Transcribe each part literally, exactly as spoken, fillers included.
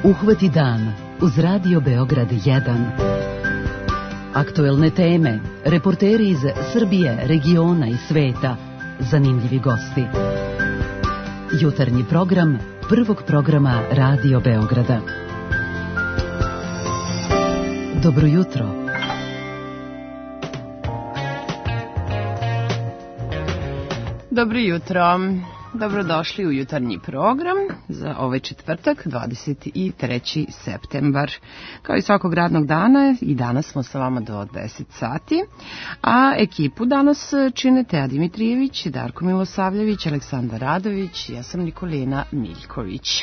Uhvati dan uz Radio Beograd jedan. Aktuelne teme, reporteri iz Srbije, regiona i sveta, zanimljivi gosti. Jutarnji program prvog programa Radio Beograda. Dobro jutro. Dobro jutro. Dobrodošli u jutarnji program za ovaj četvrtak, dvadeset treći septembar. Kao i svakog radnog dana, i danas smo sa vama do deset sati, a ekipu danas čine Teja Dimitrijević, Darko Milosavljević, Aleksandar Radović, ja sam Nikolina Miljković.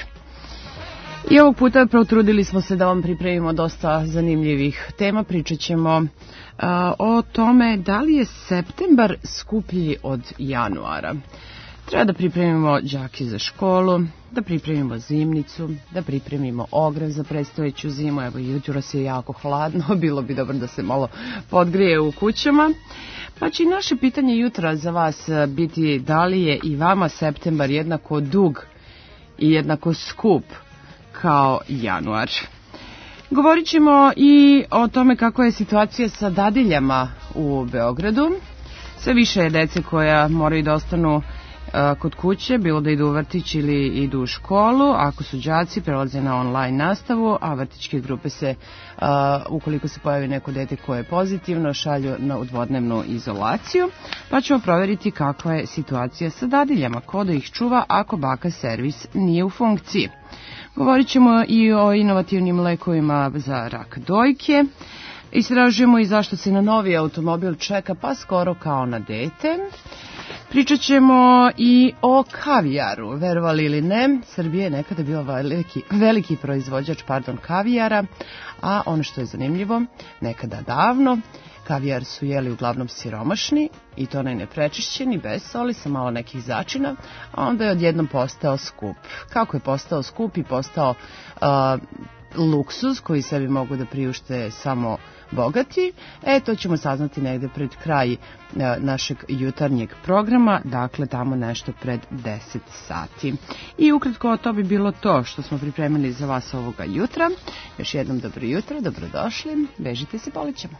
I ovog puta potrudili smo se da vam pripremimo dosta zanimljivih tema. Pričat ćemo uh, o tome da li je septembar skuplji od januara. Treba da pripremimo đake za školu, da pripremimo zimnicu, da pripremimo ogrev za predstojeću zimu. Evo, jutros je jako hladno, bilo bi dobro da se malo podgrije u kućama. Pa će i naše pitanje jutra za vas biti da li je i vama septembar jednako dug i jednako skup kao januar. Govorit ćemo i o tome kako je situacija sa dadiljama u Beogradu. Sve više je dece koja moraju da ostanu kod kuće, bilo da idu u vrtić ili idu u školu. Ako su đaci, prelaze na online nastavu, a vrtićke grupe se, uh, ukoliko se pojavi neko dete koje je pozitivno, šalju na dvodnevnu izolaciju. Pa ćemo provjeriti kakva je situacija sa dadiljama, ko da ih čuva ako baka servis nije u funkciji. Govorit ćemo i o inovativnim lekovima za rak dojke. Istražujemo i zašto se na novi automobil čeka pa skoro kao na dete. Pričat ćemo i o kavijaru, verovali ili ne, Srbija je nekada bila veliki, veliki proizvođač pardon, kavijara, a ono što je zanimljivo, nekada davno, kavijar su jeli uglavnom siromašni i to onaj neprečišćeni, bez soli, sa malo nekih začina, a onda je odjednom postao skup. Kako je postao skup i postao uh, luksuz koji sebi mogu da priušte samo bogati, e, to ćemo saznati negde pred kraj e, našeg jutarnjeg programa, dakle tamo nešto pred deset sati. I ukratko, to bi bilo to što smo pripremili za vas ovoga jutra. Još jednom dobro jutro, dobrodošli, vežite se, polićemo.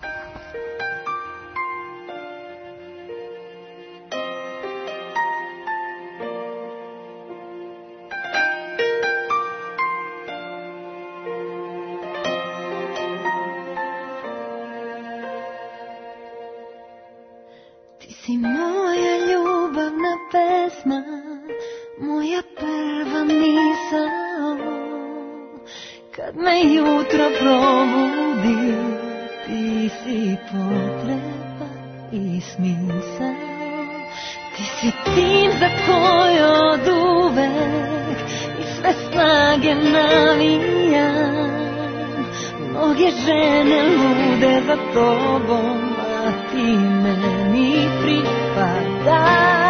Si moja ljubavna pesma, moja prva misao, kad me jutro probudi, ti si potreba i smisao. Ti si tim za koji od uvek i sve snage navijam. Mnoge žene lude za tobom, a ti meni pripadaš.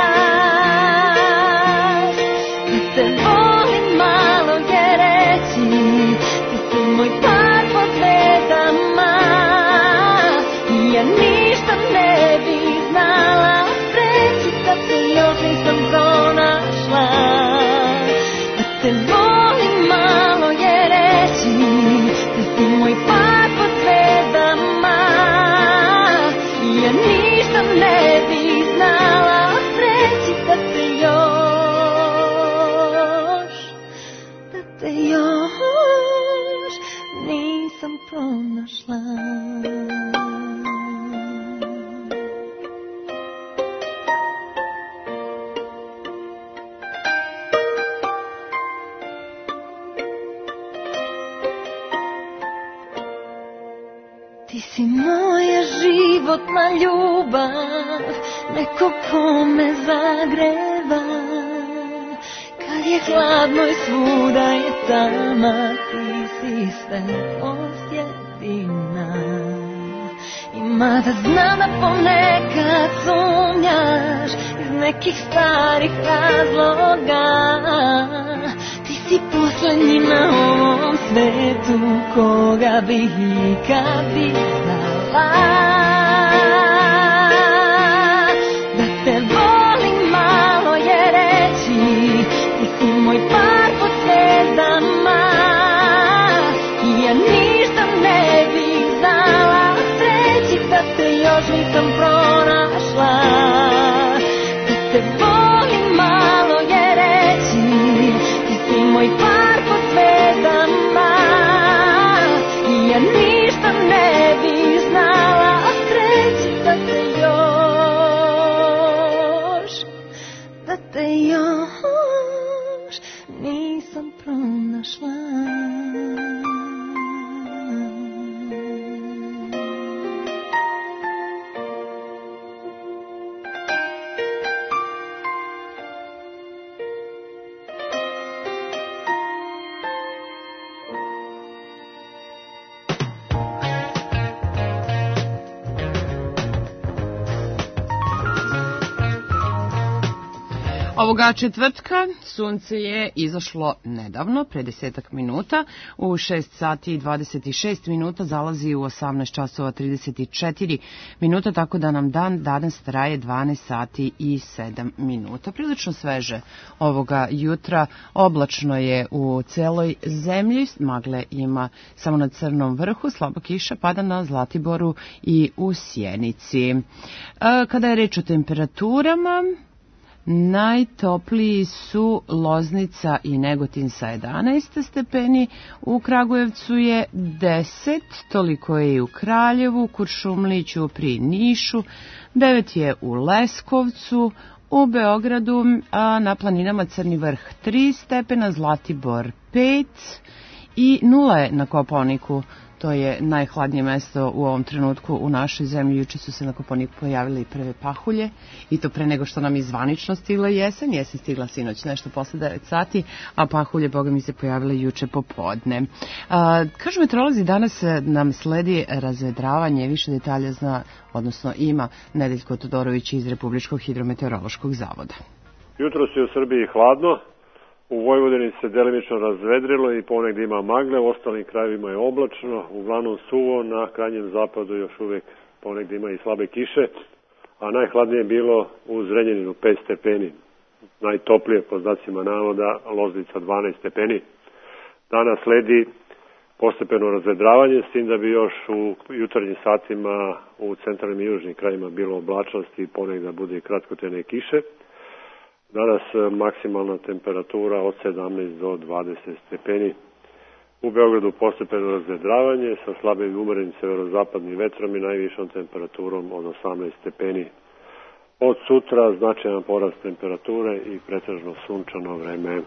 Kad te volim malo je reći, ti si moj par po zvezdama. I ja ništa ne bi znala sreći kad te još nisam pronašla. Kad te volim malo je reći, ti si moj par po zvezdama. Ja ništa ne bi znala sreći da te još, da te još nisam pronašla. Ti si moja životna ljubav, neko ko me zagreva. Kad je hladno i svuda je tama, ti si svetlost jedina. I mada znam da ponekad sumnjaš iz nekih starih razloga, ti si poslednji na ovom svetu koga bih ikad izdala. Da te volim malo je reći, ti si moj par po zvezdama. te volim malo je reći, ti si moj par po zvezdama. I ja ništa ne bi znala o sreći da te još, da te još nisam pronašla. Ovoga četvrtka sunce je izašlo nedavno, pre desetak minuta, u šest sati i dvadeset šest minuta, zalazi u osamnaest časova trideset četiri minuta, tako da nam dan danas traje dvanaest sati i sedam minuta. Prilično sveže ovoga jutra, oblačno je u celoj zemlji, magle ima samo na Crnom vrhu, slaba kiša pada na Zlatiboru i u Sjenici. Kada je reč o temperaturama, najtopliji su Loznica i Negotin sa jedanaest stepeni, u Kragujevcu je deset, toliko je i u Kraljevu, Kuršumliću pri Nišu, devet je u Leskovcu, u Beogradu, a na planinama Crni vrh tri stepena, Zlatibor pet i nula je na Kopaoniku. To je najhladnije mesto u ovom trenutku u našoj zemlji. Juče su se na Kopaoniku pojavile i prve pahulje, i to pre nego što nam je zvanično stigla jesen. Jesen stigla sinoć nešto posle devet sati, a pahulje, boga mi, se pojavile juče popodne. A, kažu meteorolozi, danas nam sledi razvedravanje, više detalja zna, odnosno ima Nedeljko Todorović iz Republičkog hidrometeorološkog zavoda. Jutros je u Srbiji hladno. U Vojvodini se delimično razvedrilo i ponegdje ima magle, u ostalim krajevima je oblačno, uglavnom suvo, na krajnjem zapadu još uvijek ponegdje ima i slabe kiše, a najhladnije je bilo u Zrenjaninu pet stepeni, najtoplije po znacima navoda Loznica dvanaest stepeni. Danas sledi postepeno razvedravanje, s tim da bi još u jutarnjim satima u centralnim i južnim krajima bilo oblačnosti i ponegdje bude i kratkotene kiše. Danas maksimalna temperatura od sedamnaest do dvadeset stepeni. U Beogradu postepeno razvedravanje sa slabim i umerenim severozapadnim vetrom i najvišom temperaturom od osamnaest stepeni. Od sutra značajan porast temperature i pretežno sunčano vreme.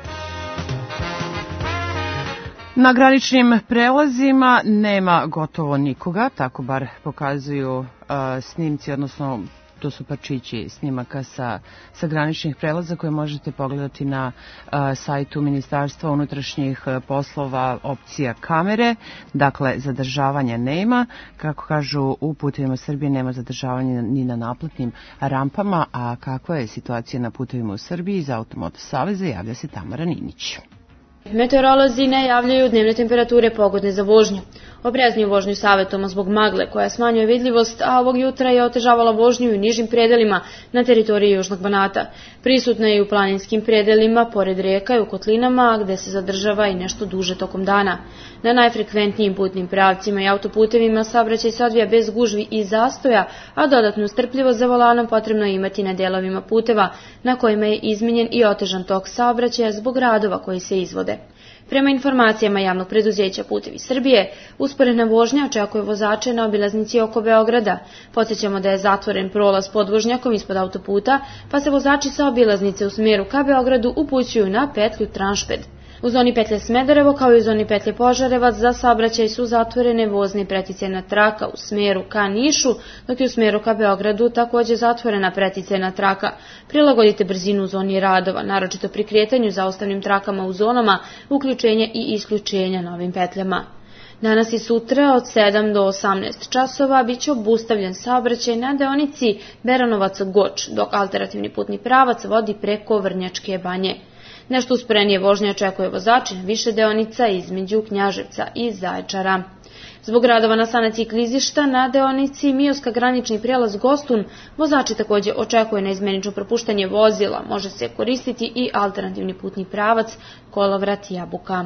Na graničnim prelazima nema gotovo nikoga, tako bar pokazuju uh, snimci, odnosno to su parčići snimaka sa, sa graničnih prelaza koje možete pogledati na a, sajtu Ministarstva unutrašnjih poslova, opcija kamere. Dakle, zadržavanja nema. Kako kažu u putevima Srbije, nema zadržavanja ni na naplatnim rampama. A kakva je situacija na putevima u Srbiji? Iz Automoto saveza javlja se Tamara Ninić. Meteorolozi najavljaju dnevne temperature pogodne za vožnju. Oprezniju vožnju savjetoma zbog magle koja smanjuje vidljivost, a ovog jutra je otežavala vožnju u nižim predelima na teritoriji Južnog Banata. Prisutna je i u planinskim predelima, pored reka i u kotlinama, gde se zadržava i nešto duže tokom dana. Na najfrekventnijim putnim pravcima i autoputevima saobraćaj se odvija bez gužvi i zastoja, a dodatnu strpljivost za volanom potrebno je imati na delovima puteva na kojima je izmenjen i otežan tok saobraćaja zbog radova koji se izvode. Prema informacijama javnog preduzeća Putevi Srbije, usporena vožnja očekuje vozače na obilaznici oko Beograda. Podsjećamo da je zatvoren prolaz podvožnjakom ispod autoputa, pa se vozači sa obilaznice u smeru ka Beogradu upućuju na petlju Tranšped. U zoni petlje Smederevo kao i u zoni petlje Požarevac za saobraćaj su zatvorene vozne preticajna traka u smeru ka Nišu, dok je u smeru ka Beogradu također zatvorena preticajna traka. Prilagodite brzinu u zoni radova, naročito pri kretanju zaustavnim trakama u zonama, uključenja i isključenja na ovim petljama. Danas i sutra od sedam do osamnaest časova bit će obustavljen saobraćaj na deonici Beranovac-Goč, dok alternativni putni pravac vodi preko Vrnjačke banje. Nešto usporenije vožnje očekuje vozači na više deonica između Knjaževca i Zaječara. Zbog radova na sanaciji klizišta na deonici Mioska granični prijelaz Gostun, vozači također očekuje na izmenično propuštanje vozila, može se koristiti i alternativni putni pravac Kolovrat Jabuka.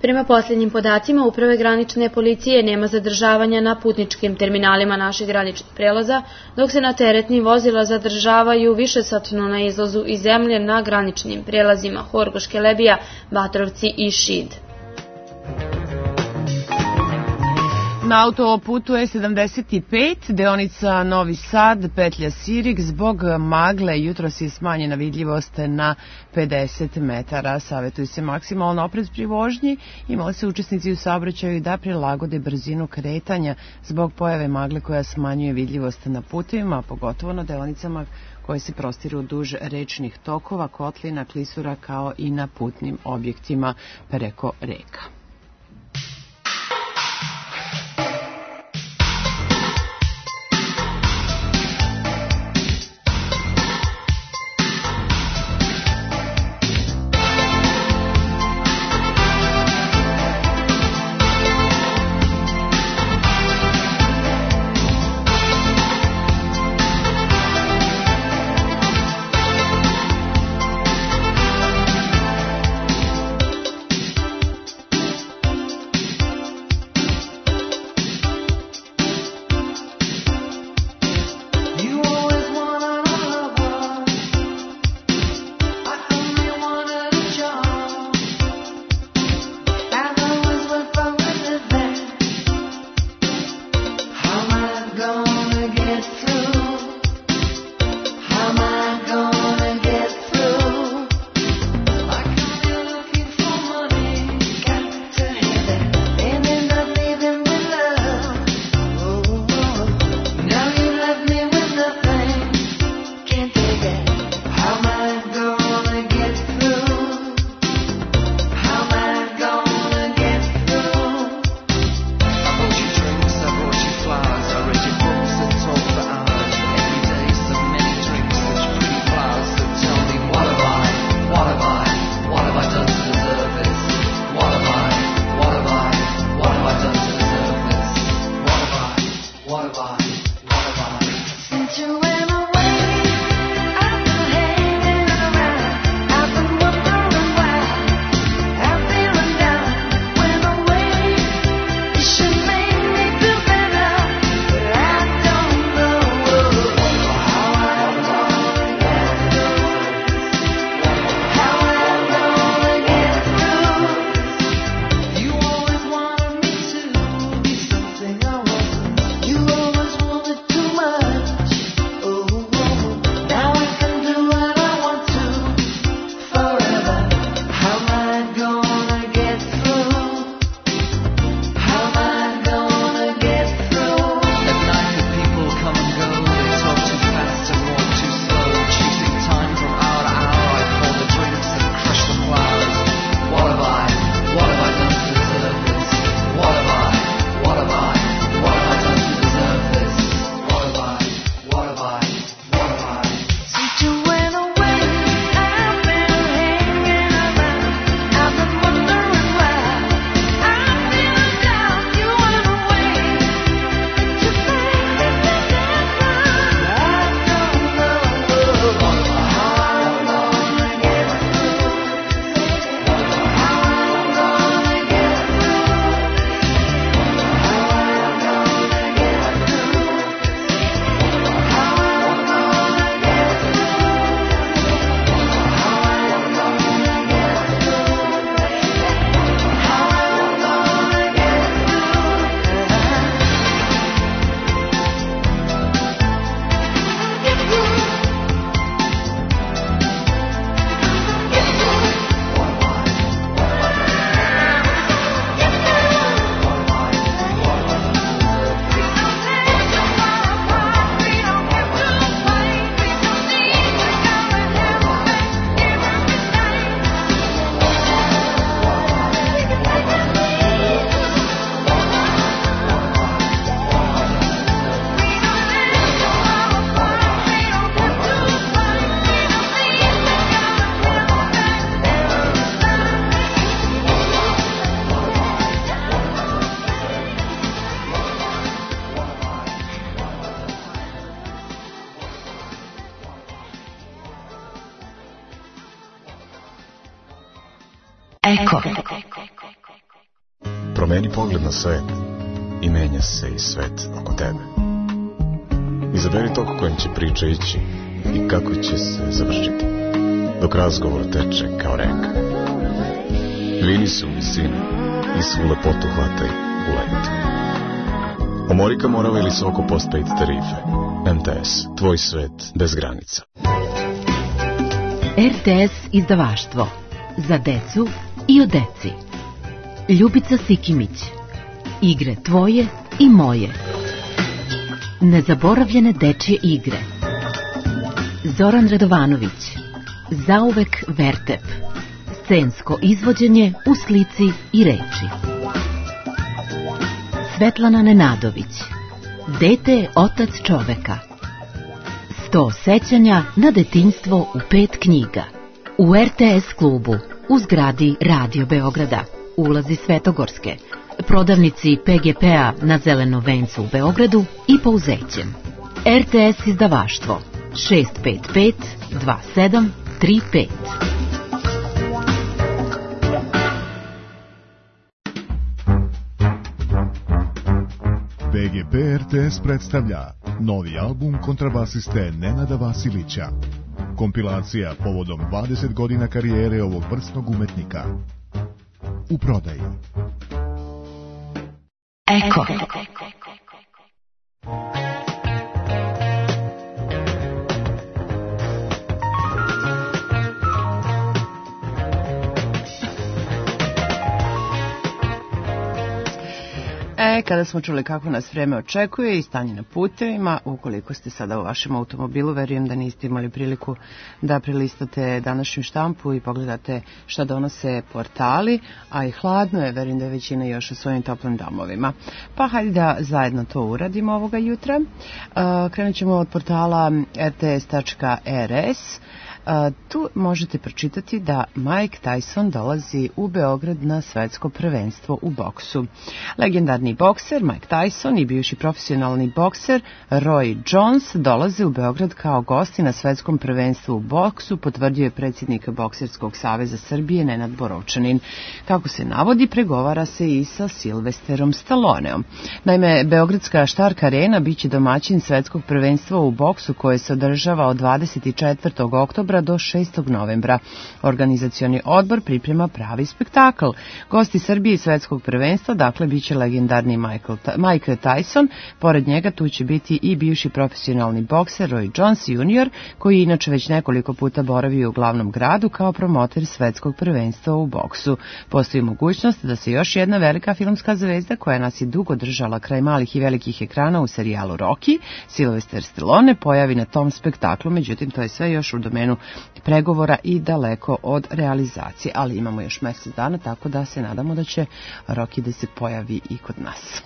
Prema posljednjim podacima Uprave granične policije nema zadržavanja na putničkim terminalima naših graničnih prelaza, dok se na teretnim vozila zadržavaju višesatno na izlazu iz zemlje na graničnim prelazima Horgoš, Kelebija, Batrovci i Šid. Na autoputu E sedamdeset pet, deonica Novi Sad, petlja Sirik, zbog magle jutros je smanjena vidljivost na pedeset metara. Savjetuju se maksimalno oprez pri vožnji i mole se učesnici u saobraćaju da prilagode brzinu kretanja zbog pojave magle koja smanjuje vidljivost na putevima, pogotovo na deonicama koje se prostiru duž rečnih tokova, kotlina, klisura kao i na putnim objektima preko reka. Eko. Promeni pogled na svet i menja se i svet oko tebe. Izaberi tok kojim će priča ići i kako će se završiti, dok razgovor teče kao reka. Vini se u visinu i svu lepotu hvataj u letu. Omorika Morava ili Soko postpaid tarife. M T S, tvoj svet bez granica. R T S izdavaštvo. Za decu i o deci. Ljubica Sikimić. Igre tvoje i moje. Nezaboravljene dečje igre. Zoran Radovanović. Zauvek Vertep. Scensko izvođenje u slici i reči. Svetlana Nenadović. Dete je otac čoveka. Sto sećanja na detinjstvo u pet knjiga. U R T S klubu, u zgradi Radio Beograda, ulazi Svetogorske, prodavnici P G P-a na Zelenom vencu u Beogradu i Pouzećem. R T S izdavaštvo šest pet pet dva sedam tri pet. B G P R T S predstavlja novi album kontrabasiste Nenada Vasilića. Kompilacija povodom dvadeset godina karijere ovog vrsnog umetnika. U prodaji. Eko. E, kada smo čuli kako nas vreme očekuje i stanje na putevima, ukoliko ste sada u vašem automobilu, verujem da niste imali priliku da prelistate današnju štampu i pogledate šta donose portali, a i hladno je, verujem da je većina još u svojim toplim domovima. Pa hajde da zajedno to uradimo ovoga jutra. Uh, krenut ćemo od portala r t s tačka r s. Uh, tu možete pročitati da Mike Tyson dolazi u Beograd na svetsko prvenstvo u boksu. Legendarni bokser Mike Tyson i bivši profesionalni bokser Roy Jones dolaze u Beograd kao gosti na svetskom prvenstvu u boksu, potvrdio je predsjednik Bokserskog saveza Srbije Nenad Borovčanin. Kako se navodi, pregovara se i sa Silvesterom Stalloneom. Naime, Beogradska Štark Arena biće domaćin svetskog prvenstva u boksu koje se održava od dvadeset četvrtog oktobra do šestog novembra. Organizacioni odbor priprema pravi spektakl. Gosti Srbije i svetskog prvenstva, dakle, biće legendarni Michael, Mike Tyson. Pored njega tu će biti i bivši profesionalni bokser Roy Jones junior, koji inače već nekoliko puta boravio u glavnom gradu kao promoter svetskog prvenstva u boksu. Postoji mogućnost da se još jedna velika filmska zvezda koja nas je dugo držala kraj malih i velikih ekrana u serijalu Rocky, Sylvester Stallone, pojavi na tom spektaklu, međutim to je sve još u domenu pregovora i daleko od realizacije, ali imamo još mjesec dana, tako da se nadamo da će Rocky da se pojavi i kod nas.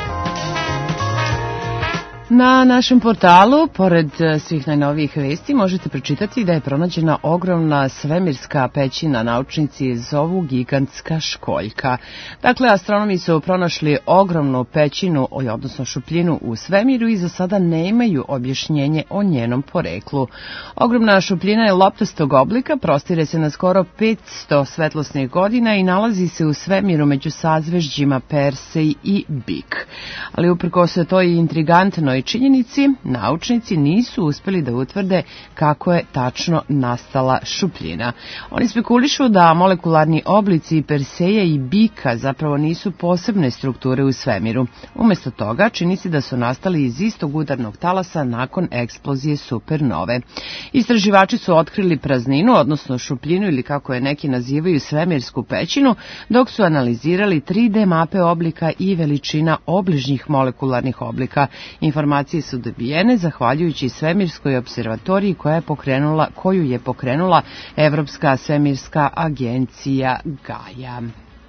Na našem portalu, pored svih najnovijih vesti, možete pročitati da je pronađena ogromna svemirska pećina, naučnici zovu gigantska školjka. Dakle, astronomi su pronašli ogromnu pećinu, odnosno šupljinu u svemiru i za sada nemaju objašnjenje o njenom poreklu. Ogromna šupljina je loptastog oblika, prostire se na skoro petsto svetlosnih godina i nalazi se u svemiru među sazvežđima Persej i Bik. Ali uprkos toj intrigantnoj činjenici, naučnici nisu uspjeli da utvrde kako je tačno nastala šupljina. Oni spekulišu da molekularni oblici Perseja i Bika zapravo nisu posebne strukture u svemiru. Umjesto toga, čini se da su nastali iz istog udarnog talasa nakon eksplozije supernove. Istraživači su otkrili prazninu, odnosno šupljinu ili kako je neki nazivaju svemirsku pećinu, dok su analizirali tri D mape oblika i veličina obližnjih molekularnih oblika. Informacije su dobijene zahvaljujući svemirskoj observatoriji koja je pokrenula, koju je pokrenula Evropska svemirska agencija Gaia.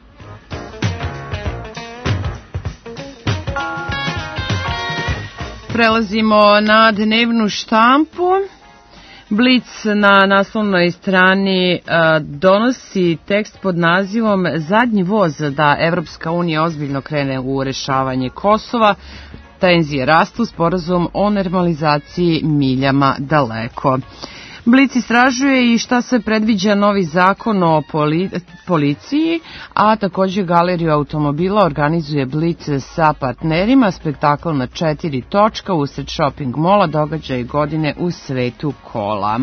Prelazimo na dnevnu štampu. Blic na naslovnoj strani a, donosi tekst pod nazivom Zadnji voz da Evropska unija ozbiljno krene u rešavanje Kosova. Tenzije rastu, sporazum o normalizaciji miljama daleko. Blic istražuje i šta se predviđa novi zakon o poli, policiji, a također galeriju automobila organizuje Blic sa partnerima, spektakl na četiri točka usred shopping mola, događaj godine u svetu kola.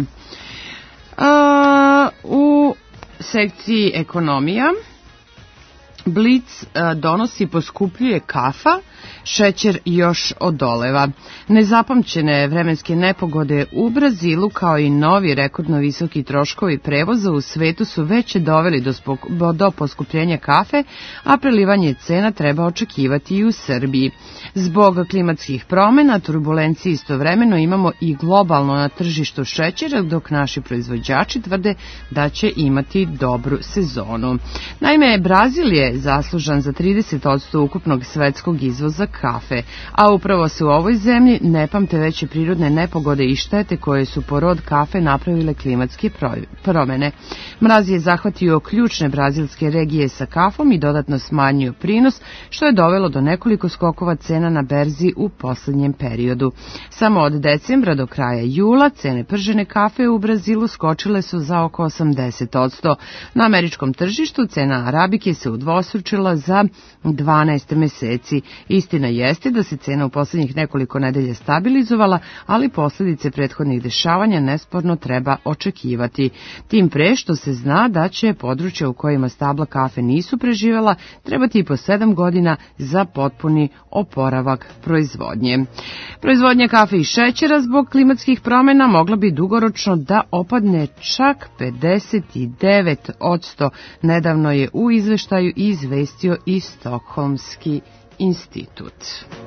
A, u sekciji ekonomija Blic donosi poskupljuje kafa, šećer još odoleva. Nezapamćene vremenske nepogode u Brazilu kao i novi rekordno visoki troškovi prevoza u svetu su već doveli do, spok- do poskupljenja kafe, a prelivanje cena treba očekivati i u Srbiji. Zbog klimatskih promjena, turbulencije istovremeno imamo i globalno na tržištu šećera, dok naši proizvođači tvrde da će imati dobru sezonu. Naime, Brazil je zaslužan za trideset posto ukupnog svetskog izvoza kafe, a upravo se u ovoj zemlji ne pamte veće prirodne nepogode i štete koje su porod kafe napravile klimatske promjene. Mraz je zahvatio ključne brazilske regije sa kafom i dodatno smanjio prinos, što je dovelo do nekoliko skokova cena na berzi u posljednjem periodu. Samo od decembra do kraja jula cene pržene kafe u Brazilu skočile su za oko osamdeset posto. Na američkom tržištu cena arabike se udvostručila za dvanaest meseci. Istina jeste da se cena u posljednjih nekoliko nedelja stabilizovala, ali posljedice prethodnih dešavanja nesporno treba očekivati. Tim pre što se zna da će područja u kojima stabla kafe nisu preživjela trebati i po sedam godina za potpuni oporavak proizvodnje. Proizvodnja kafe i šećera zbog klimatskih promjena mogla bi dugoročno da opadne čak pedeset devet posto. Nedavno je u izveštaju izvestio i Stokholmski institut.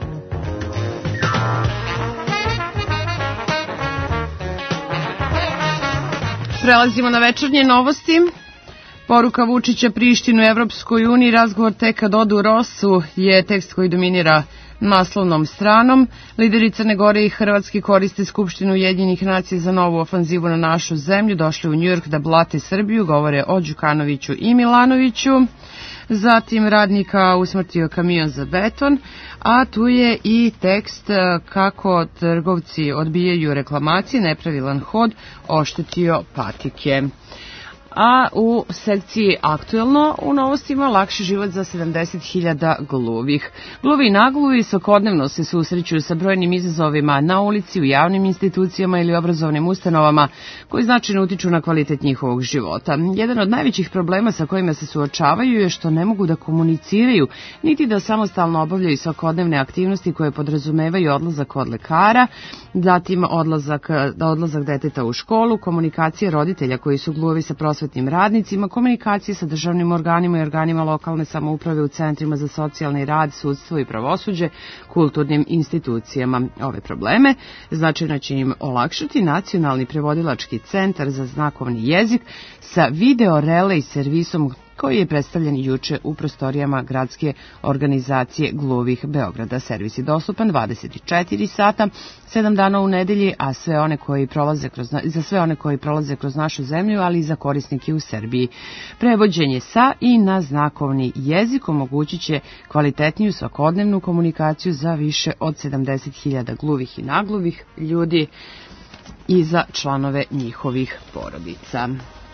Prelazimo na večernje novosti. Poruka Vučića Prištinu i Evropskoj uniji, razgovor tek kad odu Rosu, je tekst koji dominira naslovnom stranom. Lideri Crne Gore i Hrvatske koriste Skupštinu Ujedinjenih nacija za novu ofanzivu na našu zemlju. Došli u Njujork da blate Srbiju, govore o Đukanoviću i Milanoviću. Zatim radnika usmrtio kamion za beton, a tu je i tekst kako trgovci odbijaju reklamacije, nepravilan hod oštetio patike. A u sekciji Aktuelno u novostima lakši život za sedamdeset hiljada gluvih. Gluvi i nagluvi svakodnevno se susreću sa brojnim izazovima na ulici, u javnim institucijama ili obrazovnim ustanovama koji značajno utiču na kvalitet njihovog života. Jedan od najvećih problema sa kojima se suočavaju je što ne mogu da komuniciraju, niti da samostalno obavljaju svakodnevne aktivnosti koje podrazumevaju odlazak od lekara, zatim odlazak, odlazak deteta u školu, komunikacije roditelja koji su gluvi sa prosvetnim radnicima, komunikacije sa državnim organima i organima lokalne samouprave u centrima za socijalni rad, sudstvo i pravosuđe, kulturnim institucijama. Ove probleme značajno će im olakšati Nacionalni prevodilački centar za znakovni jezik sa video relay servisom koji je predstavljen juče u prostorijama gradske organizacije gluvih Beograda. Servis je dostupan dvadeset četiri sata, sedam dana u nedelji, a sve one koji prolaze kroz, za sve one koji prolaze kroz našu zemlju, ali i za korisnike u Srbiji. Prevođenje sa i na znakovni jezik omogućit će kvalitetniju svakodnevnu komunikaciju za više od sedamdeset hiljada gluvih i nagluvih ljudi i za članove njihovih porodica.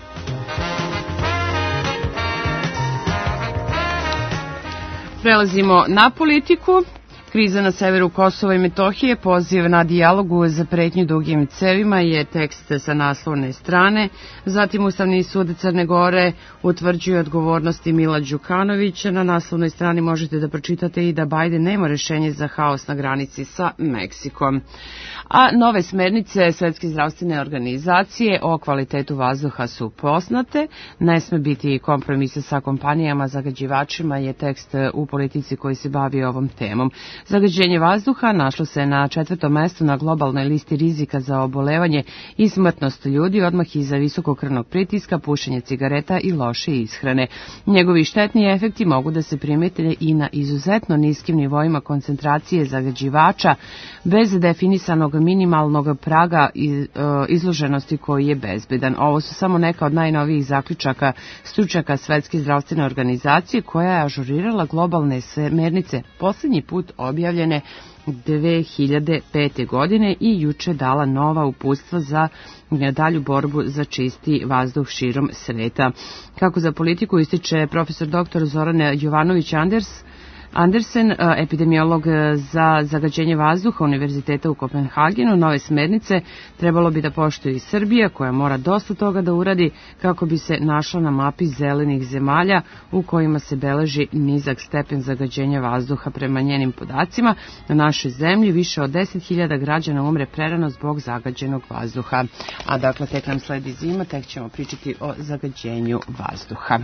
Prelazimo na politiku. Kriza na severu Kosova i Metohije, poziv na dijalogu za pretnju dugim cevima je tekst sa naslovne strane. Zatim Ustavni sud Crne Gore utvrđuje odgovornosti Mila Đukanovića. Na naslovnoj strani možete da pročitate i da Biden nema rešenje za haos na granici sa Meksikom. A nove smernice Svetske zdravstvene organizacije o kvalitetu vazduha su poznate. Ne sme biti kompromisa sa kompanijama zagađivačima je tekst u politici koji se bavi ovom temom. Zagađenje vazduha našlo se na četvrtom mestu na globalnoj listi rizika za obolevanje i smrtnost ljudi, odmah iza visokog krvnog pritiska, pušenje cigareta i loše ishrane. Njegovi štetni efekti mogu da se primete i na izuzetno niskim nivoima koncentracije zagađivača bez definisanog minimalnog praga izloženosti koji je bezbedan. Ovo su samo neka od najnovijih zaključaka stručnjaka Svetske zdravstvene organizacije koja je ažurirala globalne smernice posljednji put od objavljene dve hiljade pete. godine i juče dala nova uputstva za dalju borbu za čisti vazduh širom sveta. Kako za politiku ističe profesor doktor Zoran Jovanović-Anders, Andersen, epidemiolog za zagađenje vazduha Univerziteta u Kopenhagenu, nove smernice trebalo bi da poštuje i Srbija, koja mora dosta toga da uradi kako bi se našla na mapi zelenih zemalja u kojima se beleži nizak stepen zagađenja vazduha. Prema njenim podacima, na našoj zemlji više od deset hiljada građana umre prerano zbog zagađenog vazduha. A dakle, tek nam sledi zima, tek ćemo pričati o zagađenju vazduha.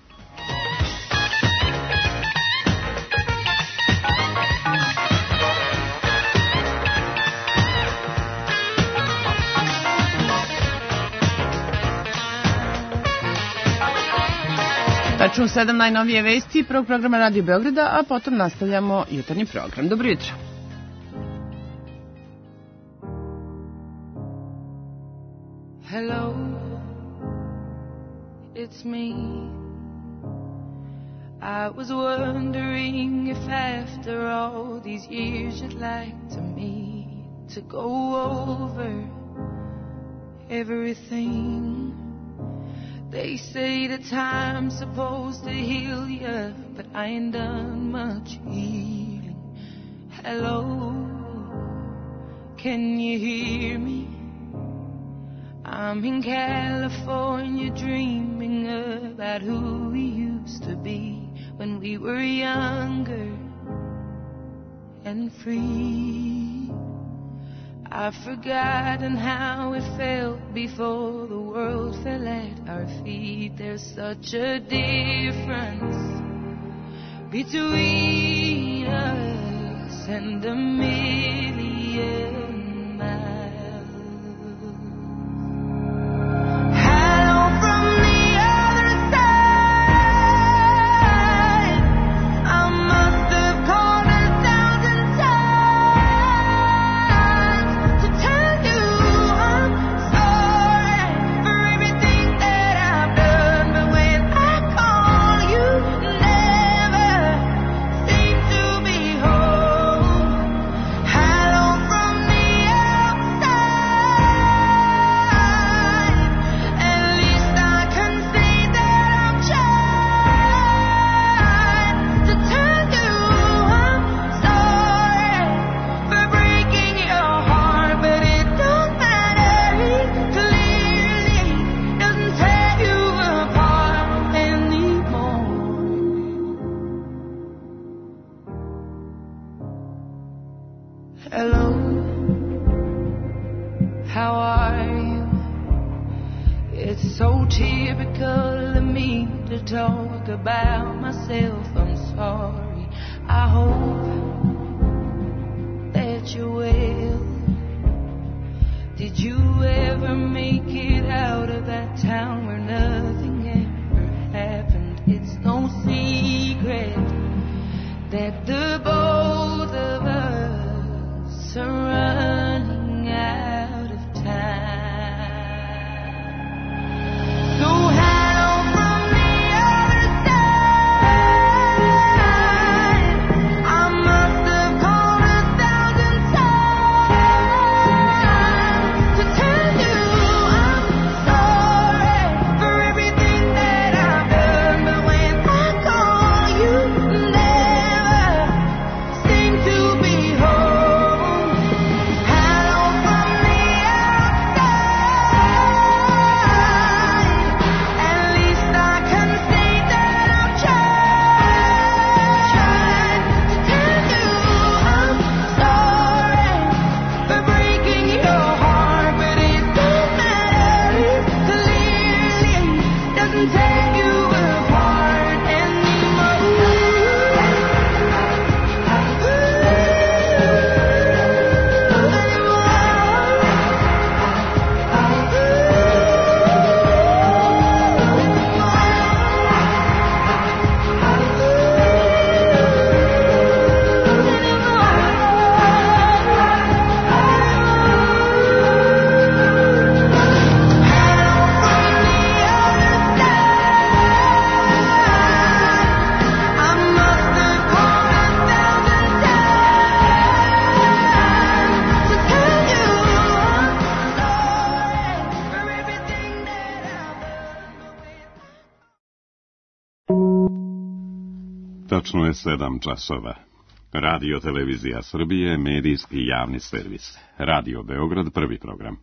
Tačno sedam najnovije vesti prvog programa Radio Beograda, a potom nastavljamo jutarnji program. Dobro jutro. Hello, it's me. I was wondering if after all these years you'd like to meet, to go over everything. They say that time's supposed to heal ya, but I ain't done much healing. Hello, can you hear me? I'm in California dreaming about who we used to be when we were younger and free. I've forgotten how it felt before the world fell at our feet. There's such a difference between us and a million miles. Talk about myself, I'm sorry. I hope that you're well. Did you ever make it out of that town where nothing ever happened? It's no secret that the both of us are running out of time. So Tačno je sedam časova. Radio Televizija Srbije, medijski javni servis. Radio Beograd, prvi program.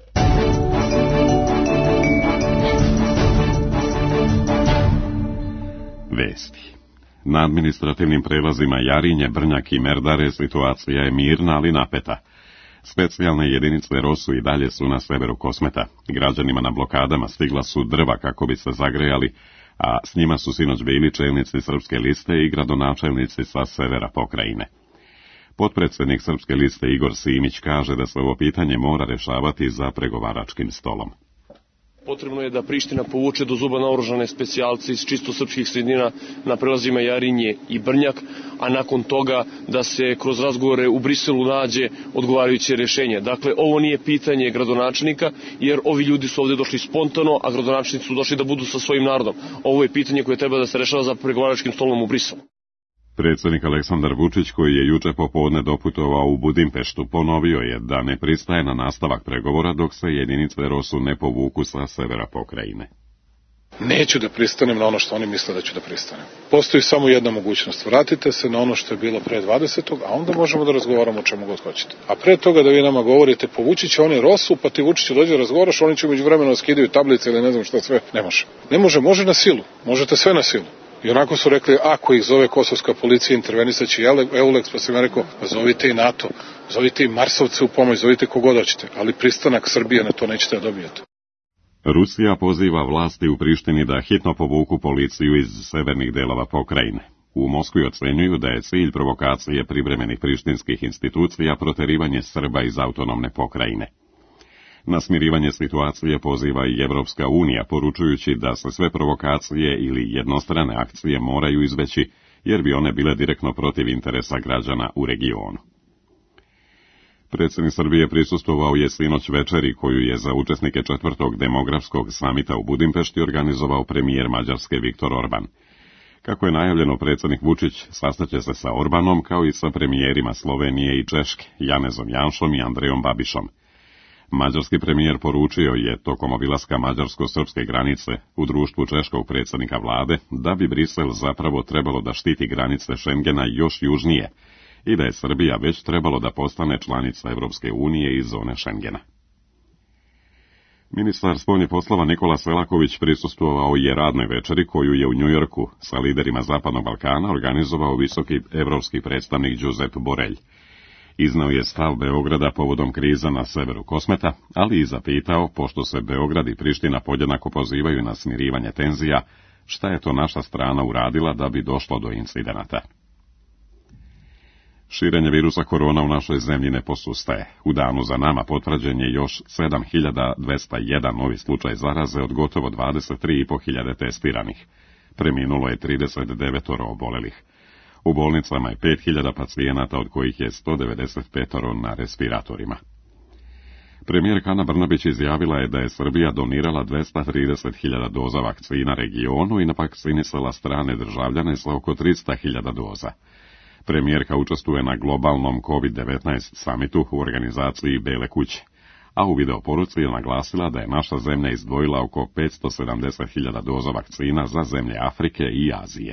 Vesti. Na administrativnim prelazima Jarinje, Brnjak i Merdare situacija je mirna, ali napeta. Specijalne jedinice Rosu i dalje su na severu Kosmeta. Građanima na blokadama stigla su drva kako bi se zagrejali, a s njima su sinoć bili čelnici Srpske liste i gradonačelnici sa severa pokrajine. Potpredsednik Srpske liste Igor Simić kaže da se ovo pitanje mora rešavati za pregovaračkim stolom. Potrebno je da Priština povuče do zuba naoružane specijalce iz čisto srpskih sredina na prelazima Jarinje i Brnjak, a nakon toga da se kroz razgovore u Briselu nađe odgovarajuće rješenje. Dakle, ovo nije pitanje gradonačelnika, jer ovi ljudi su ovdje došli spontano, a gradonačelnici su došli da budu sa svojim narodom. Ovo je pitanje koje treba da se rešava za pregovaračkim stolom u Briselu. Predsjednik Aleksandar Vučić, koji je juče popodne doputovao u Budimpeštu, ponovio je da ne pristaje na nastavak pregovora dok se jedinice Rosu ne povuku sa severa pokrajine. Neću da pristanem na ono što oni misle da ću da pristanem. Postoji samo jedna mogućnost. Vratite se na ono što je bilo pre dvadesetog a onda možemo da razgovaramo o čemu god hoćete. A pre toga da vi nama govorite, povući će oni Rosu, pa ti Vučiću dođe da razgovaraš, oni će među vremena skidaju tablice ili ne znam šta sve. Ne može. Ne može, može na silu. Možete sve na silu. I onako su rekli, ako ih zove kosovska policija, intervenisaće Euleks, pa sam ja rekao, zovite i NATO, zovite i Marsovce u pomoć, zovite kogod hoćete, ali pristanak Srbije na to nećete da dobijete. Rusija poziva vlasti u Prištini da hitno povuku policiju iz severnih delova pokrajine. U Moskvi ocenjuju da je cilj provokacije privremenih prištinskih institucija proterivanje Srba iz autonomne pokrajine. Na smirivanje situacije poziva i Evropska unija, poručujući da se sve provokacije ili jednostrane akcije moraju izbeći, jer bi one bile direktno protiv interesa građana u regionu. Predsjednik Srbije prisustvovao je sinoć večeri koju je za učesnike četvrtog demografskog samita u Budimpešti organizovao premijer Mađarske Viktor Orban. Kako je najavljeno, predsjednik Vučić sastaće se sa Orbanom kao i sa premijerima Slovenije i Češke, Janezom Janšom i Andrejom Babišom. Mađarski premijer poručio je tokom obilaska mađarsko-srpske granice u društvu češkog predsjednika vlade da bi Brisel zapravo trebalo da štiti granice Šengena još južnije i da je Srbija već trebalo da postane članica Evropske unije i zone Šengena. Ministar spoljnih poslova Nikola Selaković prisustvovao je radnoj večeri koju je u Njujorku sa liderima Zapadnog Balkana organizovao visoki evropski predstavnik Josep Borrell. Iznao je stav Beograda povodom kriza na severu Kosmeta, ali i zapitao, pošto se Beograd i Priština podjednako pozivaju na smirivanje tenzija, šta je to naša strana uradila da bi došlo do incidenata. Širenje virusa korona u našoj zemlji ne posustaje. U danu za nama potvrđen je još sedam hiljada dvesta jedan novi slučaj zaraze od gotovo dvadeset tri i po hiljade testiranih. Preminulo je trideset devet obolelih. U bolnicama je pet hiljada pacijenata, od kojih je sto devedeset pet na respiratorima. Premijerka Ana Brnabić izjavila je da je Srbija donirala dvesta trideset hiljada doza vakcina regionu i navakcinisala strane državljane sa oko trista hiljada doza. Premijerka učestvuje na globalnom kovid devetnaest samitu u organizaciji Bele kuće, a u videoporuci je naglasila da je naša zemlja izdvojila oko petsto sedamdeset hiljada doza vakcina za zemlje Afrike i Azije.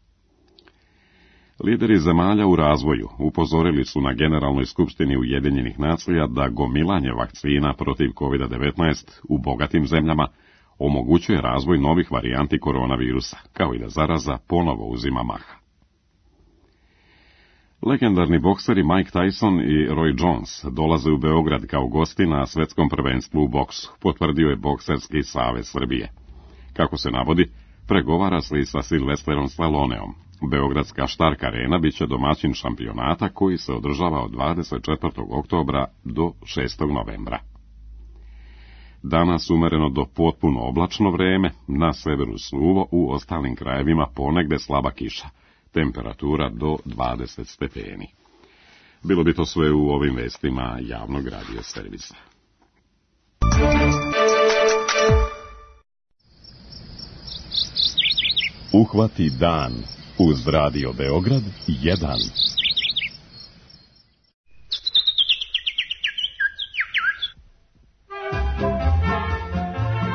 Lideri zemalja u razvoju upozorili su na Generalnoj skupštini Ujedinjenih nacija da gomilanje vakcina protiv kovid devetnaest u bogatim zemljama omogućuje razvoj novih varijanti koronavirusa, kao i da zaraza ponovo uzima maha. Legendarni bokseri Mike Tyson i Roy Jones dolaze u Beograd kao gosti na svetskom prvenstvu u boksu, potvrdio je Bokserski savez Srbije. Kako se navodi, pregovara se i sa Silvesterom Stalloneom. Beogradska Štark arena biće domaćin šampionata koji se održava od dvadeset četvrtog oktobra do šestog novembra. Danas umereno do potpuno oblačno vreme, na severu suvo, u ostalim krajevima ponegde slaba kiša. Temperatura do dvadeset stepeni. Bilo bi to sve u ovim vestima javnog radio servisa. Uhvati dan uz Radio Beograd jedan.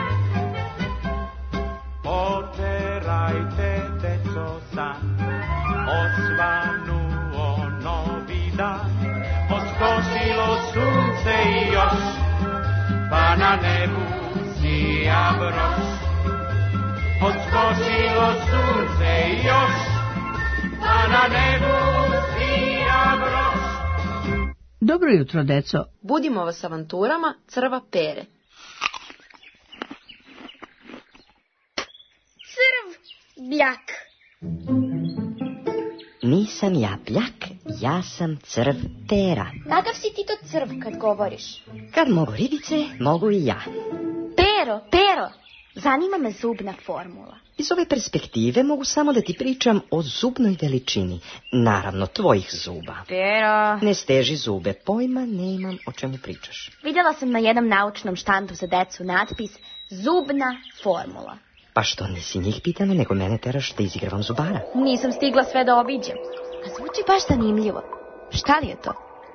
Oterajte deco san, Dobro jutro, deco. Budimo vas avanturama crva Pere. Crv Bljak. Nisam ja Bljak, ja sam crv Tera. Kakav si ti to crv kad govoriš? Kad mogu ribice, mogu i ja. Pero, Pero, zanima me zubna formula. Iz ove perspektive mogu samo da ti pričam o zubnoj veličini. Naravno, tvojih zuba. Pero... Ne steži zube, pojma nemam o čemu pričaš. Vidjela sam na jednom naučnom štandu za decu natpis zubna formula. Pa što nisi njih pitana, nego mene teraš da izigravam zubara? Nisam stigla sve da obiđem. A zvuči baš zanimljivo. Šta li je to?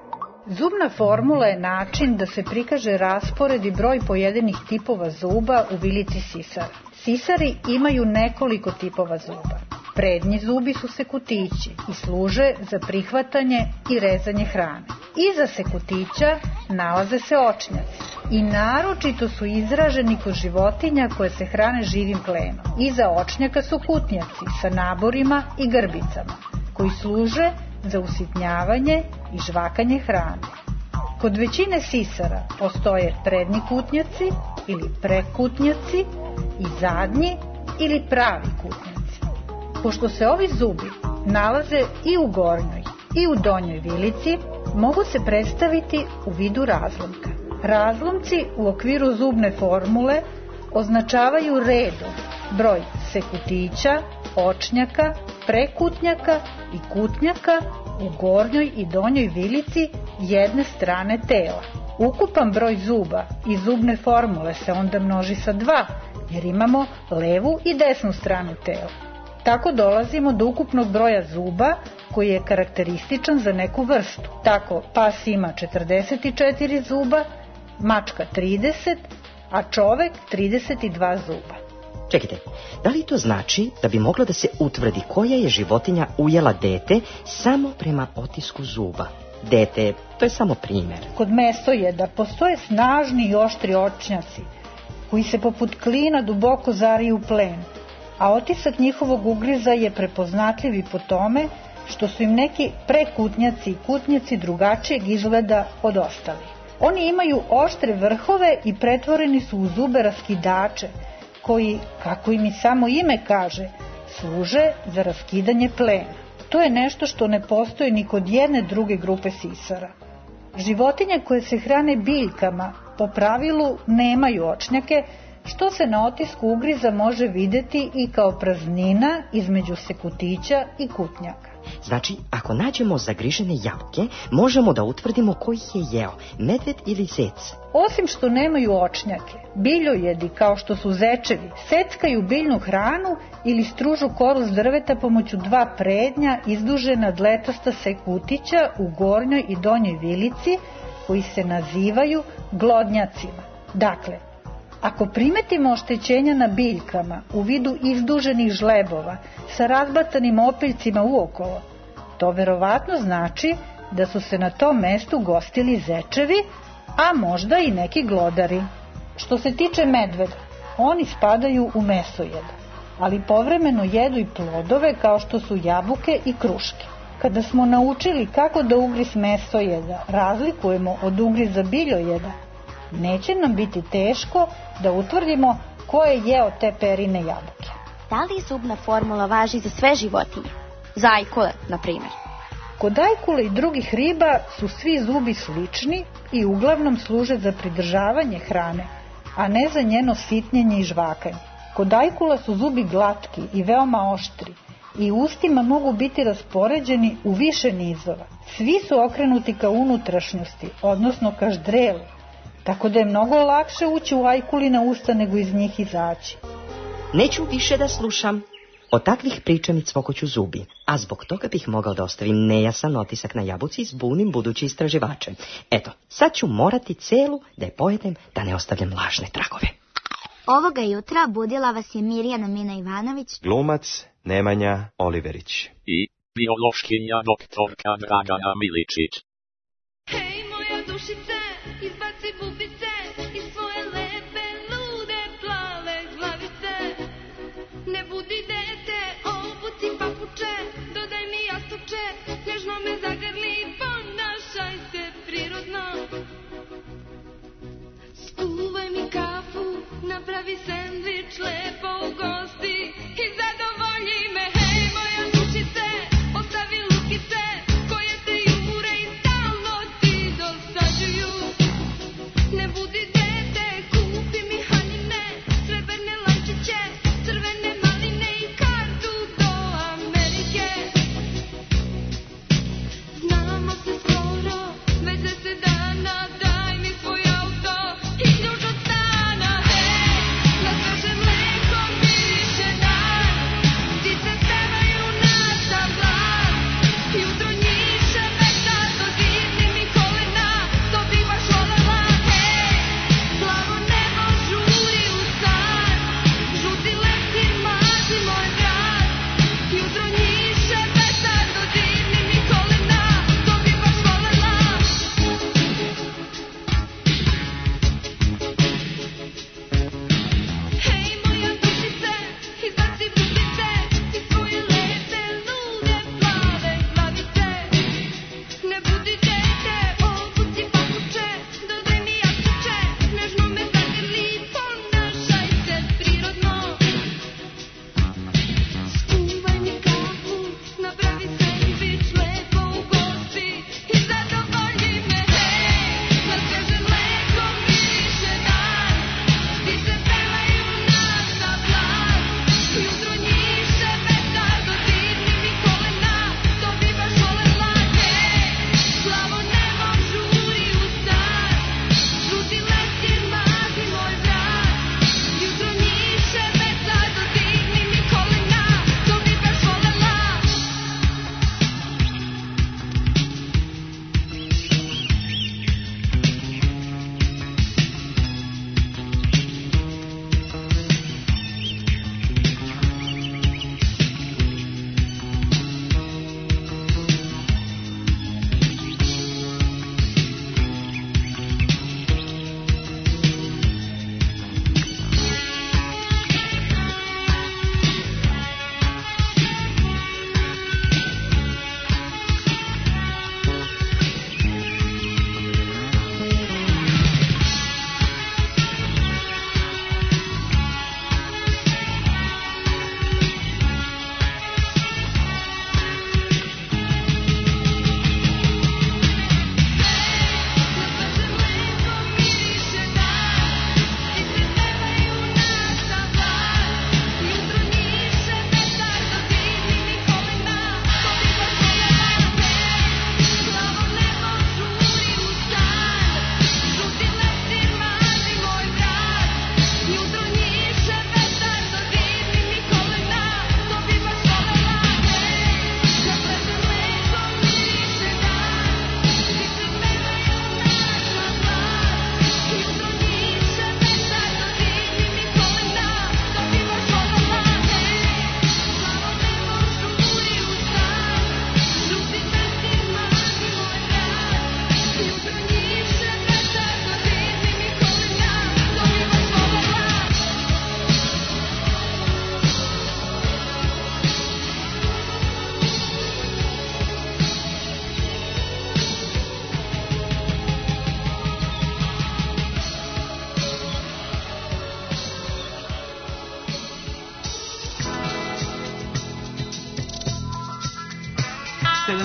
Zubna formula je način da se prikaže raspored i broj pojedinih tipova zuba u vilici sisara. Sisari imaju nekoliko tipova zuba. Prednji zubi su sekutići i služe za prihvatanje i rezanje hrane. Iza sekutića nalaze se očnjaci i naročito su izraženi kod životinja koje se hrane živim plenom. Iza očnjaka su kutnjaci sa naborima i grbicama koji služe za usitnjavanje i žvakanje hrane. Kod većine sisara postoje prednji kutnjaci ili prekutnjaci i zadnji ili pravi kutnjaci. Pošto se ovi zubi nalaze i u gornjoj i u donjoj vilici, mogu se predstaviti u vidu razlomka. Razlomci u okviru zubne formule označavaju redom broj sekutića, očnjaka, prekutnjaka i kutnjaka u gornjoj i donjoj vilici jedne strane tela. Ukupan broj zuba iz zubne formule se onda množi sa dva, jer imamo levu i desnu stranu tela. Tako dolazimo do ukupnog broja zuba koji je karakterističan za neku vrstu. Tako pas ima četrdeset četiri zuba, mačka trideset, a čovek trideset dva zuba. Čekajte, da li to znači da bi moglo da se utvrdi koja je životinja ujela dete samo prema otisku zuba? Dete, to je samo primjer. Kod mesojeda postoje snažni i oštri očnjaci koji se poput klina duboko zariju u plen, a otisak njihovog ugriza je prepoznatljiv i po tome što su im neki prekutnjaci i kutnjaci drugačijeg izgleda od ostalih. Oni imaju oštre vrhove i pretvoreni su u zube raskidače, koji, kako im i samo ime kaže, služe za raskidanje plena. To je nešto što ne postoji ni kod jedne druge grupe sisara. Životinje koje se hrane biljkama po pravilu nemaju očnjake, što se na otisku ugriza može videti i kao praznina između sekutića i kutnjaka. Znači, ako nađemo zagrižene jabuke, možemo da utvrdimo ko ih je jeo, medved ili zec. Osim što nemaju očnjake, biljojedi kao što su zečevi seckaju biljnu hranu ili stružu koru s drveta pomoću dva prednja izdužena dletasta sekutića u gornjoj i donjoj vilici koji se nazivaju glodnjacima. Dakle, ako primetimo oštećenja na biljkama u vidu izduženih žlebova sa razbacanim opiljcima uokolo, to verovatno znači da su se na tom mestu gostili zečevi, a možda i neki glodari. Što se tiče medveda, oni spadaju u mesojeda, ali povremeno jedu i plodove kao što su jabuke i kruške. Kada smo naučili kako da ugriz mesojeda razlikujemo od ugriza biljojeda, neće nam biti teško da utvrdimo ko je jeo te perine jabuke. Da li zubna formula važi za sve životinje? Za ajkule, na primjer. Kod ajkule i drugih riba su svi zubi slični i uglavnom služe za pridržavanje hrane, a ne za njeno sitnjenje i žvakanje. Kod ajkula su zubi glatki i veoma oštri i ustima mogu biti raspoređeni u više nizova. Svi su okrenuti ka unutrašnjosti, odnosno ka ždrelu, tako da je mnogo lakše ući u ajkulina usta nego iz njih izaći. Neću više da slušam. Od takvih priča mi cvokoću zubi, a zbog toga bih mogao da ostavim nejasan otisak na jabuci i zbunim budući istraživače. Eto, sad ću morati celu da je pojedem da ne ostavljam lažne tragove. Ovoga jutra budila vas je Mirjana Mina Ivanović, glumac Nemanja Oliverić i biološkinja doktorka Dragana Miličić. Hej moja dušice, izbaci bubice iz svoje lepe, lude, plave glavice. Ne budi dete, obuci papuče, dodaj mi jastuče, nježno me zagrli, ponašaj se prirodno.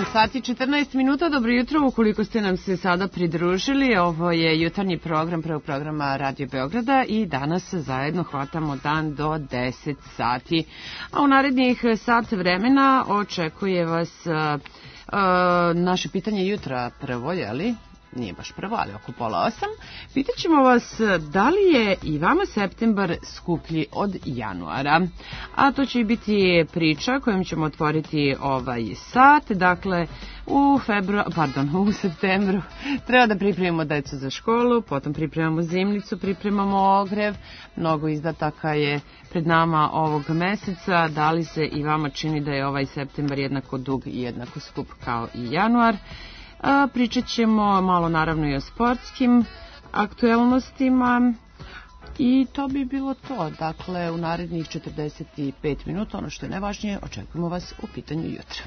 sati i četrnaest minuta, dobro jutro, ukoliko ste nam se sada pridružili, ovo je jutarnji program prvog programa Radio Beograda i danas zajedno hvatamo dan do deset sati, a u narednih sat vremena očekuje vas uh, uh, naše pitanje jutra prvo, jeli? Nije baš prvo, ali oko pola osam. Pitaćemo vas da li je i vama septembar skuplji od januara. A to će biti priča kojom ćemo otvoriti ovaj sat. Dakle, u febru... pardon, u septembru treba da pripremimo decu za školu, potom pripremamo zimnicu, pripremamo ogrev. Mnogo izdataka je pred nama ovog meseca. Da li se i vama čini da je ovaj septembar jednako dug i jednako skup kao i januar? A, pričat ćemo malo naravno i o sportskim aktuelnostima i to bi bilo to. Dakle, u narednih četrdeset pet minuta, ono što je najvažnije, očekujemo vas u pitanju jutra.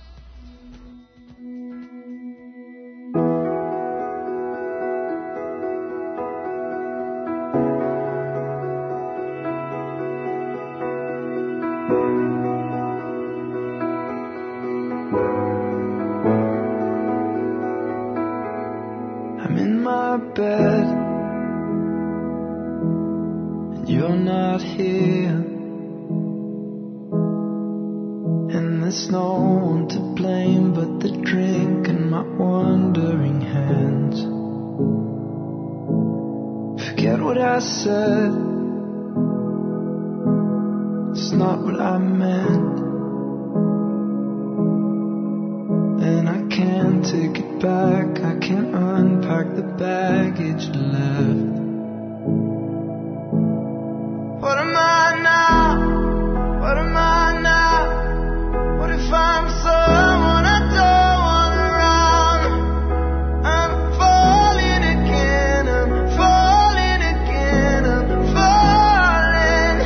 Bed and you're not here, and there's no one to blame but the drink and my wandering hands. Forget what I said, it's not what I meant, and I can't take it back, I can't unpack the baggage left. What am I now? What am I now? What if I'm someone I don't want around? I'm falling again, I'm falling again, I'm falling.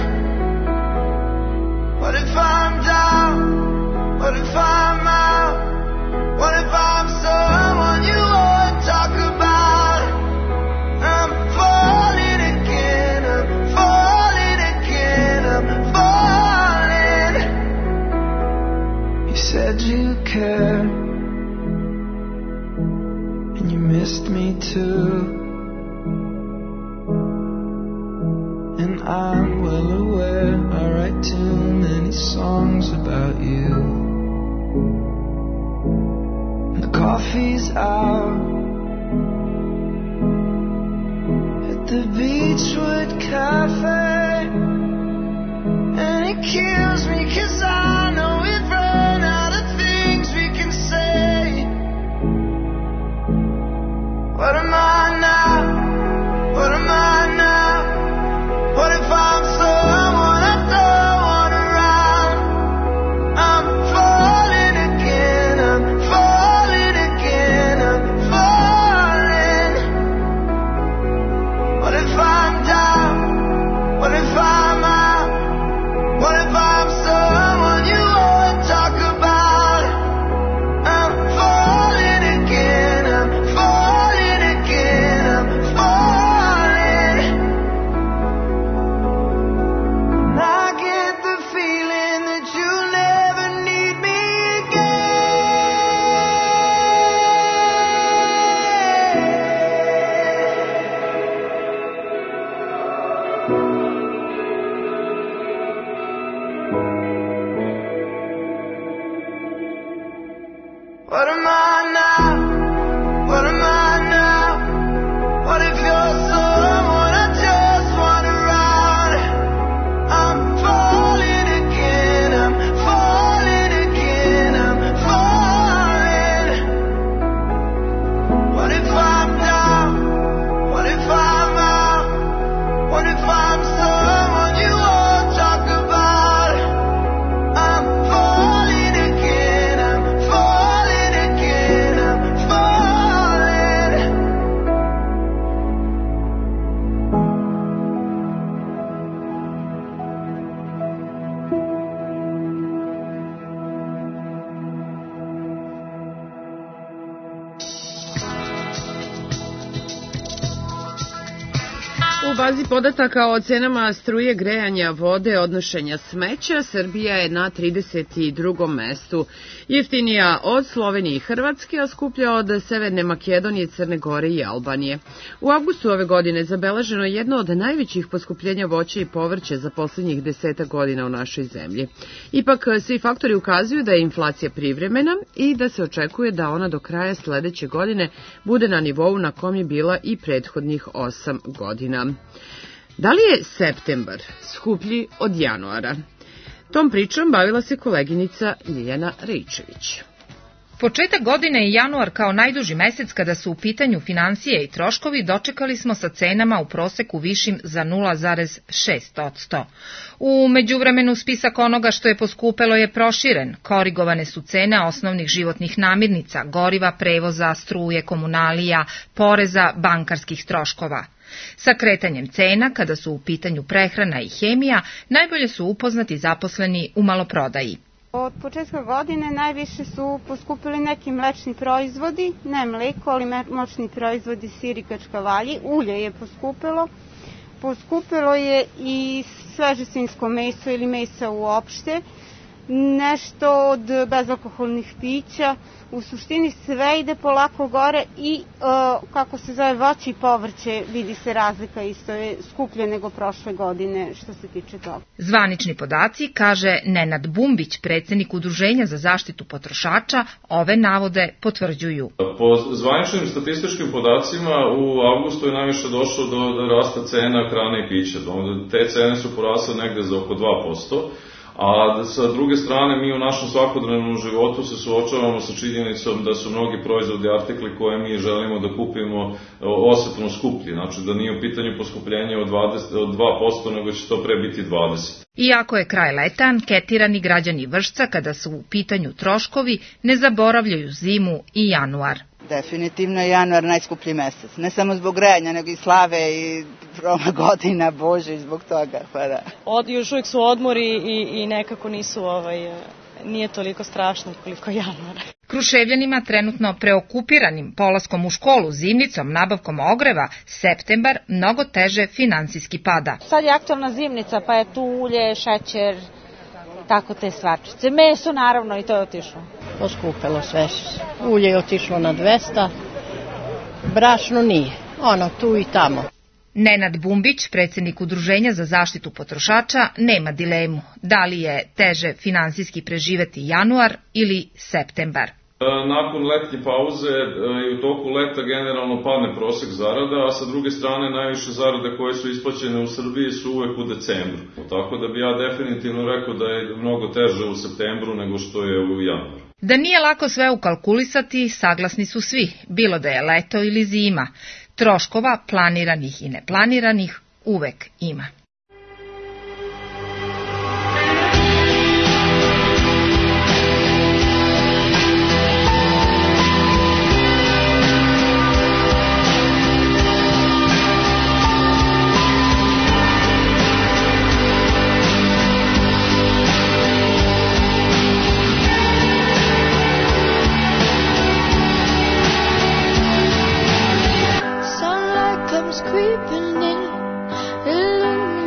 What if I'm down? What if I'm out? What if I'm someone you won't talk about? I'm falling again, I'm falling again, I'm falling. You said you cared, and you missed me too. And I'm well aware I write too many songs about you. Coffee's out at the Beachwood Cafe, and it kills me 'cause I know we've run out of things we can say. What am I now? What am I now? What if I'm someone I don't want around? I'm falling again, I'm falling again, I'm falling. What if I'm down? What if I'm out? What if I'm someone you bazi podataka o cenama struje, grejanja, vode, odnošenja smeća, Srbija je na trideset drugom mestu. Jeftinija od Slovenije i Hrvatske, a skuplja od Severne Makedonije, Crne Gore i Albanije. U avgustu ove godine zabeleženo je jedno od najvećih poskupljenja voća i povrća za poslednjih deseta godina u našoj zemlji. Ipak, svi faktori ukazuju da je inflacija privremena i da se očekuje da ona do kraja sledeće godine bude na nivou na kom je bila i prethodnih osam godina. Da li je septembar skuplji od januara? Tom pričom bavila se koleginica Ljiljana Rejčević. Početak godine i januar kao najduži mesec kada su u pitanju finansije i troškovi dočekali smo sa cenama u proseku višim za nula zarez šest posto. U međuvremenu spisak onoga što je poskupelo je proširen. Korigovane su cene osnovnih životnih namirnica, goriva, prevoza, struje, komunalija, poreza, bankarskih troškova. Sa kretanjem cena, kada su u pitanju prehrana i hemija, najbolje su upoznati zaposleni u maloprodaji. Od početka godine najviše su poskupili neki mlečni proizvodi, ne mleko, ali mlečni proizvodi, sir i kačkavalji, ulje je poskupilo. Poskupilo je i sveže svinjsko meso ili mesa uopšte, nešto od bezalkoholnih pića. U suštini sve ide polako gore i uh, kako se zove voće i povrće, vidi se razlika, isto je skuplje nego prošle godine što se tiče toga. Zvanični podaci, kaže Nenad Bumbić, predsednik Udruženja za zaštitu potrošača, ove navode potvrđuju. Po zvaničnim statističkim podacima u avgustu je najviše došlo do, do rasta cena hrane i pića. Te cene su porasle negde za oko dva posto. A sa druge strane, mi u našem svakodnevnom životu se suočavamo sa činjenicom da su mnogi proizvodi, artikli koje mi želimo da kupimo osetno skuplji. Znači da nije u pitanju poskupljenje od, dvadeset, od dva posto, nego će to pre biti dvadeset posto. Iako je kraj leta, anketirani građani Vršca, kada su u pitanju troškovi, ne zaboravljaju zimu i januar. Definitivno je januar najskuplji mesec. Ne samo zbog grejanja, nego i slave i proma godina, Bože, zbog toga. Pa da. Od, još uvijek su odmori i, i nekako nisu, ovaj, nije toliko strašno koliko januar. Kruševljanima, trenutno preokupiranim polaskom u školu, zimnicom, nabavkom ogreva, septembar mnogo teže finansijski pada. Sad je aktualna zimnica, pa je tu ulje, šećer, tako te stvarčice. Meso naravno i to je otišlo. Poskupelo sve. Ulje je otišlo na dvesta, brašno nije, ono tu i tamo. Nenad Bumbić, predsednik Udruženja za zaštitu potrošača, nema dilemu da li je teže finansijski preživeti januar ili septembar. Nakon letnje pauze i u toku leta generalno padne prosek zarada, a sa druge strane najviše zarade koje su isplaćene u Srbiji su uvek u decembru. Tako da bi ja definitivno rekao da je mnogo teže u septembru nego što je u januaru. Da nije lako sve ukalkulisati, saglasni su svi, bilo da je leto ili zima. Troškova, planiranih i neplaniranih, uvek ima. Creeping in, illuminating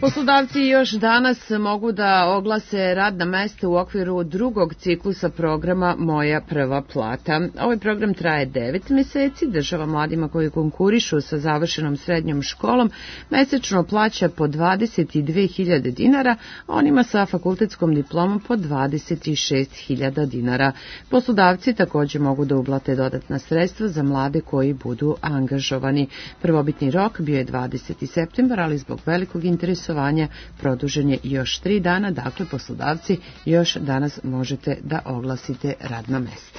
Poslodavci još danas mogu da oglase radna mesta u okviru drugog ciklusa programa Moja prva plata. Ovaj program traje devet meseci, država mladima koji konkurišu sa završenom srednjom školom mesečno plaća po dvadeset dve hiljade dinara, a onima sa fakultetskom diplomom po dvadeset šest hiljada dinara. Poslodavci također mogu da uplate dodatna sredstva za mlade koji budu angažovani. Prvobitni rok bio je dvadeseti septembar, ali zbog velikog interesovanja produžen je još tri dana, dakle poslodavci još danas možete da oglasite radna mesta.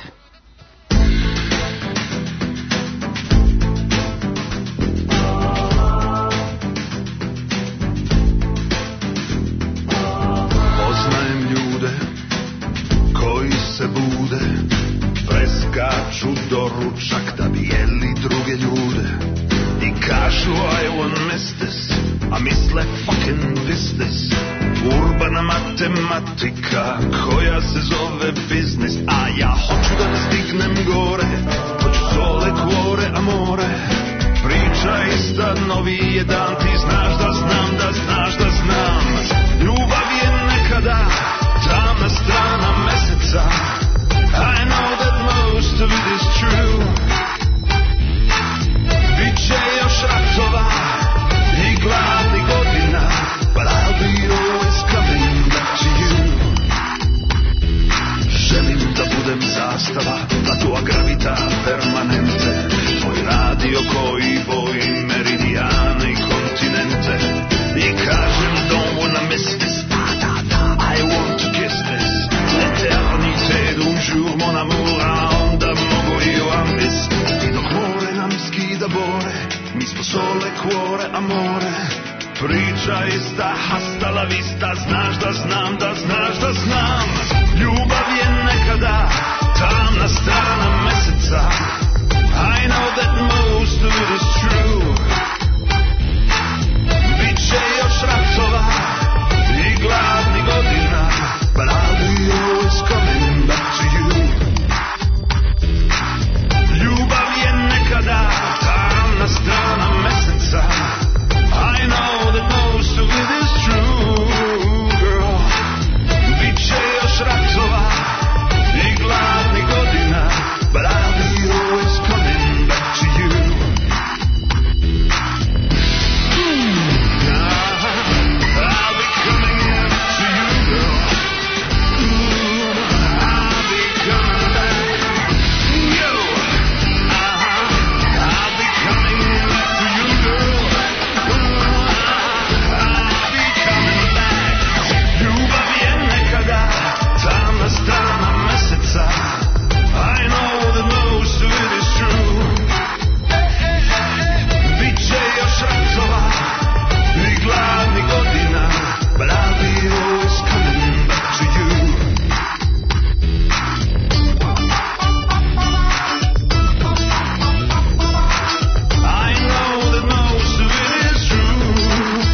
Poznajem ljude koji se bude, preskaču do ručak da bi jeli druge ljude i kažu I won't miss this, a misle fucking business. Urbana matematika koja se zove biznis, a ja hoću da ne stignem gore, hoću sole, kvore, amore. Priča ista, novi je dan, ti znaš da znam, da znaš da znam. Ljubav je nekada tamna strana meseca, I know that most of it is true. Biće još ratova i gladnih godina, but I'll be always coming back to you. Želim da budem zastava, da tua gravità permanente, tvoj radio koji boji meridijane i kontinente. I kažem don't wanna miss this, da da da, I want to kiss this. L'éternité d'un jour mon amour, a onda mogu i u ambis. Ti dok more nam skida bore, mi smo sole, cuore, amore. Priča ista, hasta la vista, znaš da znam, da znaš da znam. Ljubav je nekada tamna strana meseca, I know that most of it is true. Biće još ratova i gladnih godina, but I'll be always coming back to you. Ljubav je nekada tamna strana meseca, I know that most of it is true, girl. Biće još ratova i gladnih godina, but I'll be always coming back to you. I'll be coming back to you, girl. I'll be coming back. Yo, I'll be coming back to you, girl. I'll be coming back. Ljubav je nekada tamna strana meseca, I know that most of it is true. Biće još ratova i gladnih godina, but I'll be always coming back to you. I know that most of it is true.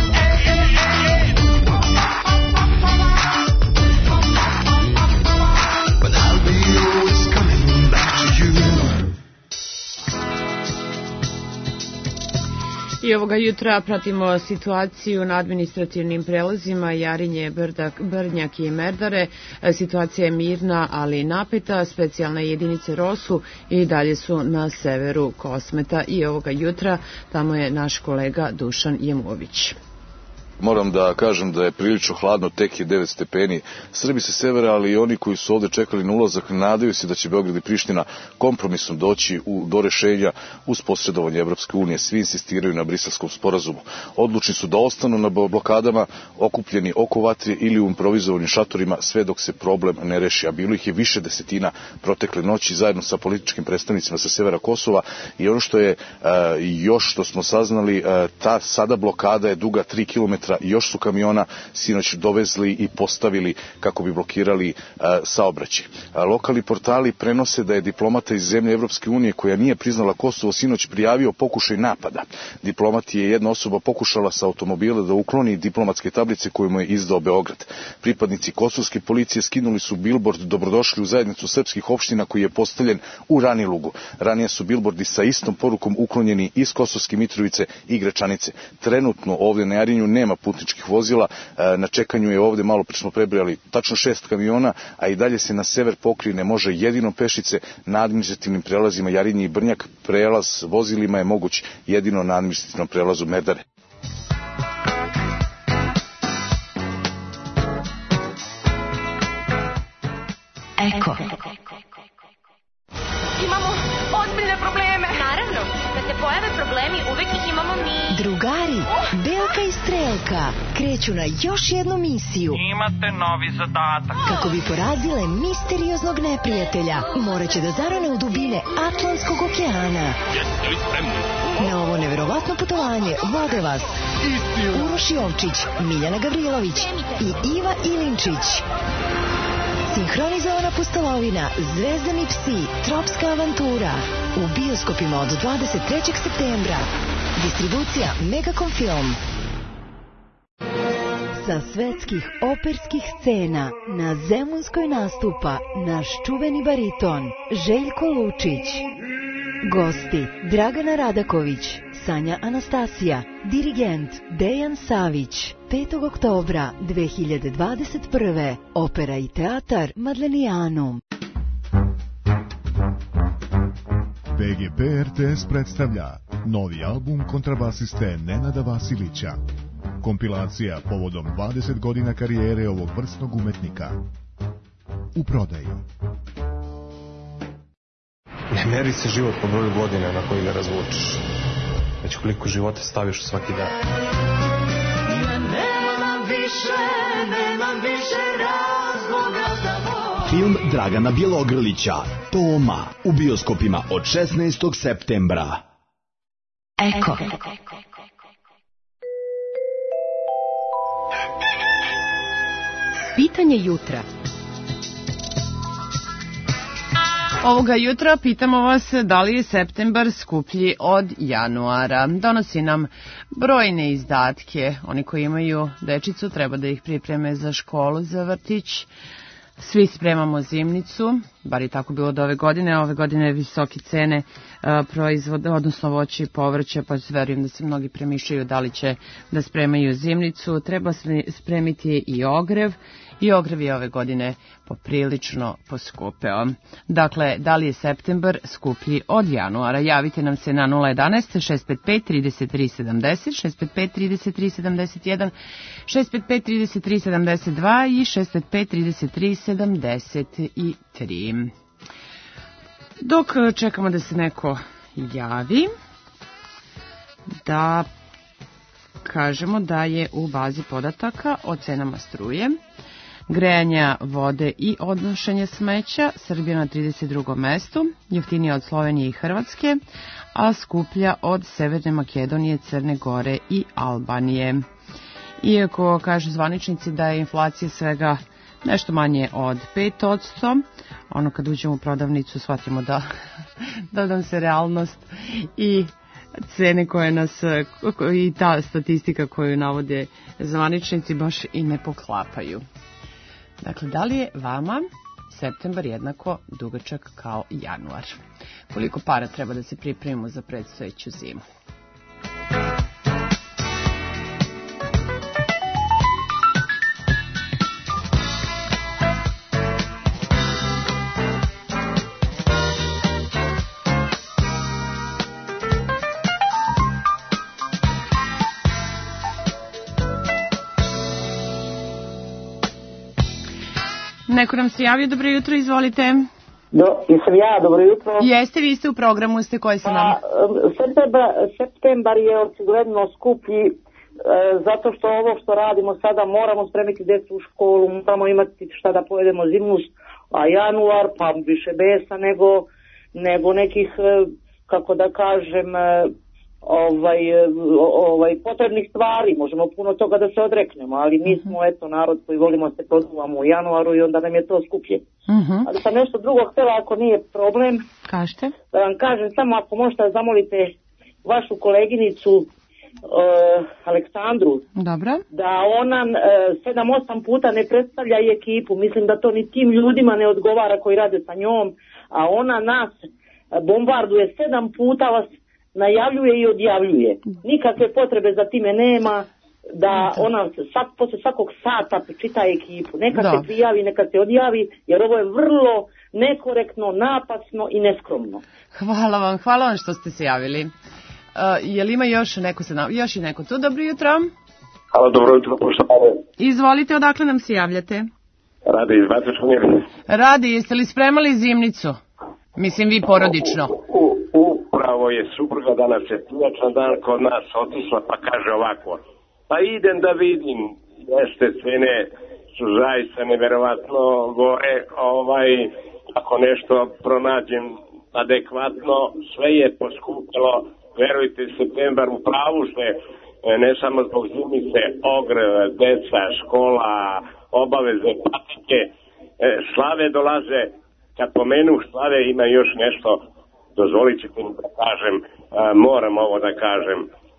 But I'll be always coming back to you. I ovoga jutra pratimo situaciju na administrativnim prelazima Jarinje, Brdak, Brnjak i Merdare. Situacija je mirna, ali napeta. Specijalne jedinice Rosu i dalje su na severu Kosmeta i ovoga jutra tamo je naš kolega Dušan Jemović. Moram da kažem da je prilično hladno, tek je devet stepeni. Srbi sa severa, ali i oni koji su ovde čekali na ulazak, nadaju se da će Beograd i Priština kompromisom doći u, do rešenja uz posredovanje Evropske unije. Svi insistiraju na briselskom sporazumu. Odlučni su da ostanu na blokadama, okupljeni oko vatre ili u improvizovanim šatorima, sve dok se problem ne reši. A bilo ih je više desetina protekle noći zajedno sa političkim predstavnicima sa severa Kosova. I ono što je uh, još što smo saznali, uh, ta sada blokada je duga tri kilometra. Još su kamiona sinoć dovezli i postavili kako bi blokirali uh, saobraćaj. Uh, lokalni portali prenose da je diplomata iz zemlje Evropske unije koja nije priznala Kosovo sinoć prijavio pokušaj napada. Diplomat je jedna osoba pokušala sa automobila da ukloni diplomatske tablice koje mu je izdao Beograd. Pripadnici kosovske policije skinuli su bilbord "Dobrodošli u zajednicu srpskih opština" koji je postavljen u Ranilugu. Ranije su bilbordi sa istom porukom uklonjeni iz Kosovske Mitrovice i Gračanice. Trenutno ovdje na Jarinju nema putničkih vozila. Na čekanju je ovdje, malo pre smo prebrojali, tačno šest kamiona, a i dalje se na sever Pokrine može jedino pešice. Na administrativnim prelazima Jarinje i Brnjak prelaz vozilima je moguć jedino na administrativnom prelazu Merdare. Eko. Imamo ozbiljne probleme. Naravno, kad se pojave problemi, uvek ih imamo mi. Drugari, Belka i Strelka kreću na još jednu misiju. Imate novi zadatak. Kako bi porazile misterioznog neprijatelja, morat će da zarane u dubine Atlantskog okeana. Jeste li spremni? Na ovo neverovatno putovanje vode vas Uroš Jovčić, Miljana Gavrilović i Iva Ilinčić. Sinhronizovana pustolovina, Zvezdani psi, Tropska avantura. U bioskopima od dvadeset trećeg septembra. Distribucija Megacom Film. Sa svetskih operskih scena na Zemunskoj nastupa naš čuveni bariton Željko Lučić. Gosti Dragana Radaković, Sanja Anastasija, dirigent Dejan Savić. petog oktobra dve hiljade dvadeset prve. Opera i teatar Madlenijanum. B G P R T S predstavlja novi album kontrabasiste Nenada Vasilića. Kompilacija povodom dvadeset godina karijere ovog vrsnog umetnika. U prodaji. Ne meri se život po broju godina na koji ga razvučeš, već koliko života staviš u svaki dan. Ja nemam više, nemam više razloga za bol. Film Dragana Bjelogrlića, Toma, u bioskopima od šesnaestog septembra. Eko. Pitanje jutra. Ovoga jutra pitamo vas da li je septembar skuplji od januara. Donosi nam brojne izdatke. Oni koji imaju dečicu treba da ih pripreme za školu, za vrtić. Svi spremamo zimnicu, bar i tako bilo do ove godine. Ove godine visoke cene proizvoda, odnosno voća i povrća, pa verujem da se mnogi premišljaju da li će da spremaju zimnicu. Treba spremiti i ogrev. I ogrev je ove godine poprilično poskupeo. Dakle, da li je septembar skuplji od januara? Javite nam se na nula jedanaest šest pet pet trideset tri sedamdeset, šest pet pet trideset tri sedamdeset jedan, šest pet pet trideset tri sedamdeset dva i šest pet pet trideset tri sedamdeset tri. Dok čekamo da se neko javi, da kažemo da je u bazi podataka o cenama struje, grejanja vode i odnošenja smeća Srbija na trideset drugom mestu, jeftinija od Slovenije i Hrvatske, a skuplja od Severne Makedonije, Crne Gore i Albanije. Iako kažu zvaničnici da je inflacija svega nešto manje od pet posto, ono kad uđemo u prodavnicu shvatimo da dodam se realnost i cene koje nas i ta statistika koju navode zvaničnici baš i ne poklapaju. Dakle, da li je vama septembar jednako dugačak kao januar? Koliko para treba da se pripremimo za predstojeću zimu? Neko nam se javio, dobro jutro, izvolite. Do, jesam ja, dobro jutro. Jeste, vi ste u programu, ste koji sa nama? Septembar, septembar je očigledno skuplji, e, zato što ovo što radimo sada moramo spremiti djecu u školu, moramo imati šta da pojedemo zimnus, a januar pa više besa nego, nego nekih, kako da kažem, ovaj, ovaj, potrebnih stvari, možemo puno toga da se odreknemo, ali mi smo uh-huh. eto narod koji volimo se produvamo u januaru i onda nam je to skuplje. Uh-huh. Ali sam nešto drugo htjela, ako nije problem. Kažete? Da vam kažem, samo ako možete zamolite vašu koleginicu uh, Aleksandru. Dobro. Da ona uh, sedam osam puta ne predstavlja i ekipu, mislim da to ni tim ljudima ne odgovara koji rade sa njom, a ona nas bombarduje sedam puta, vas najavljuje i odjavljuje. Nikakve potrebe za time nema. da ona svak, posle svakog sata čita ekipu. Neka Da. se prijavi, neka se odjavi, jer ovo je vrlo nekorektno, napasno i neskromno. Hvala vam, hvala vam što ste se javili. Uh, je li ima još neko, se na... još i neko tu? Dobro jutro. Halo, dobro jutro, poštovane. Izvolite, odakle nam se javljate? Radi iz Matičnog Mirne. Radi, jeste li spremali zimnicu? Mislim, vi porodično. U, upravo je supruga danas je pijačan dan kod nas otišla, pa kaže ovako. Pa idem da vidim, jeste cene su zaista neverovatno gore, ovaj, ako nešto pronađem adekvatno, sve je poskupilo, verujte, septembar u pravu ste, ne samo zbog zimice, ogrev, deca, škola, obaveze, patike, slave dolaze, kad pomenu slave ima još nešto, dozvolit ćete mi da kažem, moram ovo da kažem,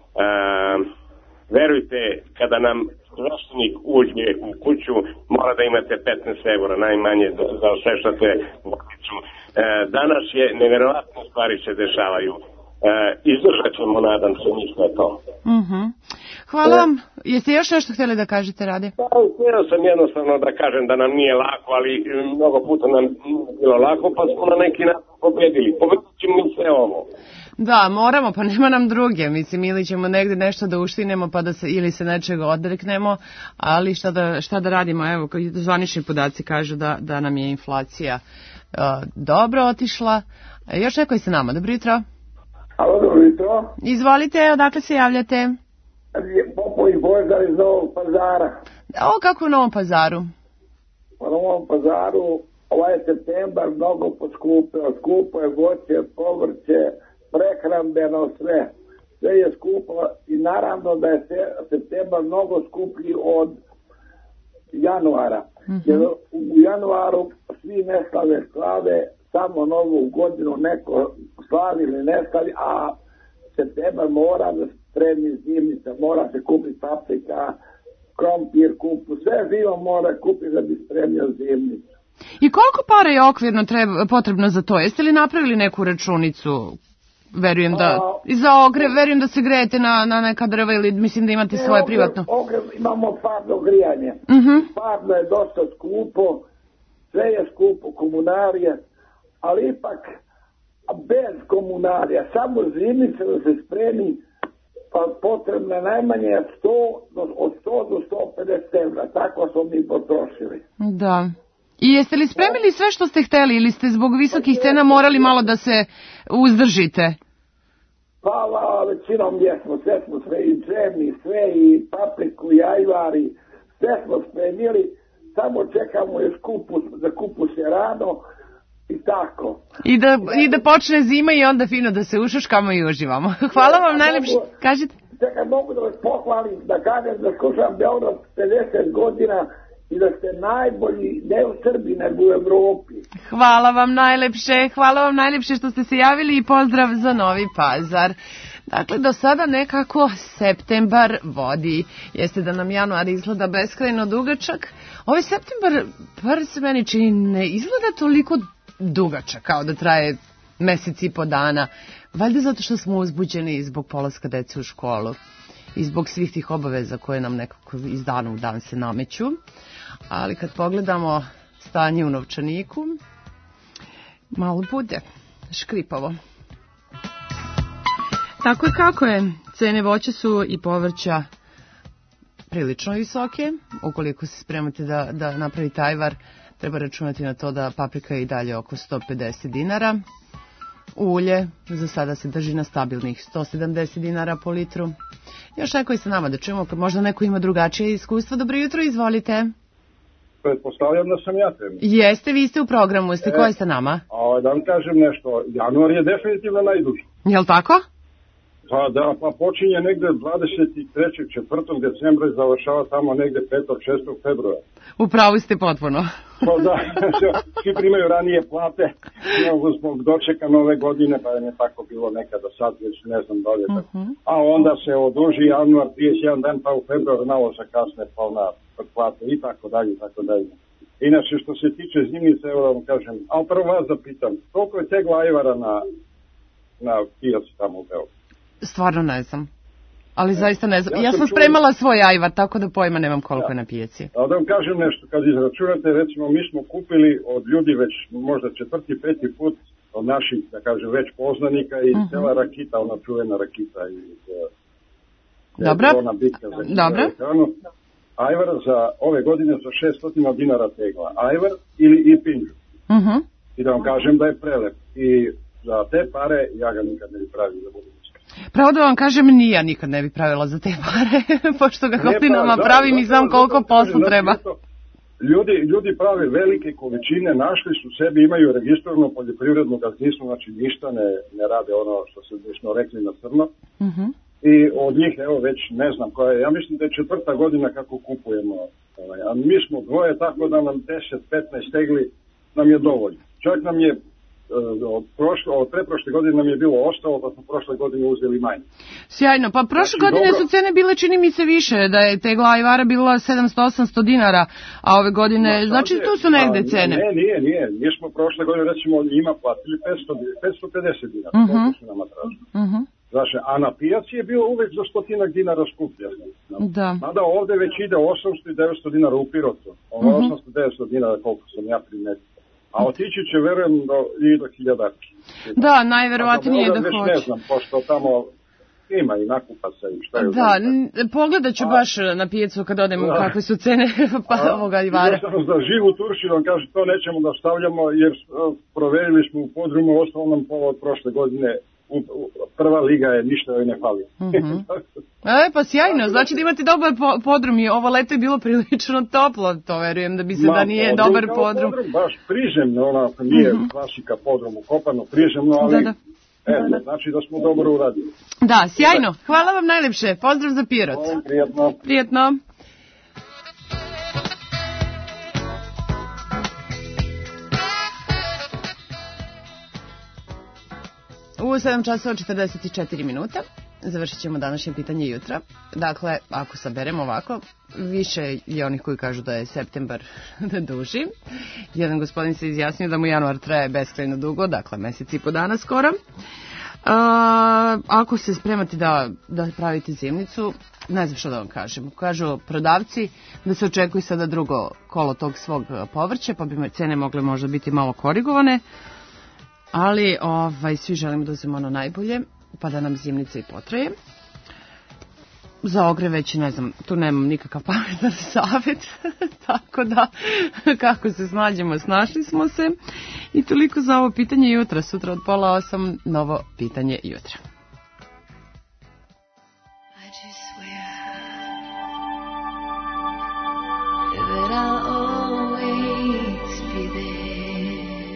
verujte, kada nam sveštenik uđe u kuću, mora da imate petnaest eura najmanje za osveštate kuću. Danas je neverovatne stvari se dešavaju. Izdržat ćemo, nadam se, ništa to. Uh-huh. Hvala vam. Jeste još nešto htjeli da kažete, Rade? Pa, htio sam jednostavno da kažem da nam nije lako, ali mnogo puta nam nije bilo lako, pa smo na neki način pobedili. Pobedit ćemo mi sve ovo. Da, moramo, pa nema nam druge. Mislim, ili ćemo negdje nešto da uštinemo, pa da se, ili se nečega odreknemo, ali šta da, šta da radimo? Evo, zvanični podaci kažu da, da nam je inflacija uh, dobro otišla. E, još neko je sa nama. Dobro jutro. Halo, dobro jutro. Izvolite, odakle se javljate? Popović Boždar iz Novog Pazara. O, kako u Novom Pazaru? U Novom Pazaru ovaj septembar mnogo poskupio. Skupo je voće, povrće, prehrambeno, sve. Sve je skupo i naravno da je septembar mnogo skuplji od januara. Mm-hmm. Jer u januaru svi ne slave slave, samo novu godinu neko slavi ili ne slavi, a septembar mora da spremi zimnica, mora se kupiti paprika, krompir kupu, sve živo mora kupiti da bi spremio zimnicu. I koliko para je okvirno treba, potrebno za to? Jeste li napravili neku računicu? Verujem da, i za ogrev, verujem da se grejete na, na neka drva ili mislim da imate svoje ogrev, privatno. Ogrev, imamo parno grijanje. Uh-huh. Parno je dosta skupo, sve je skupo, komunalije, ali ipak bez komunalija, samo zimnica da se spremi, pa potrebno je najmanje sto, od sto do sto pedeset evra, tako smo mi potrošili. Da. I jeste li spremili sve što ste hteli ili ste zbog visokih cena morali malo da se uzdržite? Pa većinom jesmo, sve smo sve i džemi, sve i papriku, i ajvari, sve smo spremili, samo čekamo još kupu, da kupu se rano i tako. I da, i da počne zima i onda fino da se ušuškamo i uživamo. Hvala vam najlepše. Kažite. Čekaj, mogu da vas pohvalim, da kažem da slušam Beograd pedeset godina i da ste najbolji, ne u Srbiji, nego u Evropi. Hvala vam najlepše, hvala vam najlepše što ste se javili i pozdrav za Novi Pazar. Dakle, do sada nekako septembar vodi. Jeste da nam januar izgleda beskrajno dugačak. Ovaj septembar, bar se meni čini, ne izgleda toliko dugačak, kao da traje mesec i po dana. Valjda zato što smo uzbuđeni zbog polaska dece u školu i zbog svih tih obaveza koje nam nekako iz dana u dan se nameću. Ali kad pogledamo stanje u novčaniku, malo bude škripavo. Tako je kako je. Cene voća su i povrća prilično visoke. Ukoliko se spremate da, da napravite ajvar, treba računati na to da paprika je i dalje oko sto pedeset dinara. Ulje za sada se drži na stabilnih sto sedamdeset dinara po litru. Još neko je sa nama da čujemo, kad možda neko ima drugačije iskustvo. Dobro jutro, izvolite. Pretpostavljam da sam ja temi. Jeste, vi ste u programu, ste, e, ko je sa nama? A, da vam kažem nešto, januar je definitivno najduži. Jel' tako? Pa da, pa počinje negde dvadeset trećeg četvrtog decembra i završava tamo negde petog šestog februara. Upravo ste potpuno. Pa da, svi primaju ranije plate, zbog dočeka nove godine, pa je ne tako bilo nekada sad, već ne znam da li je tako. Uh-huh. A onda se oduži januar, trideset jedan dan, pa u februar malo se kasne polna plate i tako dalje, i tako dalje. Inače, što se tiče zimnice, evo da vam kažem, ali prvo vas zapitam, koliko je tegla ajvara na, na pijaci tamo u Beogradu? Stvarno ne znam. Ali zaista ne znam. Ja Ja sam sam čuo- spremala svoj ajvar, tako da pojma nemam koliko je na pijaci. A da vam kažem nešto, kad izračunate, recimo, mi smo kupili od ljudi već možda četvrti, peti put od naših, da kažem, već poznanika i Mhm. cela rakita, ona čuvena rakita iz eh, Dobro. ona bitka za Dobro. Hranu. Ajvar za ove godine za šessto dinara tegla. Ajvar ili ipinđu. Mhm. I da vam kažem da je prelep. I za te pare ja ga nikad ne bi pravio da budem iskren. Pravo da vam kažem, ni ja nikad ne bi pravila za te pare, pošto ga Ne, pa, godinama da, pravim i zato- znam koliko zato posla kažem, treba. zato što Ljudi, ljudi prave velike količine, našli su sebi, imaju registrovano poljoprivredno gazdinstvo, znači ništa ne, ne rade ono što se smo rekli na crno. Mhm. I od njih, evo već ne znam koja je, ja mislim da je četvrta godina kako kupujemo. Ovaj, a mi smo dvoje, tako da nam deset petnaest tegli nam je dovoljno. Čak nam je, e, od, prošle, od preprošle godine nam je bilo ostalo, pa smo prošle godine uzeli manje. Sjajno, pa prošle Znači, godine dobro. su cene bile, čini mi se, više, da je tegla ajvara bila sedamsto osamsto dinara, a ove godine, Ma, sad znači je- tu su negde a, cene. Ne, nije, nije. Mi smo prošle godine recimo njima platili petsto, petsto pedeset dinara, Mhm. koliko su nama tražili. Mhm. Znači, a na pijaci je bilo uvek za stotinak dinara skuplje. Da. Mada ovde već ide osamsto i devetsto dinara u Pirotu. Ovo je Mhm. osamsto devetsto dinara koliko sam ja primetio. A otići će, verujem, do, i do hiljadaki. Da, najverovatnije A da za Beograd već ne hoće. znam, pošto tamo ima i nakupaca i šta je. Da, n- pogledat ću baš na pijacu kad odem Da. kakve su cene pa ovoga ajvara. Jednostavno za živu turšiju vam kaže to nećemo da stavljamo jer uh, proverili smo u podrumu, ostalo nam pola od prošle godine. U, u, prva liga je, ništa joj ne fali. Mhm. E, pa sjajno, znači da imate dobar po- podrum i ovo leto je bilo prilično toplo, to verujem da bi se Ma, da nije podrum dobar kao podrum. Baš prižemno, onako, nije Mhm. klasika podrum ukopano, prižemno, ali Da, da. eto, znači da smo dobro uradili. Da, sjajno, hvala vam najlepše, pozdrav za Pirot. Prijetno. Prijetno. U sedam časova četrdeset četiri minuta završit ćemo današnje pitanje jutra. Dakle, ako saberemo ovako, više je onih koji kažu da je septembar duži. Jedan gospodin se izjasnio da mu januar traje beskrajno dugo, dakle mesec i po dana skoro. A, ako se spremate da, da pravite zimnicu, ne znam što da vam kažem. Kažu prodavci da se očekuje sada drugo kolo tog svog povrća, pa bi cene mogle možda biti malo korigovane. Ali ovaj, svi želimo da uzmemo ono najbolje, pa da nam zimnica i potraje. Za ogre već, ne znam, tu nemam nikakav pametan savjet, tako da kako se snađemo, snašli smo se. I toliko za ovo pitanje jutra, sutra od pola osam, novo pitanje jutra. That I'll always be there.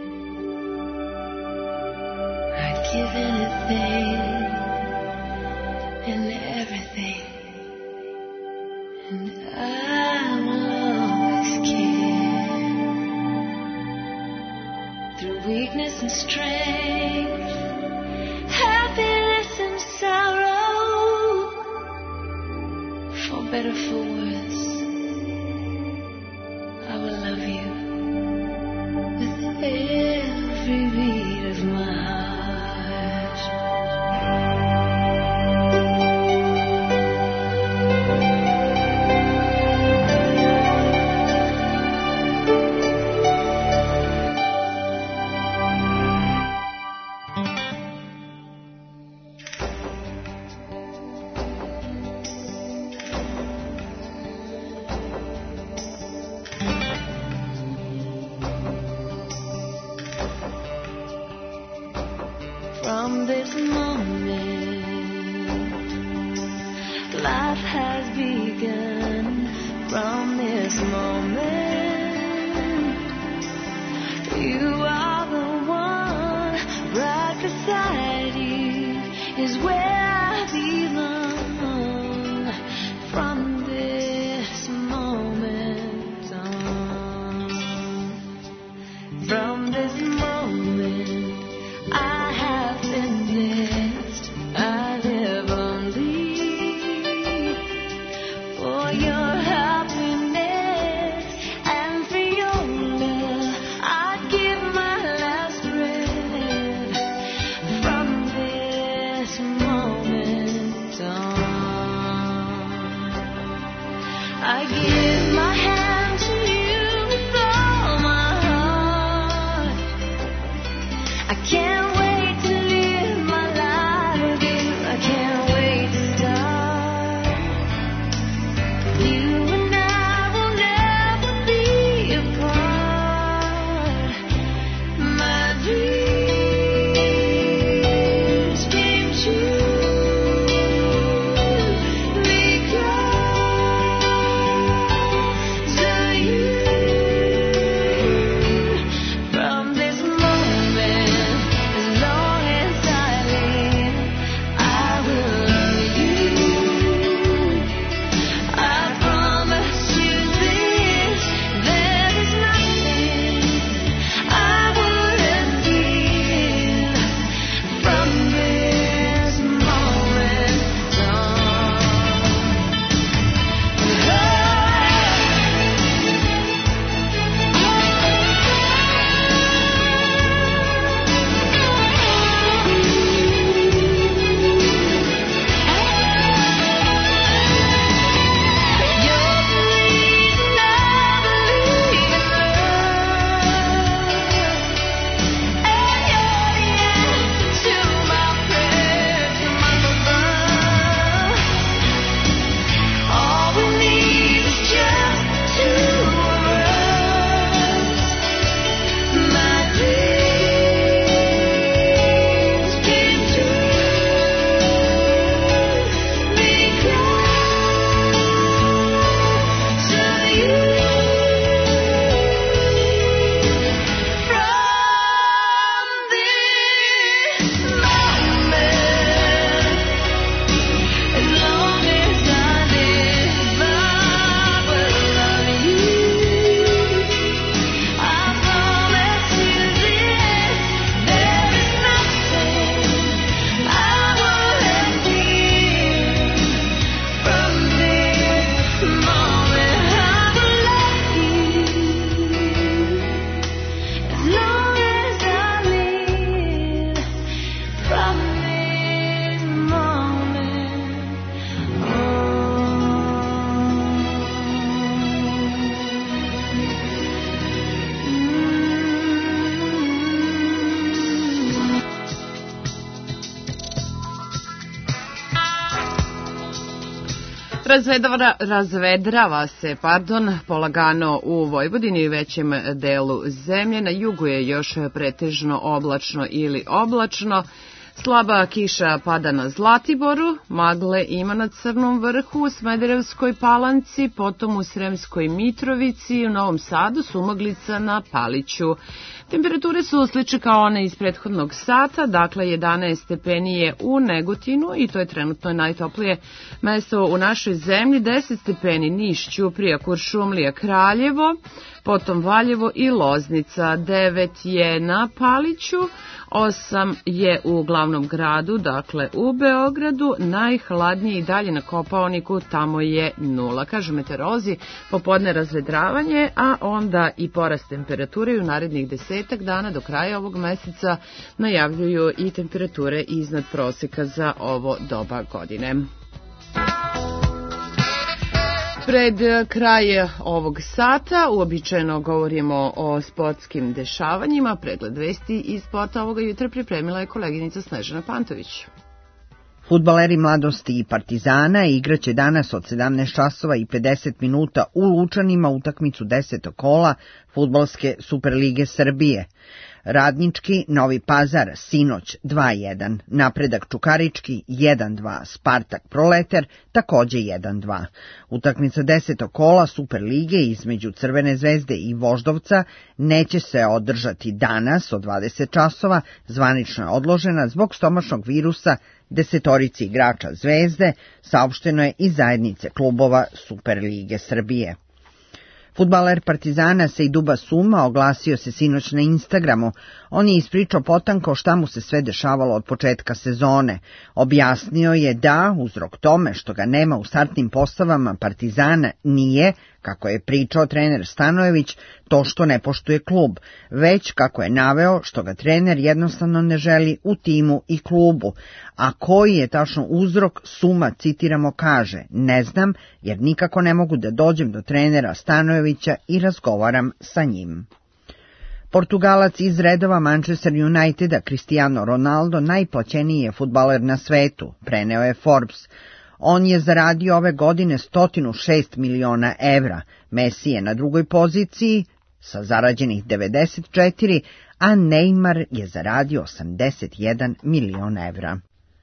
I'd give anything and everything, and I will always care. Through weakness and strength, happiness and sorrow, for better, for worse, I will love you with every beat of my heart. From this moment, life has begun. From this moment, you are the one. Right beside you is where I belong. From this moment on, from this moment, I have been blessed. I live only for your happiness and for your love. I'd give my last breath. From this moment. Razvedrava, razvedrava se, pardon, polagano u Vojvodini i većem delu zemlje. Na jugu je još pretežno oblačno ili oblačno. Slaba kiša pada na Zlatiboru, magle ima na Crnom vrhu, u Smederevskoj Palanci, potom u Sremskoj Mitrovici, u Novom Sadu sumaglica na Paliću. Temperature su slične kao one iz prethodnog sata, dakle jedanaest stepeni je u Negotinu i to je trenutno najtoplije mesto u našoj zemlji, deset stepeni Niš, Ćuprija, Kuršumlija, Kraljevo, potom Valjevo i Loznica, devet je na Paliću, osam je u glavnom gradu, dakle u Beogradu, najhladnije i dalje na Kopaoniku, tamo je nula. Kaže meteorolozi, popodne razvedravanje, a onda i porast temperature u narednih desetak dana do kraja ovog meseca najavljuju i temperature iznad proseka za ovo doba godine. Pred kraj ovog sata uobičajeno govorimo o sportskim dešavanjima. Pregled vesti iz sporta ovoga jutra pripremila je koleginica Snežana Pantović. Fudbaleri Mladosti i Partizana igraće danas od sedamnaest časova i pedeset minuta u Lučanima utakmicu desetog kola Fudbalske Superlige Srbije. Radnički Novi Pazar sinoć dva jedan, Napredak Čukarički jedan dva, Spartak Proleter takođe jedan dva. Utakmica desetog kola Superlige između Crvene zvezde i Voždovca neće se održati danas od dvadeset časova, zvanično je odložena zbog stomačnog virusa desetorici igrača Zvezde, saopšteno je iz zajednice klubova Superlige Srbije. Fudbaler Partizana Sejduba Suma oglasio se sinoć na Instagramu. On je ispričao potanko šta mu se sve dešavalo od početka sezone. Objasnio je da uzrok tome što ga nema u startnim postavama Partizana nije, kako je pričao trener Stanojević, to što ne poštuje klub, već, kako je naveo, što ga trener jednostavno ne želi u timu i klubu. A koji je tačno uzrok, Suma, citiramo, kaže, ne znam, jer nikako ne mogu da dođem do trenera Stanojevića i razgovaram sa njim. Portugalac iz redova Manchester Uniteda Cristiano Ronaldo najplaćeniji je fudbaler na svetu, preneo je Forbes. On je zaradio ove godine sto šest miliona evra, Messi je na drugoj poziciji sa zarađenih devedeset četiri, a Neymar je zaradio osamdeset jedan miliona evra.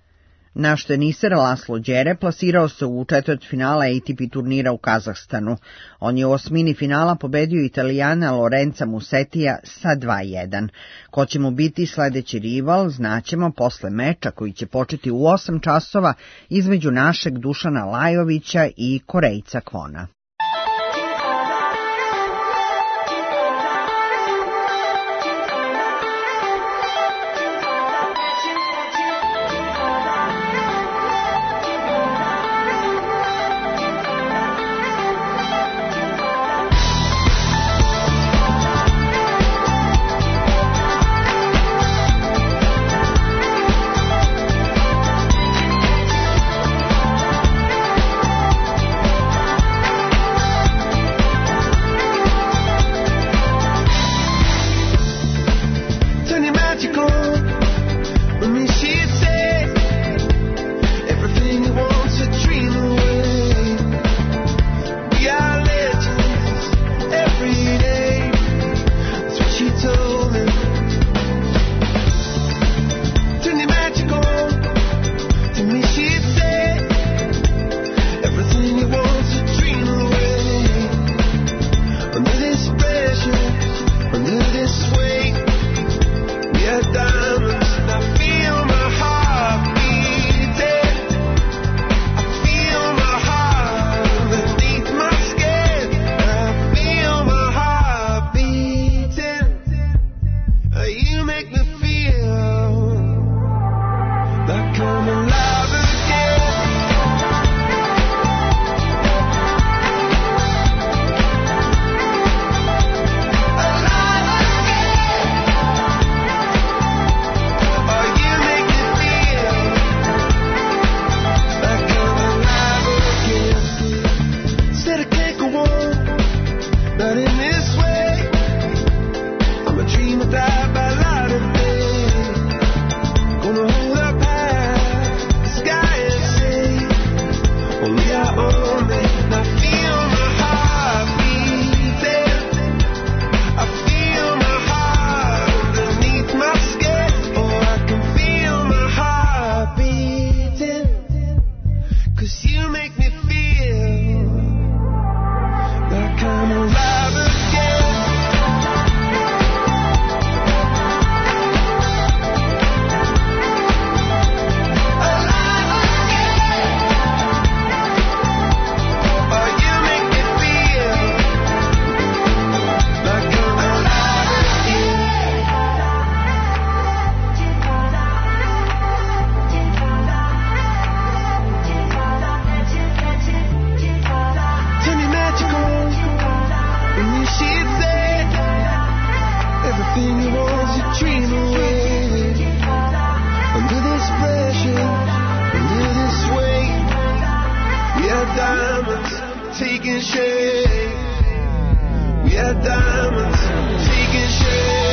Naš teniser Laslo Đere plasirao se u četvrtfinala A T P turnira u Kazahstanu. On je u osmini finala pobedio Italijana Lorenza Musetija sa dva jedan. Ko će mu biti sledeći rival, znaćemo posle meča koji će početi u osam časova između našeg Dušana Lajovića i Korejca Kvona. taking shape. We had diamonds taking shape.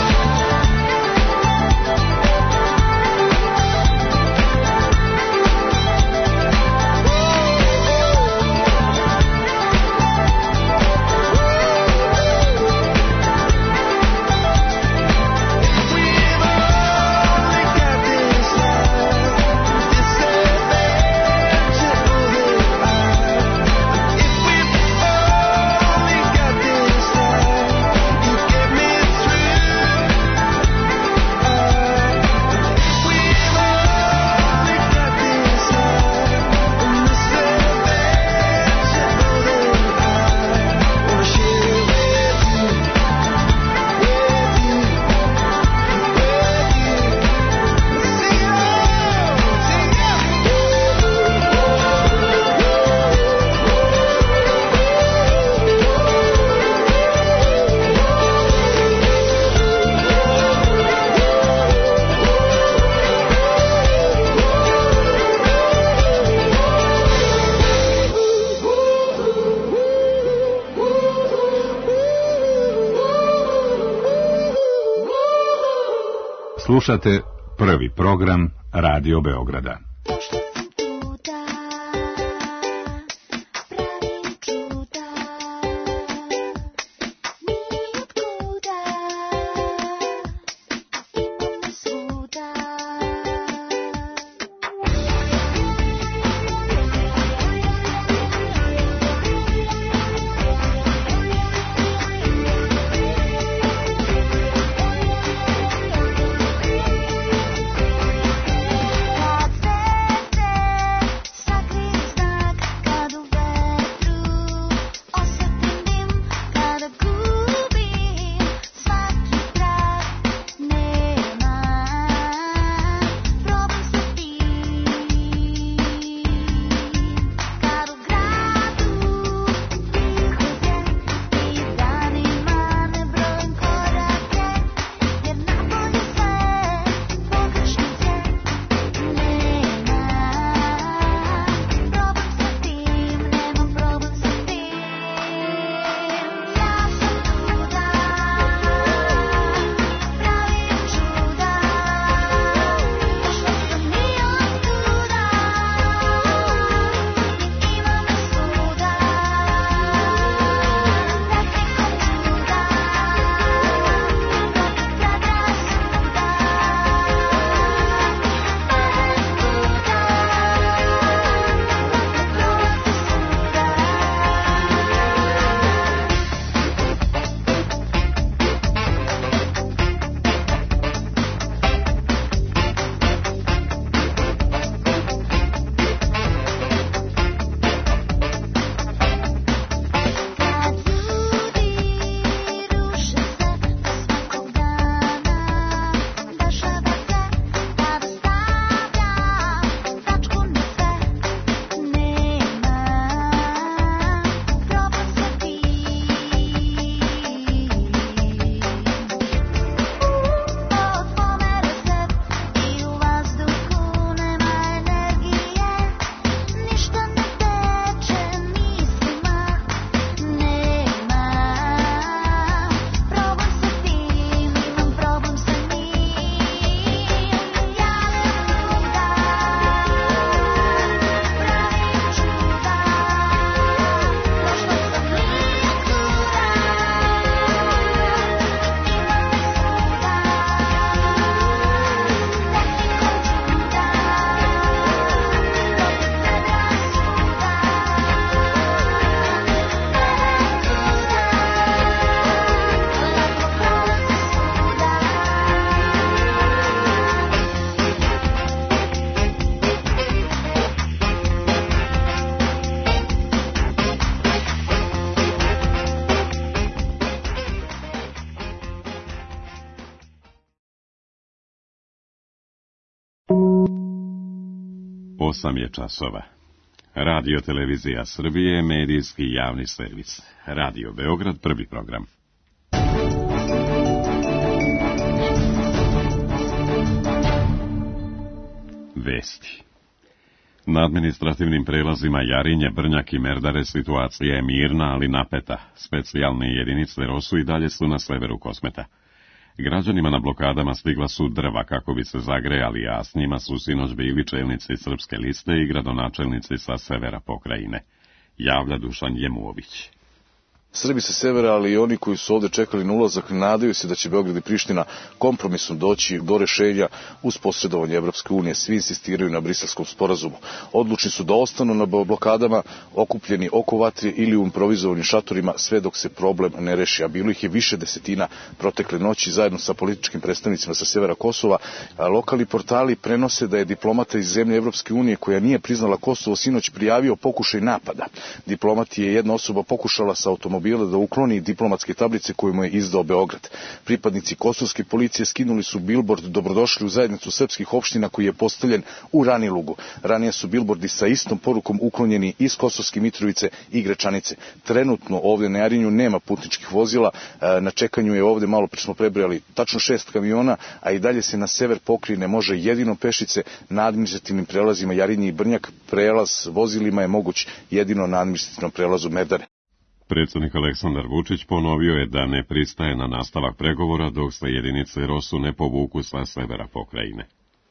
Slušate prvi program Radio Beograda. osam je časova. Radio Televizija Srbije, medijski javni servis. Radio Beograd, prvi program. Vesti. Na administrativnim prelazima Jarinje, Brnjak i Merdare situacija je mirna, ali napeta. Specijalne jedinice Rosu i dalje su na severu Kosmeta. Građanima na blokadama stigla su drva kako bi se zagrejali, a s njima su sinoć bili čelnici Srpske liste i gradonačelnici sa severa pokrajine. Javlja Dušan Jemuović. Srbi sa severa, ali i oni koji su ovde čekali na ulazak, nadaju se da će Beograd i Priština kompromisom doći do rešenja uz posredovanje Evropske unije. Svi insistiraju na briselskom sporazumu. Odlučni su da ostanu na blokadama, okupljeni oko vatre ili u improvizovanim šatorima, sve dok se problem ne reši. A bilo ih je više desetina protekle noći zajedno sa političkim predstavnicima sa severa Kosova. A lokalni portali prenose da je diplomata iz zemlje Evropske unije koja nije priznala Kosovo sinoć prijavio pokušaj napada. Diplomati je jedna osoba pokušala sa automobila da ukloni diplomatske tablice koje mu je izdao Beograd. Pripadnici kosovske policije skinuli su bilbord "Dobrodošli u zajednicu srpskih opština" koji je postavljen u Ranilugu. Ranije su bilbordi sa istom porukom uklonjeni iz Kosovske Mitrovice i Gračanice. Trenutno ovde na Jarinju nema putničkih vozila, na čekanju je ovde, malo pre smo prebrojali, tačno šest kamiona, a i dalje se na sever pokrajine može jedino pešice. Na administrativnim prelazima Jarinje i Brnjak prelaz vozilima je moguć jedino na administrativnom prelazu Merdare. Predsjednik Aleksandar Vučić ponovio je da ne pristaje na nastavak pregovora dok se jedinice Rosu ne povuku sa severa pokrajine.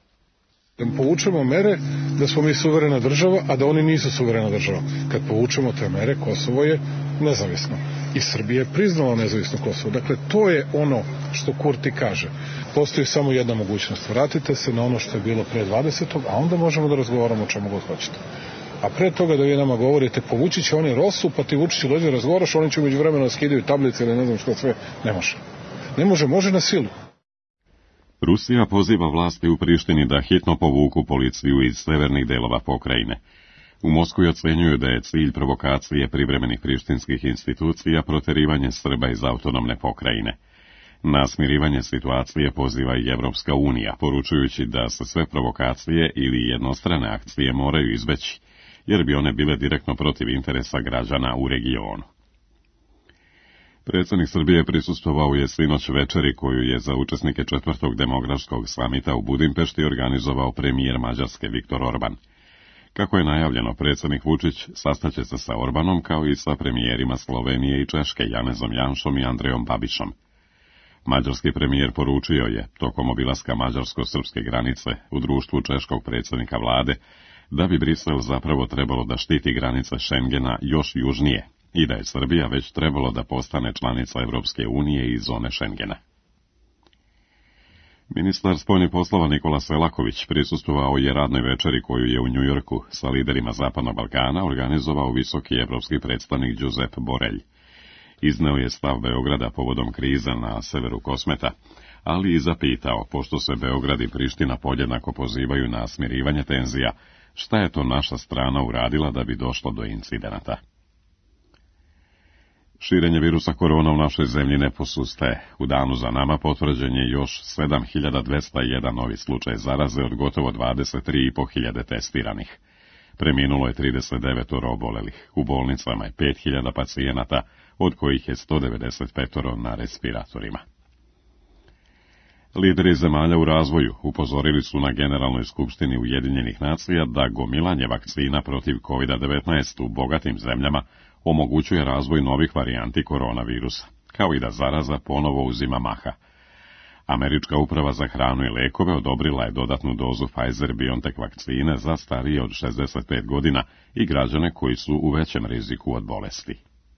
Da povučemo mere da smo mi suverena država, a da oni nisu suverena država. Kad povučemo te mere, Kosovo je nezavisno. I Srbija je priznala nezavisno Kosovo. Dakle, to je ono što Kurti kaže. Postoji samo jedna mogućnost. Vratite se na ono što je bilo pre dvadesetog a onda možemo da razgovaramo o čemu god hoćete. A pre toga da vi nama govorite povući će oni Rosu, pa ti Vučiću dođe razgovaraš, oni će među vremena skidaju tablice ili ne znam što sve. Ne može. Ne može, može na silu. Rusija poziva vlasti u Prištini da hitno povuku policiju iz severnih delova pokrajine. U Moskvi ocenjuju da je cilj provokacije privremenih prištinskih institucija proterivanje Srba iz autonomne pokrajine. Na smirivanje situacije poziva i Evropska unija, poručujući da se sve provokacije ili jednostrane akcije moraju izbeći, jer bi one bile direktno protiv interesa građana u regionu. Predsjednik Srbije prisustvovao je sinoć večeri koju je za učesnike četvrtog demografskog samita u Budimpešti organizovao premijer Mađarske Viktor Orban. Kako je najavljeno, predsjednik Vučić sastaće se sa Orbanom kao i sa premijerima Slovenije i Češke Janezom Janšom i Andrejom Babišom. Mađarski premijer poručio je, tokom obilaska mađarsko-srpske granice u društvu češkog predsjednika vlade, da bi Brisel zapravo trebalo da štiti granice Šengena još južnije i da je Srbija već trebalo da postane članica Evropske unije i zone Šengena. Ministar spoljnih poslova Nikola Selaković prisustvovao je radnoj večeri koju je u Njujorku sa liderima Zapadnog Balkana organizovao visoki evropski predstavnik Giuseppe Borrell. Izneo je stav Beograda povodom krize na severu Kosmeta, ali i zapitao, pošto se Beograd i Priština podjednako pozivaju na smirivanje tenzija, šta je to naša strana uradila da bi došlo do incidenata. Širenje virusa korona u našoj zemlji ne posustaje. U danu za nama potvrđen je još sedam hiljada dvesta jedan novi slučaj zaraze od gotovo dvadeset tri i po hiljade testiranih. Preminulo je trideset devet obolelih. U bolnicama je pet hiljada pacijenata, od kojih je sto devedeset pet na respiratorima. Lideri zemalja u razvoju upozorili su na Generalnoj skupštini Ujedinjenih nacija da gomilanje vakcina protiv kovid devetnaest u bogatim zemljama omogućuje razvoj novih varijanti koronavirusa, kao i da zaraza ponovo uzima maha. Američka uprava za hranu i lekove odobrila je dodatnu dozu Pfizer-BioNTech vakcine za starije od šezdeset pet godina i građane koji su u većem riziku od bolesti.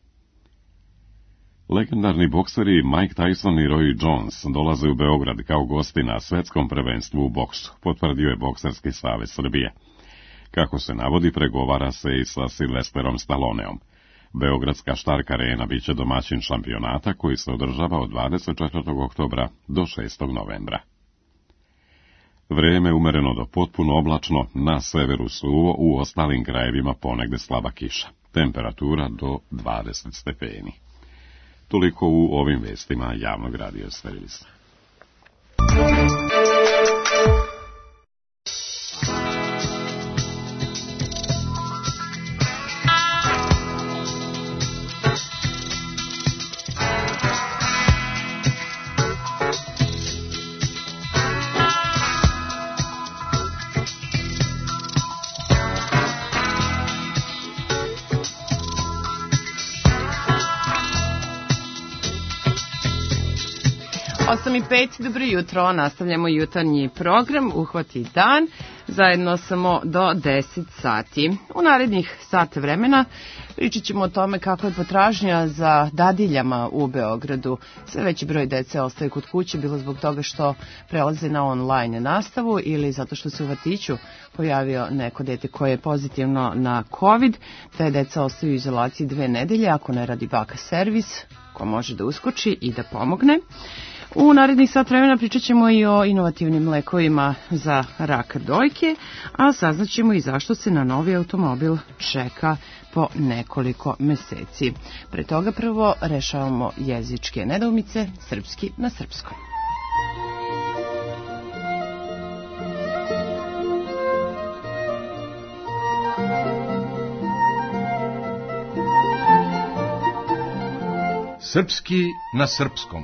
Legendarni bokseri Mike Tyson i Roy Jones dolaze u Beograd kao gosti na svetskom prvenstvu u boksu, potvrdio je Bokserski savez Srbije. Kako se navodi, pregovara se i sa Silvesterom Stalloneom. Beogradska Štark Arena biće domaćin šampionata koji se održava od dvadeset četvrtog oktobra do šestog novembra. Vreme umereno do potpuno oblačno, na severu suvo, u ostalim krajevima ponegde slaba kiša. Temperatura do dvadeset stepeni. Toliko u ovim vestima javnog radio servisa. osam i pet, dobro jutro, nastavljamo jutarnji program Uhvati dan, zajedno samo do deset sati. U narednih sat vremena pričat ćemo o tome kako je potražnja za dadiljama u Beogradu. Sve veći broj dece ostaje kod kuće, bilo zbog toga što prelaze na online nastavu ili zato što se u vrtiću pojavio neko dete koje je pozitivno na COVID. Te deca ostaju u izolaciji dve nedelje ako ne radi baka servis, ko može da uskoči i da pomogne. U narednih sat vremena pričat ćemo i o inovativnim lekovima za rak dojke, a saznaćemo i zašto se na novi automobil čeka po nekoliko meseci. Pre toga prvo rešavamo jezičke nedoumice, srpski na srpskom. Srpski na srpskom.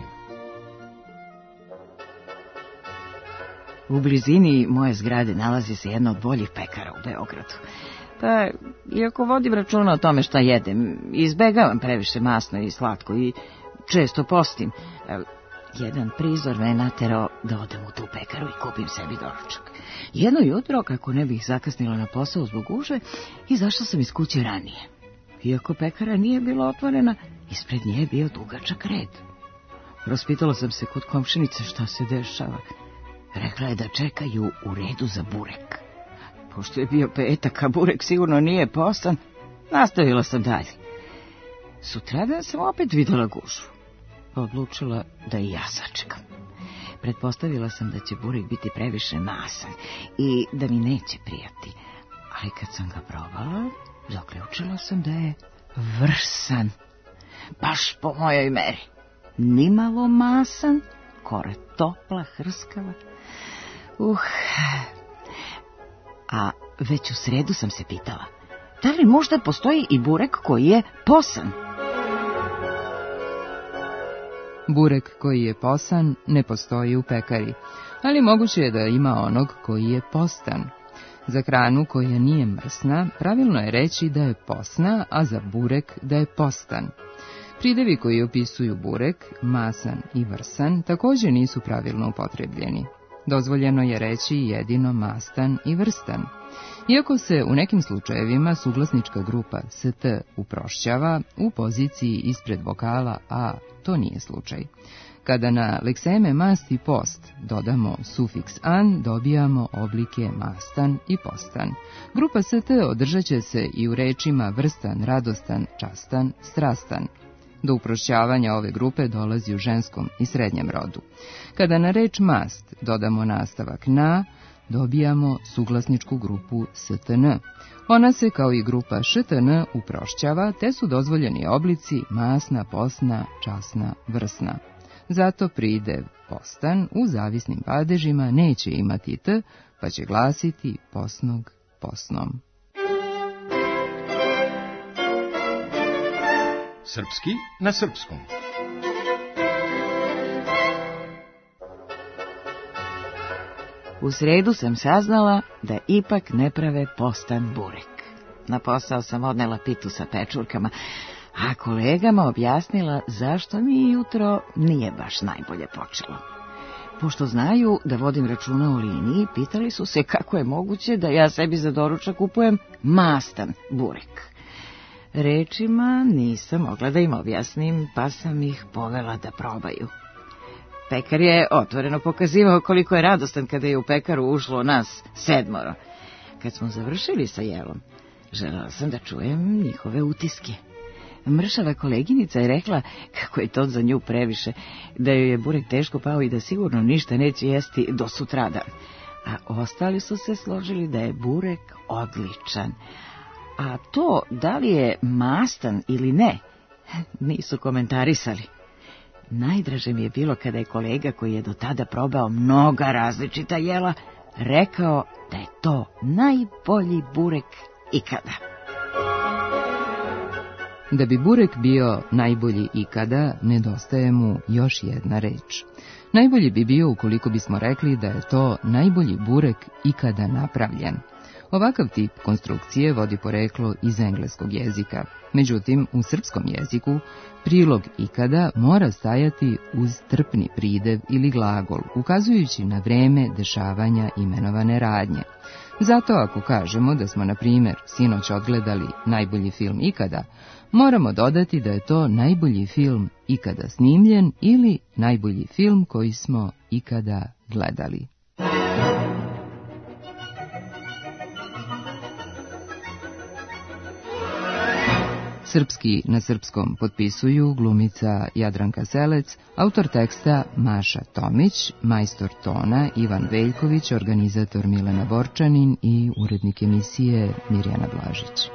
U blizini moje zgrade nalazi se jedna od boljih pekara u Beogradu. Pa, iako vodim računa o tome šta jedem, izbegavam previše masno i slatko i često postim, jedan prizor me naterao da odem u tu pekaru i kupim sebi doručak. Jedno jutro, kako ne bih zakasnila na posao zbog gužve, izašla sam iz kuće ranije. Iako pekara nije bila otvorena, ispred nje je bio dugačak red. Raspitala sam se kod komšinice šta se dešava. Rekla je da čekaju u redu za burek. Pošto je bio petak, a burek sigurno nije postan, nastavila sam dalje. Sutradan sam opet videla gužvu. Odlučila da i ja sačekam. Pretpostavila sam da će burek biti previše masan i da mi neće prijati. Ali kad sam ga probala, zaključila sam da je vrsan. Baš po mojoj meri. Nimalo masan, kora topla, hrskava. Uh. A već u sredu sam se pitala, da li možda postoji i burek koji je posan? Burek koji je posan ne postoji u pekari, ali moguće je da ima onog koji je postan. Za hranu koja nije mrsna, pravilno je reći da je posna, a za burek da je postan. Pridevi koji opisuju burek, masan i vrsan, također nisu pravilno upotrebljeni. Dozvoljeno je reći jedino mastan i vrstan. Iako se u nekim slučajevima suglasnička grupa st uprošćava, u poziciji ispred vokala a to nije slučaj. Kada na lekseme mast i post dodamo sufiks an, dobijamo oblike mastan i postan. Grupa st održat će se i u rečima vrstan, radostan, častan, strastan. Do uprošćavanja ove grupe dolazi u ženskom i srednjem rodu. Kada na reč mast dodamo nastavak na, dobijamo suglasničku grupu stn. Ona se kao i grupa štn uprošćava, te su dozvoljeni oblici masna, posna, časna, vrsna. Zato pridev postan u zavisnim padežima neće imati t, pa će glasiti posnog, posnom. Srpski na srpskom. U sredu sam saznala da ipak ne prave postan burek. Na posao sam odnela pitu sa pečurkama, a kolegama objasnila zašto mi jutro nije baš najbolje počelo. Pošto znaju da vodim računa o liniji, pitali su se kako je moguće da ja sebi za doručak kupujem mastan burek. Rečima nisam mogla da im objasnim, pa sam ih povela da probaju. Pekar je otvoreno pokazivao koliko je radostan kada je u pekaru ušlo nas sedmoro. Kad smo završili sa jelom, želela sam da čujem njihove utiske. Mršava koleginica je rekla kako je to za nju previše, da joj je burek teško pao i da sigurno ništa neće jesti do sutradan. A ostali su se složili da je burek odličan. A to, da li je mastan ili ne, nisu komentarisali. Najdraže mi je bilo kada je kolega koji je do tada probao mnoga različita jela, rekao da je to najbolji burek ikada. Da bi burek bio najbolji ikada, nedostaje mu još jedna reč. Najbolji bi bio ukoliko bismo rekli da je to najbolji burek ikada napravljen. Ovakav tip konstrukcije vodi poreklo iz engleskog jezika. Međutim, u srpskom jeziku prilog ikada mora stajati uz trpni pridev ili glagol, ukazujući na vreme dešavanja imenovane radnje. Zato ako kažemo da smo, na primjer, sinoć odgledali najbolji film ikada, moramo dodati da je to najbolji film ikada snimljen ili najbolji film koji smo ikada gledali. Srpski na srpskom potpisuju glumica Jadranka Selec, autor teksta Maša Tomić, majstor tona Ivan Veljković, organizator Milena Borčanin i urednik emisije Mirjana Blažić.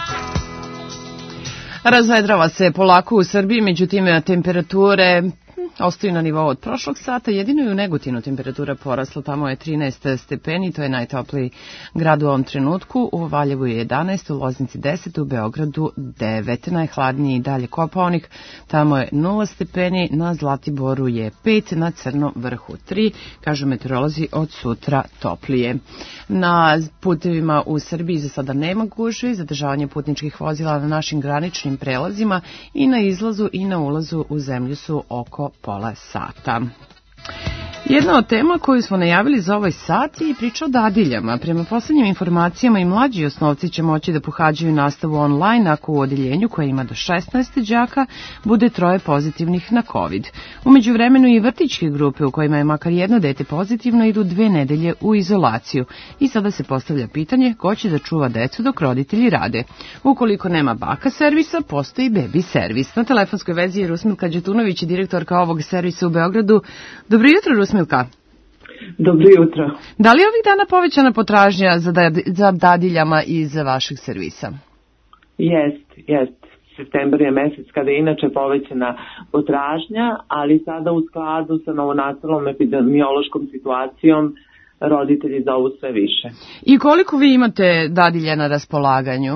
Razvedrava se polako u Srbiji, međutim temperature ostaju na nivou od prošlog sata, jedino je u Negotinu temperatura porasla, tamo je trinaest stepeni, to je najtopliji grad u ovom trenutku, u Valjevu je jedanaest, u Loznici deset, u Beogradu devet, najhladniji dalje Kopaonik, tamo je nula stepeni, na Zlatiboru je pet, na Crnom vrhu tri, kažu meteorolozi od sutra toplije. Na putevima u Srbiji za sada nema gužvi, zadržavanje putničkih vozila na našim graničnim prelazima i na izlazu i na ulazu u zemlju su oko pola sata. Jedna od tema koju smo najavili za ovaj sat je priča o dadiljama. Prema poslednjim informacijama i mlađi osnovci će moći da pohađaju nastavu online ako u odeljenju koje ima do šesnaest đaka bude troje pozitivnih na COVID. U međuvremenu i vrtićke grupe u kojima je makar jedno dete pozitivno idu dve nedelje u izolaciju. I sada se postavlja pitanje ko će da čuva decu dok roditelji rade. Ukoliko nema baka servisa, postoji bebi servis. Na telefonskoj vezi je Rusmilka Đetunović, direktorka ovog servisa u Beogradu. Dobro jutro, Rusmilka. Milka. Dobro jutro. Da li je ovih dana povećana potražnja za, dad, za dadiljama iz vašeg servisa? Jest, jest. Septembar je mesec kada je inače povećana potražnja, ali sada u skladu sa novonastalom epidemiološkom situacijom roditelji zovu sve više. I koliko vi imate dadilja na raspolaganju?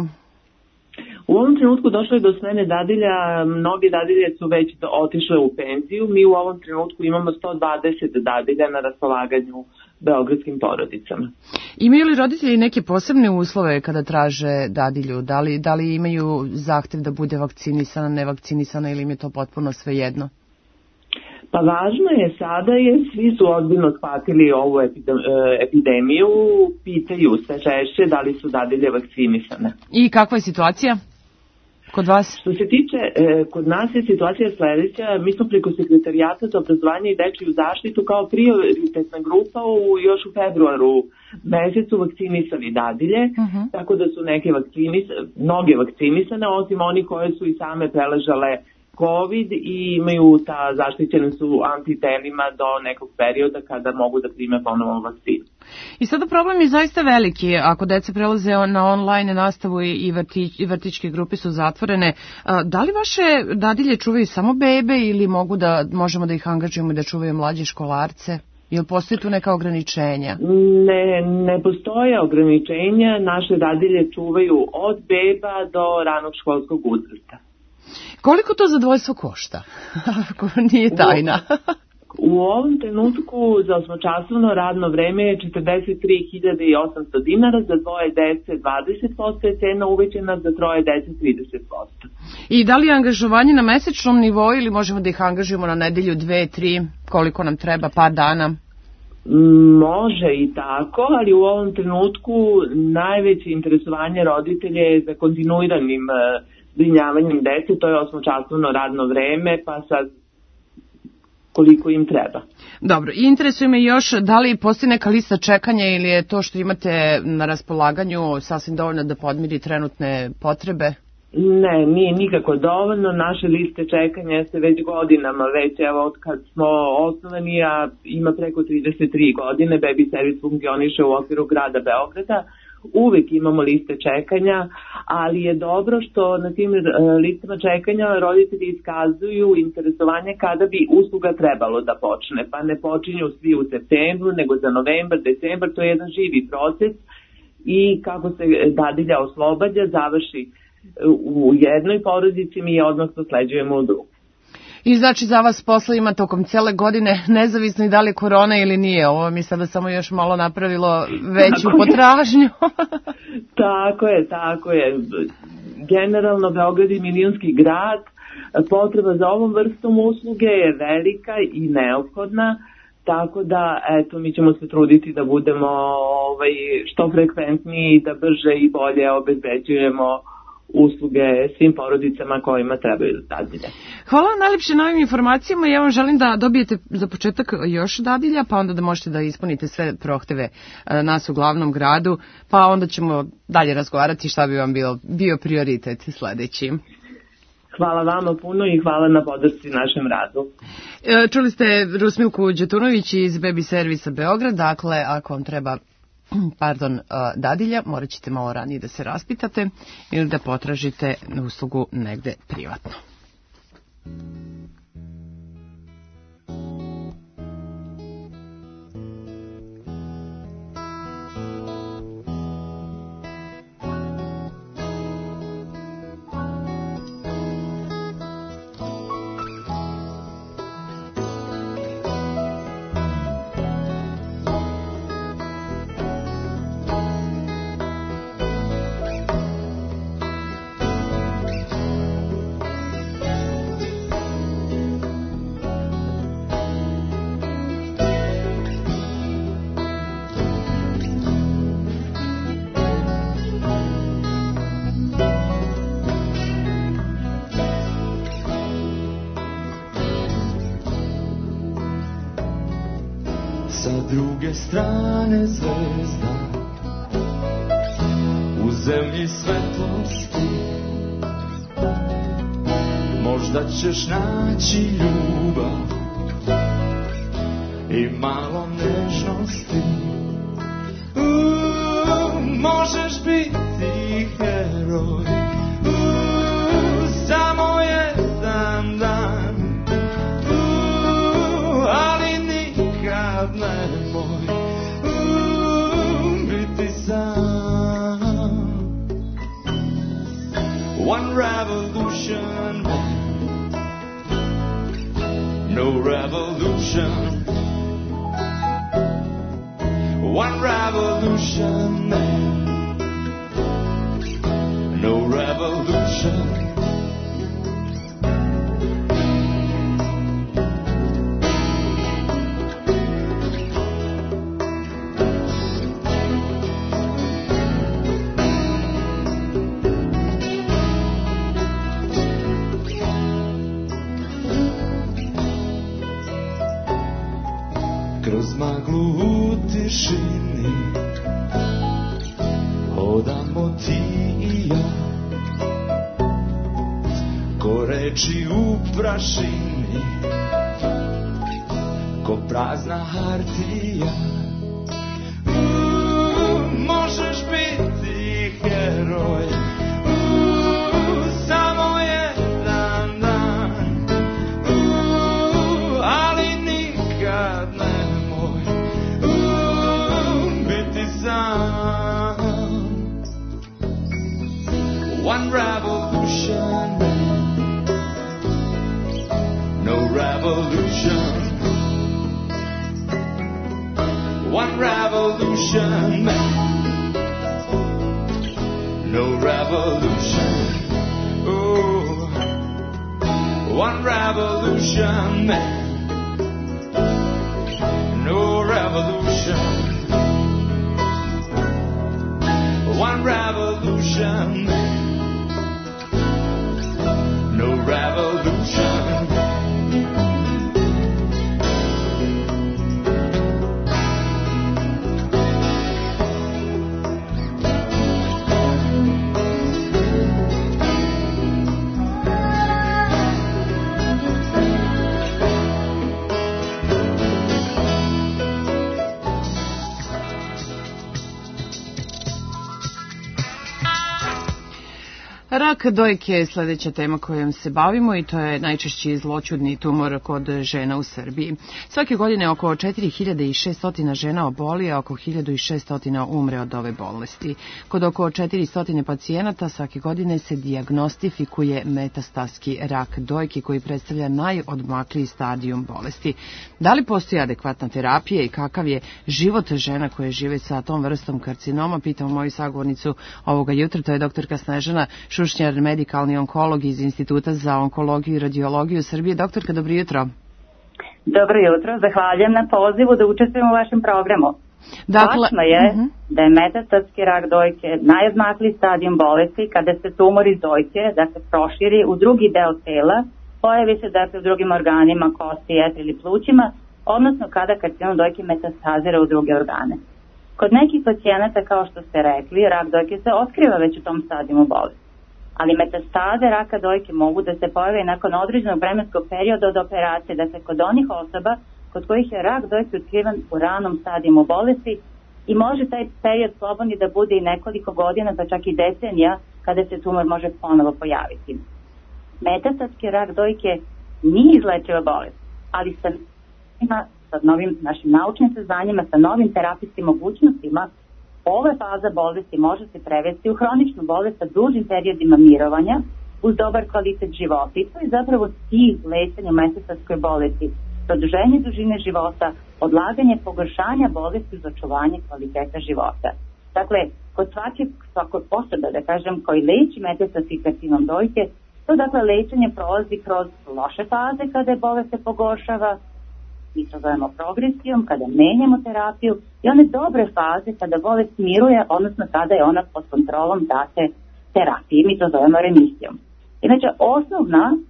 U ovom trenutku došlo je do smene dadilja, mnogi dadilje su već otišle u penziju, mi u ovom trenutku imamo sto dvadeset dadilja na raspolaganju beogradskim porodicama. Imaju li roditelji neke posebne uslove kada traže dadilju? Da li, da li imaju zahtev da bude vakcinisana, nevakcinisana ili im je to potpuno svejedno? Pa važno je sada jer svi su ozbiljno shvatili ovu epidemiju, pitaju sve češće da li su dadilje vakcinisane. I kakva je situacija kod vas? Što se tiče, kod nas je situacija sljedeća, mi smo preko Sekretarijata za obrazovanje i dečiju zaštitu kao prioritetna grupa u, još u februaru mesecu vakcinisali dadilje, uh-huh. tako da su neke vakcinis, mnoge vakcinisane, osim oni koje su i same preležale COVID i imaju ta zaštićene su antitelima do nekog perioda kada mogu da prime ponovo vakcinu. I sada problem je zaista veliki. Ako deca prelaze na online nastavu i, vrtić, i vrtićke grupe su zatvorene, da li vaše dadilje čuvaju samo bebe ili mogu da, možemo da ih angažujemo da čuvaju mlađe školarce? Jel postoji tu neka ograničenja? Ne, ne postoje ograničenja. Naše dadilje čuvaju od beba do ranog školskog uzrasta. Koliko to zadovoljstvo košta? Ako nije tajna. U, u ovom trenutku za osmočasovno radno vreme je četrdeset tri hiljade osamsto dinara, za dvoje dece dvadeset posto je cena uvećana, za troje dece trideset posto. I da li je angažovanje na mesečnom nivou ili možemo da ih angažujemo na nedelju, dve, tri, koliko nam treba, par dana? Može i tako, ali u ovom trenutku najveće interesovanje roditelja je za kontinuiranim zbrinjavanjem dece, to je osmočasovno radno vreme, pa sad koliko im treba. Dobro, i interesuje me još da li postoji neka lista čekanja ili je to što imate na raspolaganju sasvim dovoljno da podmiri trenutne potrebe? Ne, nije nikako dovoljno. Naše liste čekanja se već godinama, već evo od kad smo osnovani, a ima preko trideset tri godine, Baby Service funkcioniše u okviru grada Beograda. Uvijek imamo liste čekanja, ali je dobro što na tim listama čekanja roditelji iskazuju interesovanje kada bi usluga trebalo da počne. Pa ne počinju svi u septembru, nego za novembar, decembar, to je jedan živi proces i kako se dadilja oslobađa, završi u jednoj porodici, mi je odmah prosleđujemo u drugu. I znači za vas posla ima tokom cijele godine, nezavisno i da li korona ili nije. Ovo mi sada samo još malo napravilo veću tako potražnju. Tako je, tako je. Generalno Beograd je milionski grad, potreba za ovom vrstom usluge je velika i neophodna, tako da eto mi ćemo se truditi da budemo ovaj, što frekventniji i da brže i bolje obezbeđujemo usluge svim porodicama kojima trebaju dadilje. Hvala najljepše na ovim informacijama i ja vam želim da dobijete za početak još dadilja, pa onda da možete da ispunite sve prohteve nas u glavnom gradu, pa onda ćemo dalje razgovarati šta bi vam bio, bio prioritet sledeći. Hvala vama puno i hvala na podršci našem radu. Čuli ste Rusmilku Đetunović iz Baby Servisa Beograd, dakle ako vam treba pardon, dadilja, morat ćete malo ranije da se raspitate ili da potražite uslugu negde privatno. sa druge strane zvezda, u zemlji svetlosti, možda ćeš naći ljubav i malo nežnosti. Uuu, možeš biti heroj, uuu, samo jedan dan, uuu, ali nikad nemoj uuu, biti sam. One revolution man, no revolution. One revolution man, no revolution. Kroz maglu u tišini hodamo ti i ja, ko reči u prašini, ko prazna hartija. Uuu, možeš biti heroj, uuu, samo jedan dan, uuu, ali nikad ne one revolution man, no revolution. One revolution man, no revolution. Oh, one revolution man, no revolution. One revolution man, no revolution. Rak dojke je sljedeća tema kojom se bavimo i to je najčešći zloćudni tumor kod žena u Srbiji. Svake godine oko četiri hiljade šesto žena oboli, a oko hiljadu šesto umre od ove bolesti. Kod oko četiristo pacijenata svake godine se dijagnostifikuje metastatski rak dojke koji predstavlja najodmakliji stadijum bolesti. Da li postoji adekvatna terapija i kakav je život žena koje žive sa tom vrstom karcinoma, pitamo moju sagovornicu ovoga jutra, to je doktorka Snežana Šušnjar, medikalni onkolog iz Instituta za onkologiju i radiologiju Srbije. Doktorka, dobro jutro. Dobro jutro, zahvaljujem na pozivu da učestvujem u vašem programu. Dakle, Važno je uh-huh. da je metastatski rak dojke najodmakliji stadijum bolesti kada se tumor iz dojke da se proširi u drugi deo tela, pojavi se dakle u drugim organima, kosti, jetri ili plućima, odnosno kada karcinom dojke metastazira u druge organe. Kod nekih pacijenata, kao što ste rekli, rak dojke se otkriva već u tom stadijumu bolesti. Ali metastaze raka dojke mogu da se pojave nakon određenog vremenskog perioda od operacije, da se kod onih osoba kod kojih je rak dojke otkrivan u ranom stadijumu bolesti i može taj period slobodni da bude i nekoliko godina, pa čak i decenija, kada se tumor može ponovo pojaviti. Metastatski rak dojke nije izlečiva bolest, ali sa, sa novim našim naučnim saznanjima, sa novim terapijskim mogućnostima, ova faza bolesti može se prevesti u hroničnu bolest sa dužim periodima mirovanja uz dobar kvalitet života. I to je zapravo cilj lečenja metastatskoj bolesti. Produženje dužine života, odlaganje pogoršanja bolesti uz očuvanje kvaliteta života. Dakle, kod svake, svakoj osobe, da kažem, koji leči metastatski karcinom dojke, to dakle lečenje prolazi kroz loše faze kada je bolest se pogoršava, mi to zovemo progresijom, kada menjamo terapiju, i one dobre faze kada bolest miruje, odnosno kada je ona pod kontrolom date terapije, mi to zovemo remisijom. Inače, osnovna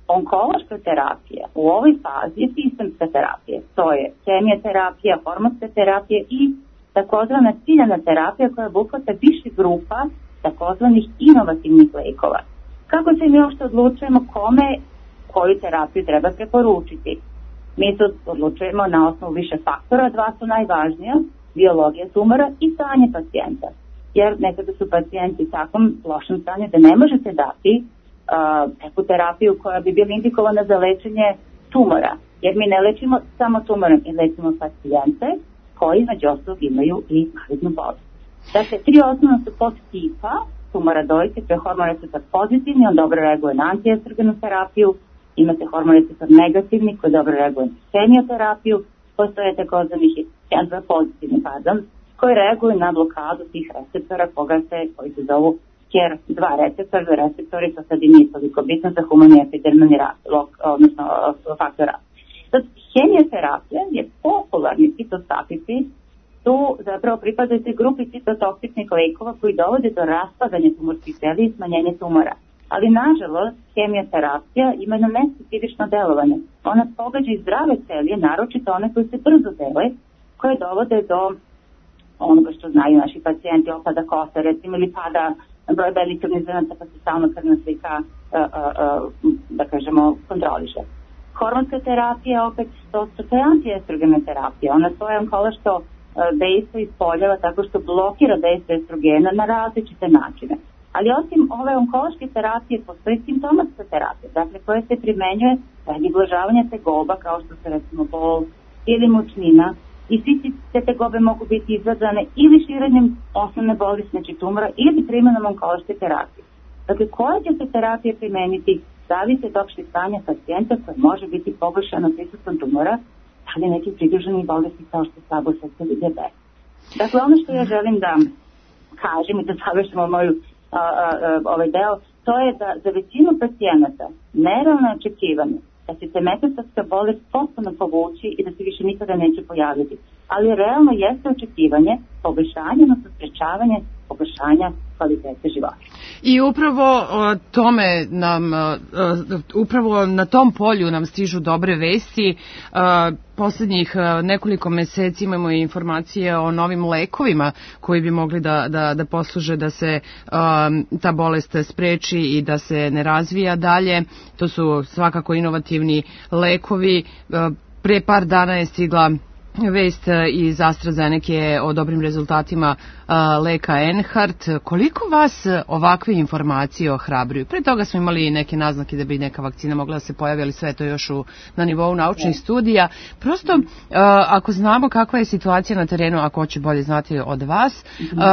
Onkološka terapija u ovoj fazi je sistemska terapija. To je hemijoterapija, hormonska terapija i takozvana ciljana terapija koja obuhvata više grupa takozvanih inovativnih lekova. Kako se mi uopšte odlučujemo kome koju terapiju treba preporučiti? Mi se odlučujemo na osnovu više faktora, dva su najvažnija, biologija tumora i stanje pacijenta. Jer nekada su pacijenti u takvom lošem stanju da ne možete dati uh, neku terapiju koja bi bila indikovana za lečenje tumora. Jer mi ne lečimo samo tumorom, mi lečimo pacijente koji među ostalog imaju i malignu bolest. Dakle, tri osnovna su podtipa tumora dojke, to je hormon receptor pozitivni, on dobro reaguje na antiestrogenu terapiju, imate hormon receptor negativni koji dobro reaguje na hemioterapiju, postoje takozvanih pozitivni, pardon, koji reaguju na blokadu tih receptora koga se, koji se zovu K E R dva receptor, receptori, to sad i nije toliko bitno za humani epidermalni rak, odnosno faktora. Sad, hemioterapija je popularni citostatici, tu zapravo pripadaju te grupi citotoksičnih lekova koji dovode do raspadanja tumorskih ćelija i smanjenja tumora. Ali, nažalost, hemioterapija ima jedno nespecifično delovanje. Ona pogađa i zdrave ćelije, naročito one koje se brzo dele, koje dovode do onoga što znaju naši pacijenti, opada kosa, recimo, ili pada broj belih krvnih zrnaca, pa se stalno krvna slika, uh, uh, uh, da kažemo, kontroliše. Hormonska terapija, opet, to, to je antiestrogena terapija. Ona svoje onkološko uh, dejstvo ispoljava tako što blokira dejstvo estrogena na različite načine. Ali osim ove onkološke terapije, postoji simptomatska terapija, dakle, koja se primenjuje radi ublažavanja tegoba, kao što se, recimo, bol ili mučnina, i svi te tegobe mogu biti izazvane ili širenjem osnovne bolesti, znači tumora, ili primenom onkološke terapije. Dakle, koja će se terapija primeniti, zavisi od opšteg stanja pacijenta koje može biti poboljšano prisustvom tumora, ali neki pridruženi bolesti kao što je slabo srce ili dijabetes. Dakle, ono što ja želim da kažem i da završimo moju a, a, a, ovaj deo, to je da za većinu pacijenata nerealno očekivanje da će se metastatska bolest potpuno povući i da se više nikada neće pojaviti. Ali realno jeste očekivanje poboljšanja, odnosno sprečavanje poboljšanja kvalitete života. I upravo o, tome nam, o, upravo na tom polju nam stižu dobre vesti. O, poslednjih nekoliko meseci imamo informacije o novim lekovima koji bi mogli da, da, da posluže da se um, ta bolest spreči i da se ne razvija dalje. To su svakako inovativni lekovi. Pre par dana je stigla vest iz AstraZeneca o dobrim rezultatima leka Enhart. Koliko vas ovakve informacije ohrabruju? Pre toga smo imali neke naznake da bi neka vakcina mogla da se pojavi, ali sve to još u, na nivou naučnih studija. Prosto, ako znamo kakva je situacija na terenu, ako hoće bolje znati od vas,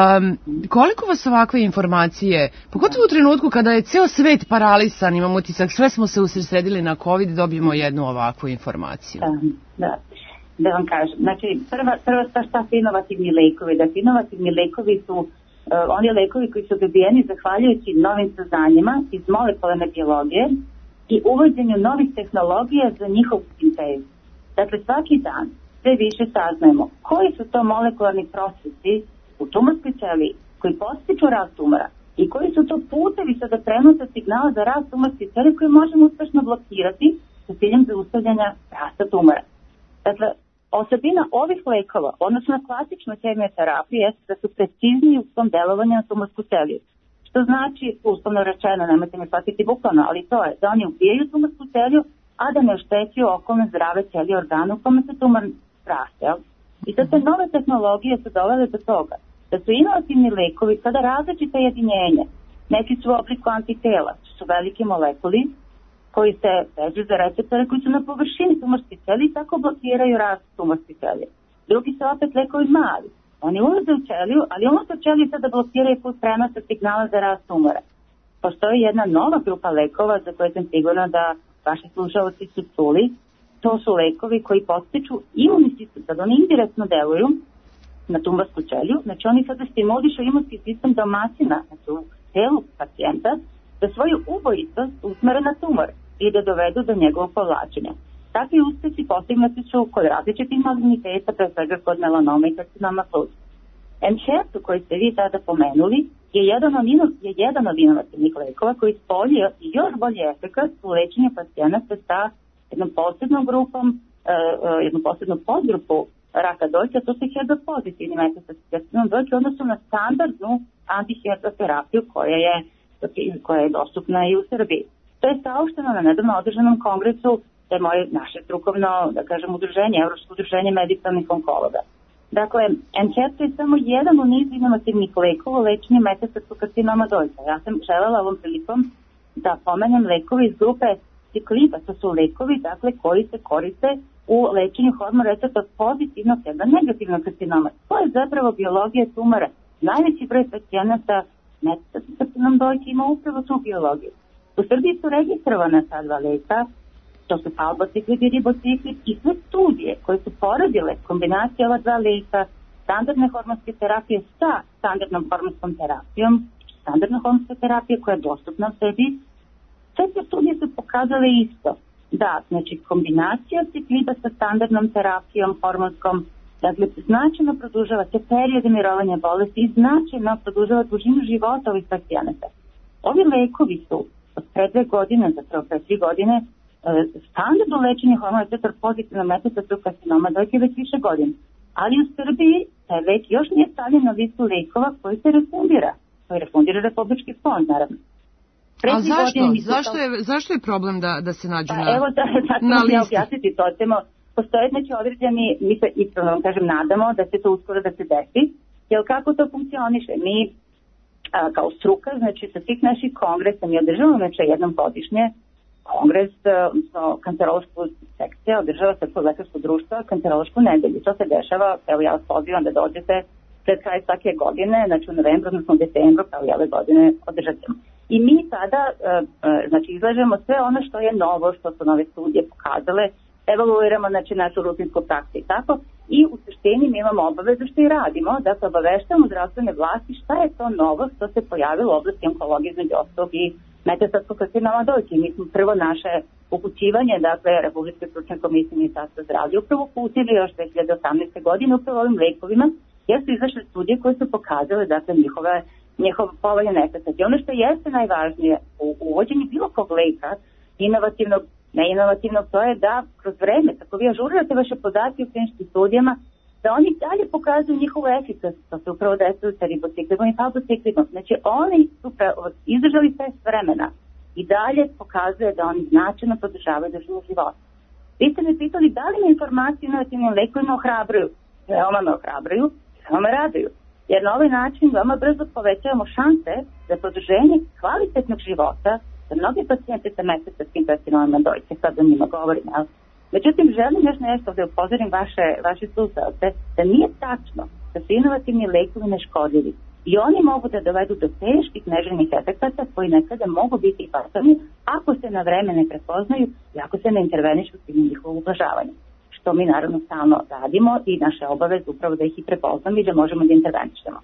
koliko vas ovakve informacije, pogotovo u trenutku kada je ceo svet paralisan, imam utisak, sve smo se usredsredili na COVID, dobijemo jednu ovakvu informaciju. Da, da. Da vam kažem, znači prva, prva stvar šta su inovativni lekovi, da inovativni lekovi su uh, oni lekovi koji su dobijeni zahvaljujući novim saznanjima iz molekularne biologije i uvođenju novih tehnologija za njihovu sintezu. Dakle, svaki dan sve više saznajemo koji su to molekularni procesi u tumorskoj ćeliji koji podstiču rast tumora i koji su to putevi sada prenosa signala za rast tumorske ćelije koje možemo uspešno blokirati sa ciljem zaustavljanja rasta tumora. Dakle, osobina ovih lekova, odnosno na klasičnu hemioterapiju, jeste da su precizniji u svom delovanju na tumorsku ćeliju. Što znači, uslovno rečeno, nemojte me shvatiti bukvalno, ali to je da oni ubijaju tumorsku ćeliju, a da ne oštećuju okolne zdrave ćelije organa u kome se tumor raste. I sad te nove tehnologije su dovele do toga da su inovativni lekovi sada različite jedinjenja. Neki su u obliku antitela, su veliki molekuli koji se vežu za receptore koji su na površini tumorske ćelije i tako blokiraju rast tumorske ćelije. Drugi su opet lekovi mali. Oni ulaze u ćeliju, ali unutar ćelije sada blokiraju put prenosa signala za rast tumora. Postoji jedna nova grupa lekova za koje sam sigurna da vaši slušalci su čuli. To su lekovi koji podstiču imunni sistem, sad oni indirektno deluju na tumorsku ćeliju, znači oni sada stimulišu imunski sistem domaćina, znači u telu pacijenta, da svoju ubojitost usmere na tumor i da dovedu do njegovog povlačenja. Takvi uspesi postignuti su kod različitih maligniteta, pre svega kod melanoma i karcinoma pluća. Enhertu koji ste vi tada pomenuli je jedan od, ino, je jedan od inovativnih lekova koji spoljio još bolji efekat u lečenju pacijenata sa jednom posebnom grupom, uh, jednom posebnom podgrupu raka dojke, to su H E R B-pozitivni metastatski karcinom dojke u odnosu na standardnu anti-H E R B terapiju koja je, koja je dostupna i u Srbiji. To je saopšteno na nedavno održanom kongresu, to je moje naše strukovno, da kažem, udruženje, Evropsko udruženje medicinalnih onkologa. Dakle, N H E R P je samo jedan u nizu inovativnih lekova u lečenju metastatskog karcinoma dojke. Ja sam želela ovom prilikom da pomenem lekovi iz grupe Cicliba, to su lekovi dakle, koji se koriste u lečenju hormon receptora pozitivnog jedna negativnog karcinoma. To je zapravo biologija tumora. Najveći broj pacijenata metastatskog karcinom dojke ima upravo tu biologiju. U Srbiji su registrovana ta dva leka, to su palbociklid i ribociklid, i sve studije koje su poradile kombinacije ova dva leka, standardne hormonske terapije sa standardnom hormonskom terapijom, standardna hormonska terapija koja je dostupna u Srbiji, sve te studije su pokazale isto. Da, znači kombinacija ciklida sa standardnom terapijom hormonskom, dakle, značajno produžava te periode mirovanja bolesti i značajno produžava dužinu života ovih pacijenata. Ovi lekovi su od pre dve godine, zapravo pre tri godine, standardno lečenje hormona receptor pozitivnog metastatskog karcinoma dojke već više godina. Ali u Srbiji taj lek još nije stavljen na listu lekova koji se refundira. Koji refundira Republički fond, naravno. A zašto? Zašto je, zašto je problem da, da se nađu na, evo, da, da, na listi? Ja objasniti to ćemo. Postoje znači određeni, mi se ispravno vam kažem, nadamo da će to uskoro da se desi. Jer kako to funkcioniše? Mi a, kao struka, znači sa svih naših kongresa, mi održavamo znači jednom godišnje kongres, odnosno kancerološku sekcija, održava Srpsko lekarsko društvo kancerološku nedelju. To se dešava, evo ja vas pozivam da dođete pred kraj svake godine, znači u novembru, odnosno u decembru, kao i ove godine održat ćemo. I mi tada znači, izlažemo sve ono što je novo, što su nove studije pokazale, evaluiramo znači, našu rutinsku praksu i tako, i u suštini mi imamo obavezu što i radimo, da se obaveštamo zdravstvene vlasti šta je to novo što se pojavilo u oblasti onkologije između ostalog i metastatskog karcinoma dojke. Mi smo prvo naše upućivanje, dakle, Republičke stručne komisije Ministarstva zdravlja upravo uputili još dve hiljade osamnaeste. godine upravo ovim lekovima, jer su izašle studije koje su pokazale, dakle, njihove, njihov povoljan efekat. I ono što jeste najvažnije u uvođenju bilo kog leka, inovativnog, neinovativnog, to je da kroz vreme, kako vi ažurirate vaše podatke u kliničkim studijama, da oni dalje pokazuju njihovu efikasnost, to se upravo desilo sa ribociklidom i palbociklidom. Znači, oni su izdržali test vremena i dalje pokazuje da oni značajno podržavaju dužinu života. Vi ste me pitali da li me informacije o inovativnim lekovima ohrabruju. Veoma me ohrabruju, veoma me raduju. Jer na ovaj način veoma brzo povećavamo šanse za produženje kvalitetnog života za mnoge pacijente sa metastatskim karcinomima dojke. Sad o njima govorim, jel? Međutim, želim još nešto da upozorim vaše, vaše slušalce, da nije tačno da su inovativni lekovi neškodljivi. I oni mogu da dovedu do teških neželjenih efekata koji nekada mogu biti i fatalni ako se na vreme ne prepoznaju i ako se ne intervenišu u cilju njihovog ublažavanja. Što mi naravno stalno radimo i naše obaveze upravo da ih i prepoznamo i da možemo da intervenišemo.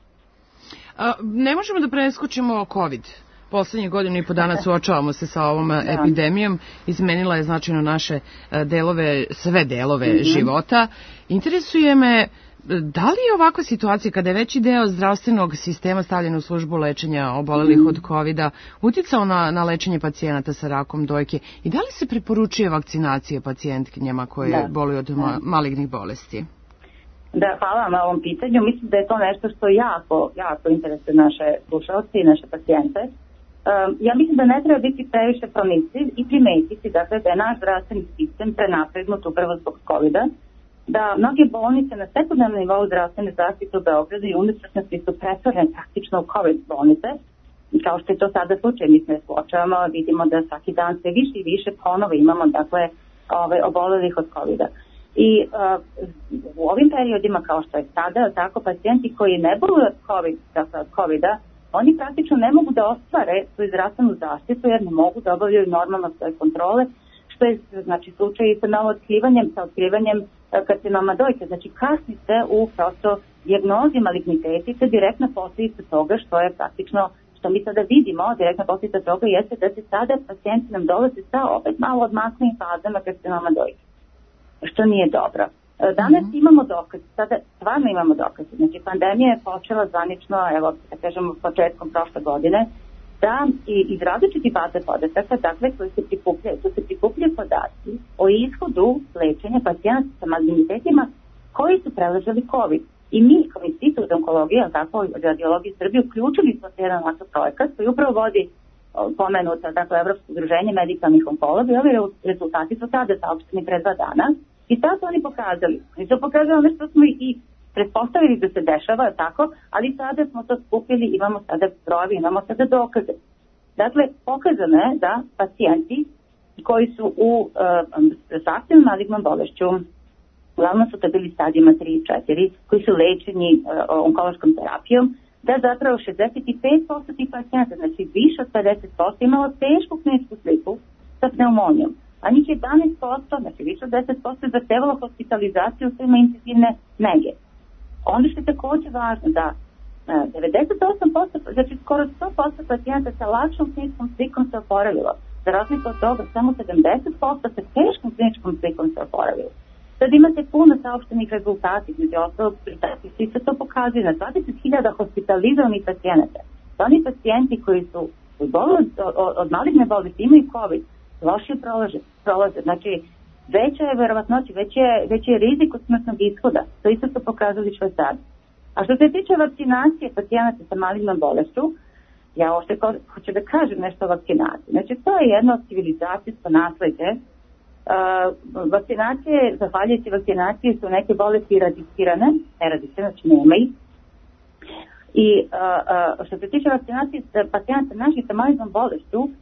A, ne možemo da preskočimo COVID. Poslednjih godinu i po dana suočavamo se sa ovom da. epidemijom, izmenila je značajno naše delove, sve delove mm-hmm. života. Interesuje me, da li je ovakva situacija kada je veći deo zdravstvenog sistema stavljen u službu lečenja obolelih mm-hmm. od kovida uticao na, na lečenje pacijenata sa rakom dojke i da li se preporučuje vakcinacija pacijentkinjama koje da. boluju od ma, malignih bolesti? Da, hvala vam na ovom pitanju. Mislim da je to nešto što jako, jako interesuje naše slušalci i naše pacijente. Um, ja mislim da ne treba biti previše pronicljiv i primetiti dakle, da je naš zdravstveni sistem prenapregnut upravo zbog kovida, da mnoge bolnice na sekundárnom nivou zdravstvene zaštite u Beogradu i unutrašnjosti su pretvorene praktično u COVID bolnice. I kao što je to sada slučaj, mi se suočavamo, vidimo da svaki dan sve više i više ponovo imamo dakle, ove, obolelih od covida. I uh, u ovim periodima kao što je sada, tako pacijenti koji ne boluju od COVID, dakle, od covida, oni praktično ne mogu da ostvare svoju zdravstvenu zaštitu jer ne mogu da obavljaju normalno svoje kontrole, što je znači, slučaj i sa novo otkrivanjem, sa otkrivanjem karcinoma dojke. Znači kasni se u prosto dijagnozi maligniteti, to je direktna posljedica toga što je praktično, što mi sada vidimo, direktna posljedica toga jeste da se sada pacijenti nam dolaze sa opet malo odmaklim fazama karcinoma dojke, što nije dobro. Danas mm-hmm. imamo dokaz, sada stvarno imamo dokaz. Znači, pandemija je počela zvanično, evo, da kažemo, početkom prošle godine, da i iz različitih baza podataka, dakle, koji se prikupljaju, tu se prikupljaju podaci o ishodu lečenja pacijenata sa malignitetima koji su preležali COVID. I mi, kao institut onkologije, tako i radiologije Srbije, uključili smo se jedan ovakav projekat koji upravo vodi pomenuta, dakle, Evropsko udruženje medikalnih onkologa i ovi rezultati su tada saopšteni pre dva dana i sad su oni pokazali. Oni su pokazali ono što smo i pretpostavili da se dešava, tako, ali sada smo to skupili, imamo sada brojevi, imamo sada dokaze. Dakle, pokazano je da pacijenti koji su u uh, zahtevnom malignom bolešću, uglavnom su to bili stadijima tri i četiri, koji su lečeni uh, onkološkom terapijom, da zapravo šezdeset pet posto tih pacijenta, znači više od pedeset posto, imalo tešku kliničku sliku sa pneumonijom, a njih jedanaest posto, znači više od deset posto, zahtevalo hospitalizaciju u svima intenzivne nege. Ono što je također važno da uh, devedeset osam posto, znači skoro sto posto pacijenta sa lakšom kliničkom slikom se oporavilo. Za razliku od toga, samo sedamdeset posto sa teškom kliničkom slikom se oporavilo. Sad imate puno saopštenih rezultata, među ostalog, svi se to pokazuje na dvadeset hiljada hospitalizovanih pacijenata. Oni pacijenti koji su od, od, od maligne bolesti imaju COVID, lošije prolaze, prolaze. Znači, veća je verovatnoća, veći je, veći je rizik od smrtnog ishoda. To isto su pokazali Švajcarci. A što se tiče vakcinacije pacijenata sa malignom bolešću, ja ošte hoću da kažem nešto o vakcinaciji. Znači, to je jedno civilizacijsko nasleđe. Uh, vakcinacije, zahvaljujući vakcinaciji su neke bolesti eradicirane, eradicirane, znači nema ih. I uh, uh, što se tiče vakcinacije pacijenata naših sa malignom bolešću, uh,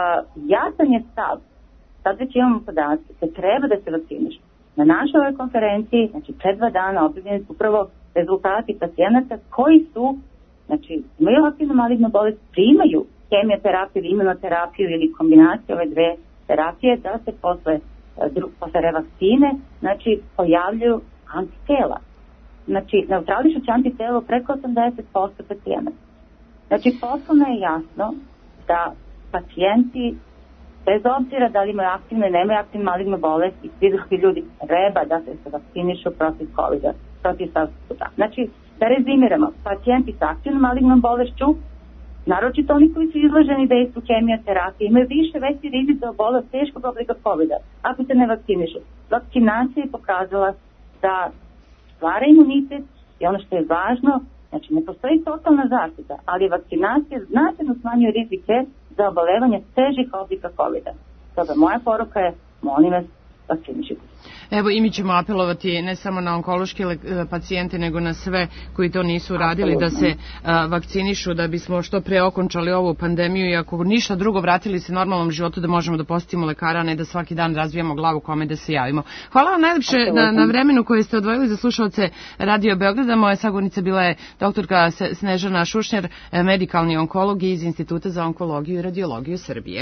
jasan je stav, sad već imamo podatke, da treba da se vakcinišu. Na našoj ovoj konferenciji, znači pred dva dana, objavljeni su upravo rezultati pacijenata koji su, znači imaju aktivnu malignu bolest, primaju hemioterapiju ili imunoterapiju ili kombinaciju ove dve terapije, da se posle, posle revakcine, znači, pojavljuju antitela. Znači, neutrališući antitelo preko osamdeset posto pacijenata. Znači, poslovno je jasno da pacijenti, bez obzira da li imaju aktivne ili nemaju aktivne maligne bolesti, i svi drugi ljudi treba da se vakcinišu protiv COVID-a, protiv SARS-CoV-dva. Znači, da rezimiramo, pacijenti sa aktivnom malignom bolešću, naročito oni koji su izloženi dejstvu hemioterapije, imaju više veći rizik da obole od teškog oblika COVID-a, ako se ne vakcinišu. Vakcinacija je pokazala da stvara imunitet i ono što je važno, znači ne postoji totalna zaštita, ali vakcinacija značajno smanjuje rizike za obolevanje težih oblika COVID-a. Toga moja poruka je, molim vas, vakcinišite. Evo i mi ćemo apelovati ne samo na onkološke pacijente, nego na sve koji to nisu radili, da se a, vakcinišu, da bismo što pre okončali ovu pandemiju i ako ništa drugo vratili se normalnom životu, da možemo da posetimo lekara, a ne da svaki dan razvijamo glavu kome da se javimo. Hvala vam najlepše na, na vremenu koje ste odvojili za slušalce Radio Beograda. Moja sagovornica bila je doktorka Snežana Šušnjar, medikalni onkolog iz Instituta za onkologiju i radiologiju Srbije.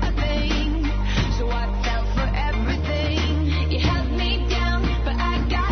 I got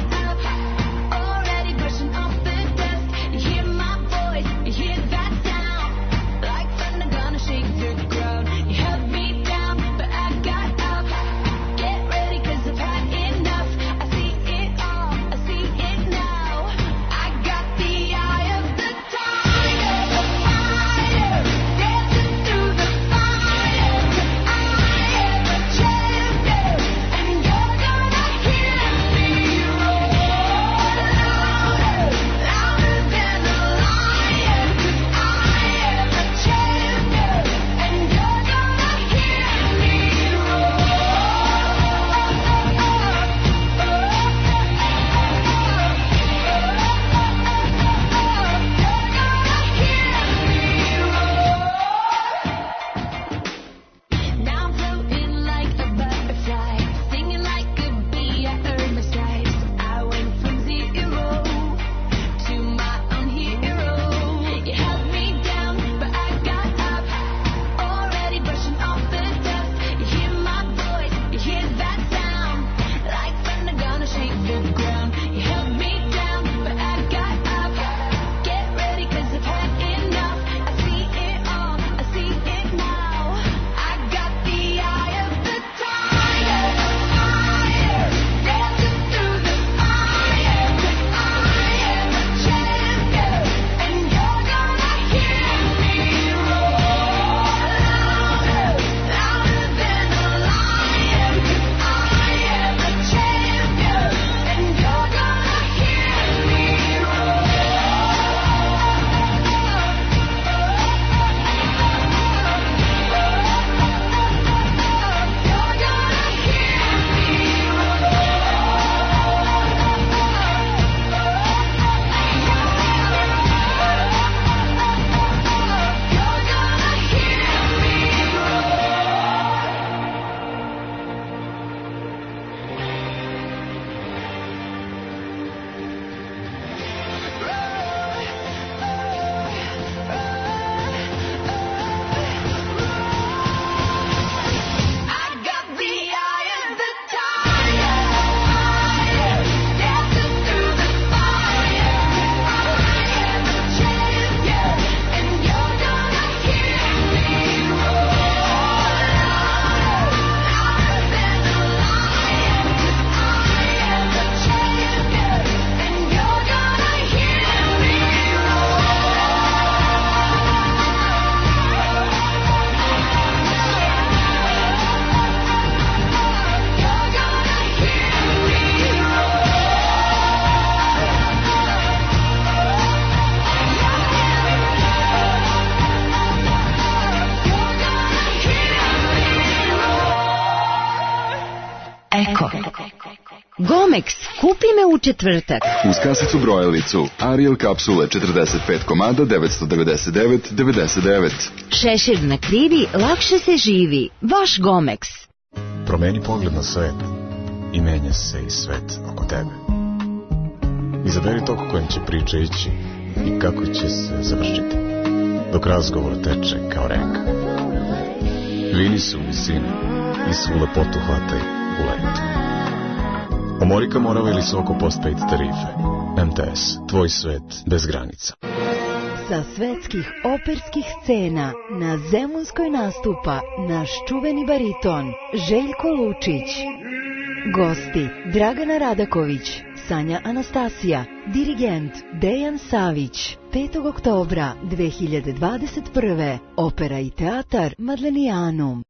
Kupi me u četvrtak. Uz kasicu brojalicu Ariel kapsule četrdeset pet komada devetsto devedeset devet devedeset devet. Šešir na krivi, lakše se živi. Vaš Gomex. Promeni pogled na svet i menja se i svet oko tebe. Izaberi tok kojim će priča ići i kako će se završiti, dok razgovor teče kao reka. Vini su u visini i svu lepotu hvataj u letu. Omorika Morava ili Soko postpaid tarife. M T S, tvoj svet bez granica. Sa svetskih operskih scena na Zemunskoj nastupa naš čuveni bariton Željko Lučić. Gosti Dragana Radaković, Sanja Anastasija, dirigent Dejan Savić. petog oktobra dve hiljade dvadeset prve. Opera i teatar Madlenijanum.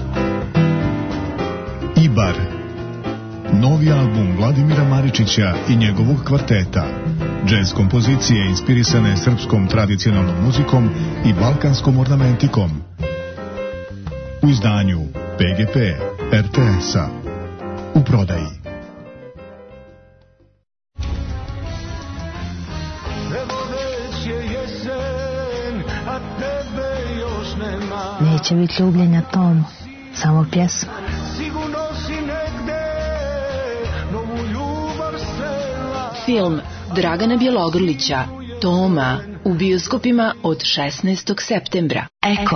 Ibar. Novi album Vladimira Maričića i njegovog kvarteta. Džez kompozicije inspirisane srpskom tradicionalnom muzikom i balkanskom ornamentikom. U izdanju P G P R T S-a. U prodaji. Neće biti ljubljenja Tom, samo pjesma. Film Dragana Bjelogrlića, Toma, u bioskopima od šesnaestog septembra. Eko.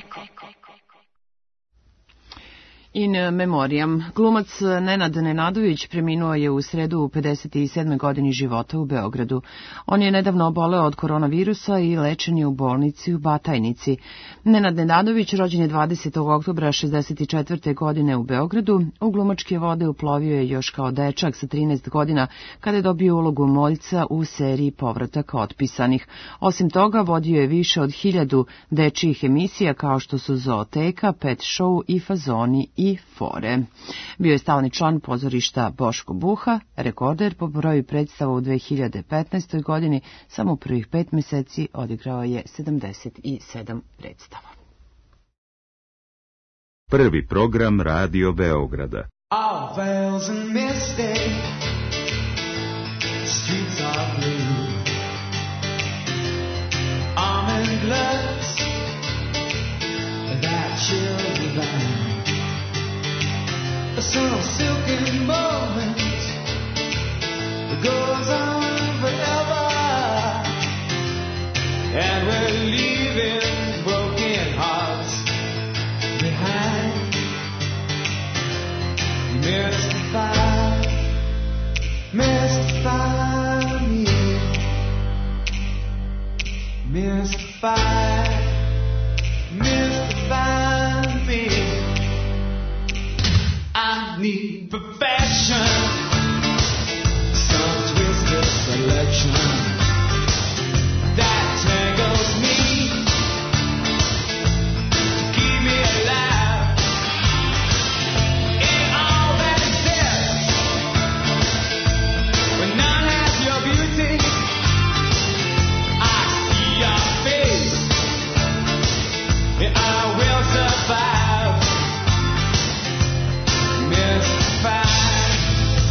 In memoriam. Glumac Nenad Nenadović preminuo je u sredu u pedeset sedmoj godini života u Beogradu. On je nedavno oboleo od koronavirusa i lečen je u bolnici u Batajnici. Nenad Nenadović rođen je dvadesetog oktobra šezdeset četvrte godine u Beogradu. U glumačke vode uplovio je još kao dečak sa trinaest godina kada je dobio ulogu Moljca u seriji Povratak otpisanih. Osim toga, vodio je više od hiljadu dečijih emisija kao što su Zooteka, Pet Show i Fazoni i Fore. Bio je stalni član pozorišta Boško Buha, rekorder po broju predstava u dve hiljade petnaestoj godini, samo u prvih pet meseci odigrao je sedamdeset sedam predstava. Prvi program Radio Beograda. All veils and misty, streets are blue, arm and gloves, that chill divine. A subtle silken moment that goes on forever, and we're leaving broken hearts behind. Mystify, mystify me, mystify, mystify me. I need perfection, some twisted selection that tangles me to keep me alive in all that exists. When none has your beauty, I see your face, and I will survive. Mystify,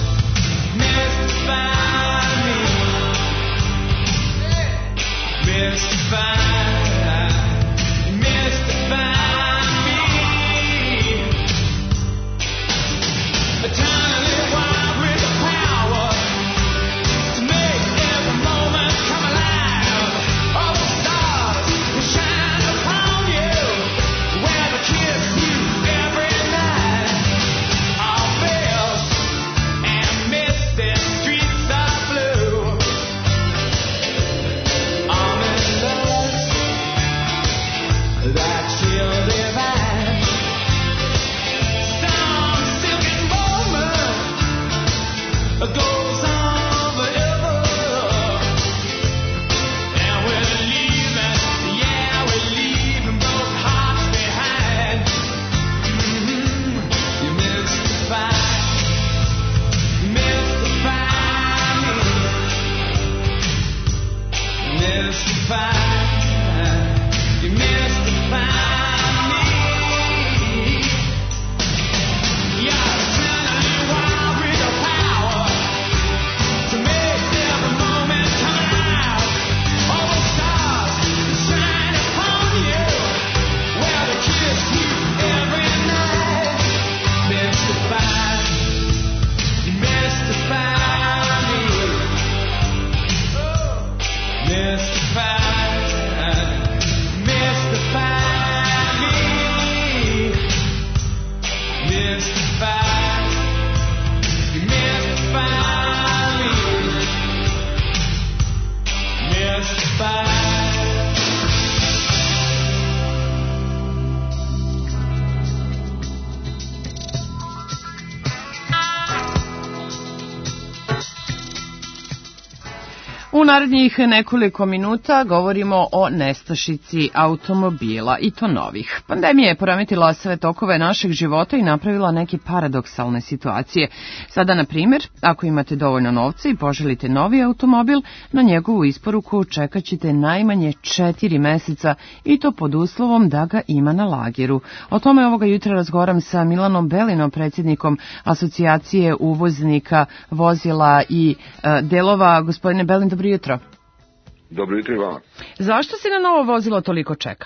U narednih nekoliko minuta govorimo o nestašici automobila, i to novih. Pandemija je poremetila sve tokove našeg života i napravila neke paradoksalne situacije. Sada, na primjer, ako imate dovoljno novca i poželite novi automobil, na njegovu isporuku čekat ćete najmanje četiri meseca, i to pod uslovom da ga ima na lageru. O tome ovoga jutra razgovaram sa Milanom Belinom, predsjednikom Asocijacije uvoznika vozila i e, delova. Gospodine Belin, dobro jutro. Dobro jutro i vama. Zašto se na novo vozilo toliko čeka?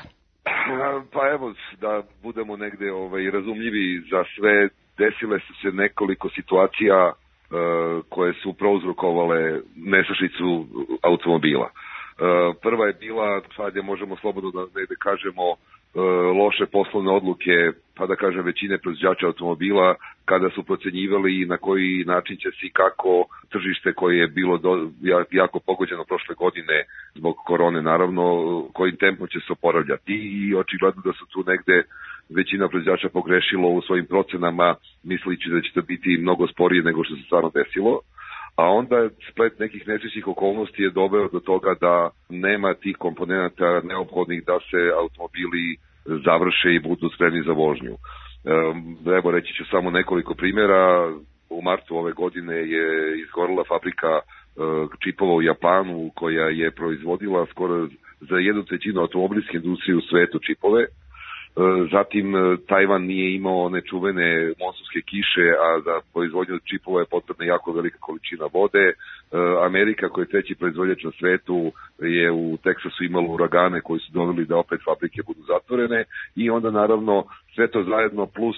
Pa evo, da budemo negde ovaj, razumljivi za sve, desile su se nekoliko situacija e, koje su prouzrokovale nestašicu automobila. E, prva je bila, sad je možemo slobodno da negde kažemo, loše poslovne odluke, pa da kažem većine proizvođača automobila, kada su procenjivali na koji način će se i kako tržište koje je bilo do, jako pogođeno prošle godine zbog korone, naravno, kojim tempom će se oporavljati, i očigledno da su tu negde većina proizvođača pogrešilo u svojim procenama, mislići da će to biti mnogo sporije nego što se stvarno desilo. A onda splet nekih nesrećnih okolnosti je doveo do toga da nema tih komponenata neophodnih da se automobili završe i budu spremni za vožnju. Evo, reći ću samo nekoliko primjera. U martu ove godine je izgorela fabrika čipova u Japanu koja je proizvodila skoro za jednu trećinu automobilske industrije u svetu čipove. Zatim, Tajvan nije imao one čuvene monsunske kiše, a za proizvodnju čipova je potrebna jako velika količina vode. Amerika, koja je treći proizvođač na svetu, je u Teksasu imala uragane koji su doveli da opet fabrike budu zatvorene, i onda naravno sve to zajedno plus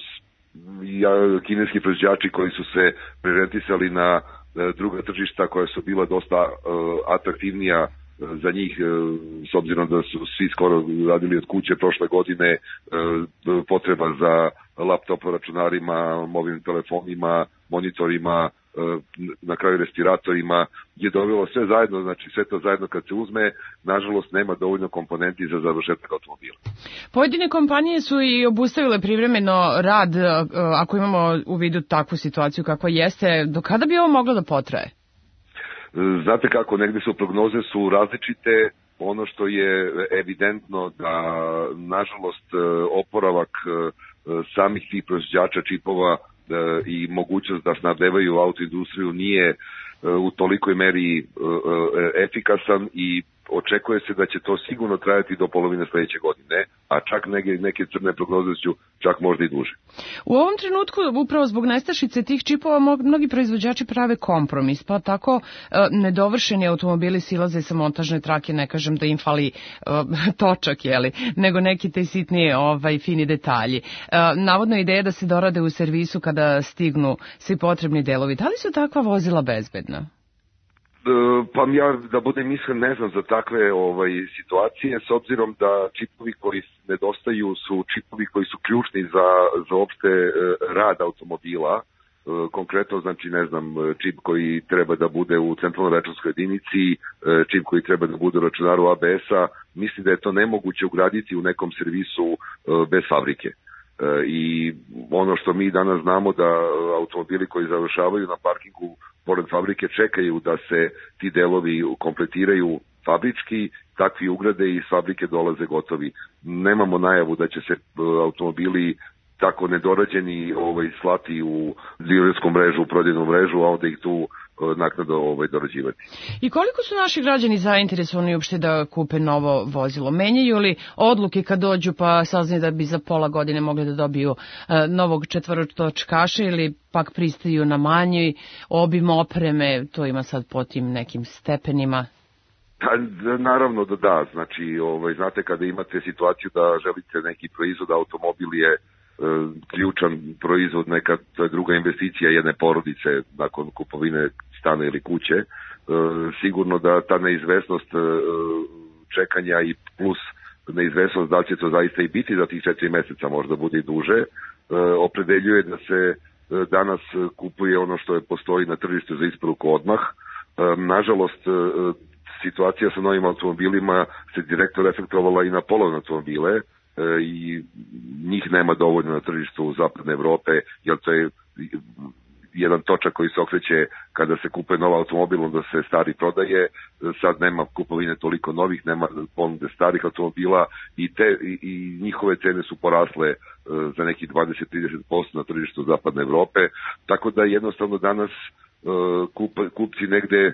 kineski proizvođači koji su se preorijentisali na druga tržišta koja su bila dosta atraktivnija za njih, s obzirom da su svi skoro radili od kuće prošle godine, potreba za laptop računarima, mobilnim telefonima, monitorima, na kraju respiratorima, je dovelo sve zajedno, znači sve to zajedno kad se uzme, nažalost nema dovoljno komponenti za završetak automobila. Pojedine kompanije su i obustavile privremeno rad, ako imamo u vidu takvu situaciju kakva jeste, do kada bi ovo moglo da potraje? Znate kako, negde su prognoze su različite. Ono što je evidentno da, nažalost, oporavak samih tih proizvođača čipova i mogućnost da snabdevaju autoindustriju nije u tolikoj meri efikasan, i očekuje se da će to sigurno trajati do polovine sledeće godine, a čak neke, neke crne prognoze su čak možda i duže. U ovom trenutku, upravo zbog nestašice tih čipova, mnogi proizvođači prave kompromis, pa tako nedovršeni automobili silaze sa montažne trake, ne kažem da im fali točak, jeli, nego neki te sitnije ovaj, fini detalji. Navodno je ideja da se dorade u servisu kada stignu svi potrebni delovi. Da li su takva vozila bezbedna? Pa ja, da budem iskren, ne znam za takve ovaj, situacije, s obzirom da čipovi koji nedostaju su čipovi koji su ključni za, za opšte rad automobila. Konkretno, znači, ne znam, čip koji treba da bude u centralnoj računskoj jedinici, čip koji treba da bude u računaru A B S-a, mislim da je to nemoguće ugraditi u nekom servisu bez fabrike. I ono što mi danas znamo, da automobili koji završavaju na parkingu pored fabrike čekaju da se ti delovi kompletiraju fabrički, takvi ugrade i iz fabrike dolaze gotovi. Nemamo najavu da će se automobili tako nedorađeni ovaj, slati u dilersku mrežu, u prodajnu mrežu, a onda ih tu naknadno ovaj, dorađivati. I koliko su naši građani zainteresovani uopšte da kupe novo vozilo? Menjaju li odluke kad dođu pa saznaju da bi za pola godine mogli da dobiju uh, novog četvorotočkaša, ili pak pristaju na manji obim opreme? To ima sad po tim nekim stepenima. Pa, naravno da da, znači, ovaj, znate, kada imate situaciju da želite neki proizvod, automobil je ključan proizvod, neka to je druga investicija jedne porodice nakon kupovine stana ili kuće, e, sigurno da ta neizvesnost e, čekanja i plus neizvesnost da će to zaista i biti za tih četiri meseca, možda bude i duže, e, opredeljuje da se danas kupuje ono što je postoji na tržištu za isporuku odmah. E, nažalost, e, situacija sa novim automobilima se direktno reflektovala i na polovne automobile, i njih nema dovoljno na tržištu zapadne Evrope, jer to je jedan točak koji se okreće kada se kupuje nov automobil, onda se stari prodaje, sad nema kupovine toliko novih, nema ponude starih automobila i, te, i, i njihove cene su porasle za nekih dvadeset do trideset posto na tržištu zapadne Evrope, tako da jednostavno danas kup, kupci negde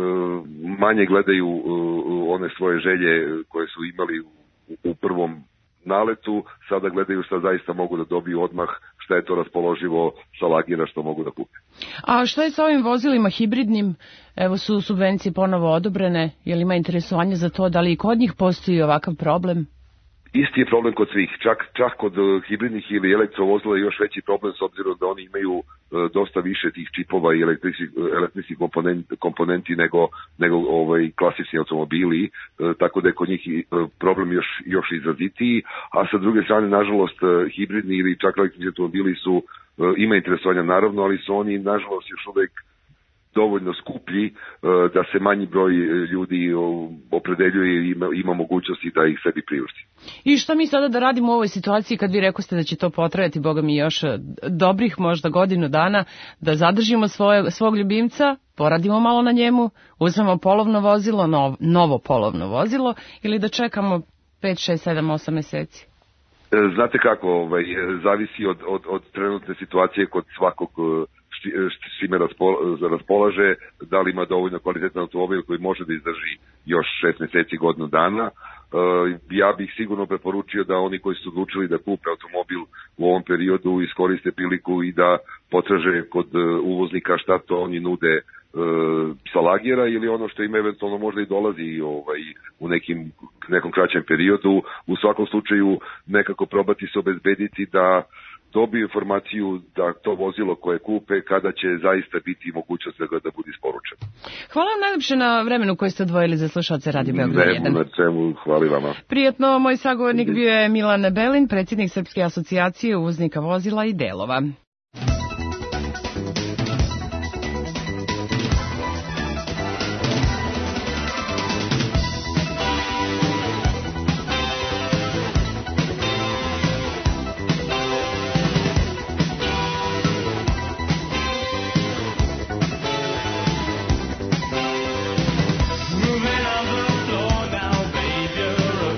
manje gledaju one svoje želje koje su imali u, u prvom naletu, sada gledaju šta zaista mogu da dobiju odmah, šta je to raspoloživo sa lagira što mogu da kupe. A što je sa ovim vozilima hibridnim? Evo su subvencije ponovo odobrene, je li ima interesovanje za to, da li i kod njih postoji ovakav problem? Isti je problem kod svih, čak, čak kod hibridnih ili elektrovozila je još veći problem s obzirom da oni imaju e, dosta više tih čipova i električnih komponenti, komponenti nego, nego ovaj, klasični automobili, e, tako da je kod njih e, problem još, još izrazitiji, a sa druge strane, nažalost, hibridni ili čak električni automobili su, e, ima interesovanja naravno, ali su oni, nažalost, još uvek dovoljno skuplji da se manji broj ljudi opredeljuje i ima, ima mogućnosti da ih sebi priušti. I šta mi sada da radimo u ovoj situaciji kad vi rekoste da će to potrajati, boga mi, još dobrih možda godinu dana, da zadržimo svoje, svog ljubimca, poradimo malo na njemu, uzmemo polovno vozilo, nov, novo polovno vozilo, ili da čekamo pet, šest, sedam, osam meseci? Znate kako, ovaj, zavisi od, od, od trenutne situacije kod svakog s čime raspolaže, da li ima dovoljno kvalitetan automobil koji može da izdrži još šest meseci, godinu dana. Ja bih sigurno preporučio da oni koji su odlučili da kupe automobil u ovom periodu iskoriste priliku i da potraže kod uvoznika šta to oni nude sa lagera ili ono što im eventualno možda i dolazi ovaj, u nekim, nekom kraćem periodu. U svakom slučaju nekako probati se obezbediti da dobiju informaciju da to vozilo koje kupe kada će zaista biti mogućnost da ga da bude isporučeno. Hvala vam najlepše na vremenu koje ste odvojili za slušalce Radio Beograd jedan. Ne, na čemu, hvala vama. Prijetno, moj sagovornik bio je Milan Belin, predsjednik Srpske asocijacije uvoznika vozila i delova.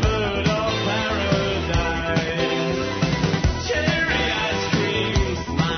My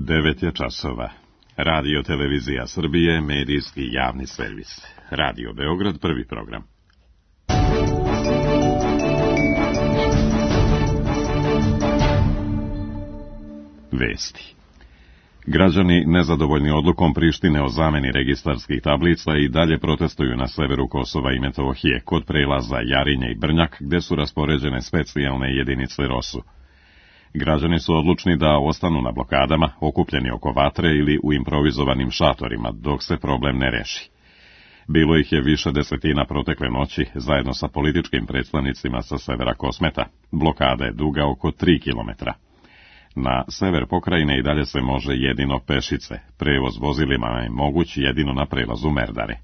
devet je časova. Radio Televizija Srbije, medijski javni servis. Radio Beograd, prvi program. Vesti. Građani nezadovoljni odlukom Prištine o zameni registarskih tablica i dalje protestuju na severu Kosova i Metohije, kod prelaza Jarinje i Brnjak, gde su raspoređene specijalne jedinice ROSU. Građani su odlučni da ostanu na blokadama, okupljeni oko vatre ili u improvizovanim šatorima, dok se problem ne reši. Bilo ih je više desetina protekle noći, zajedno sa političkim predstavnicima sa severa Kosmeta. Blokada je duga oko tri kilometra. Na sever pokrajine i dalje se može jedino pešice, prevoz vozilima je moguć jedino na prelazu Merdare.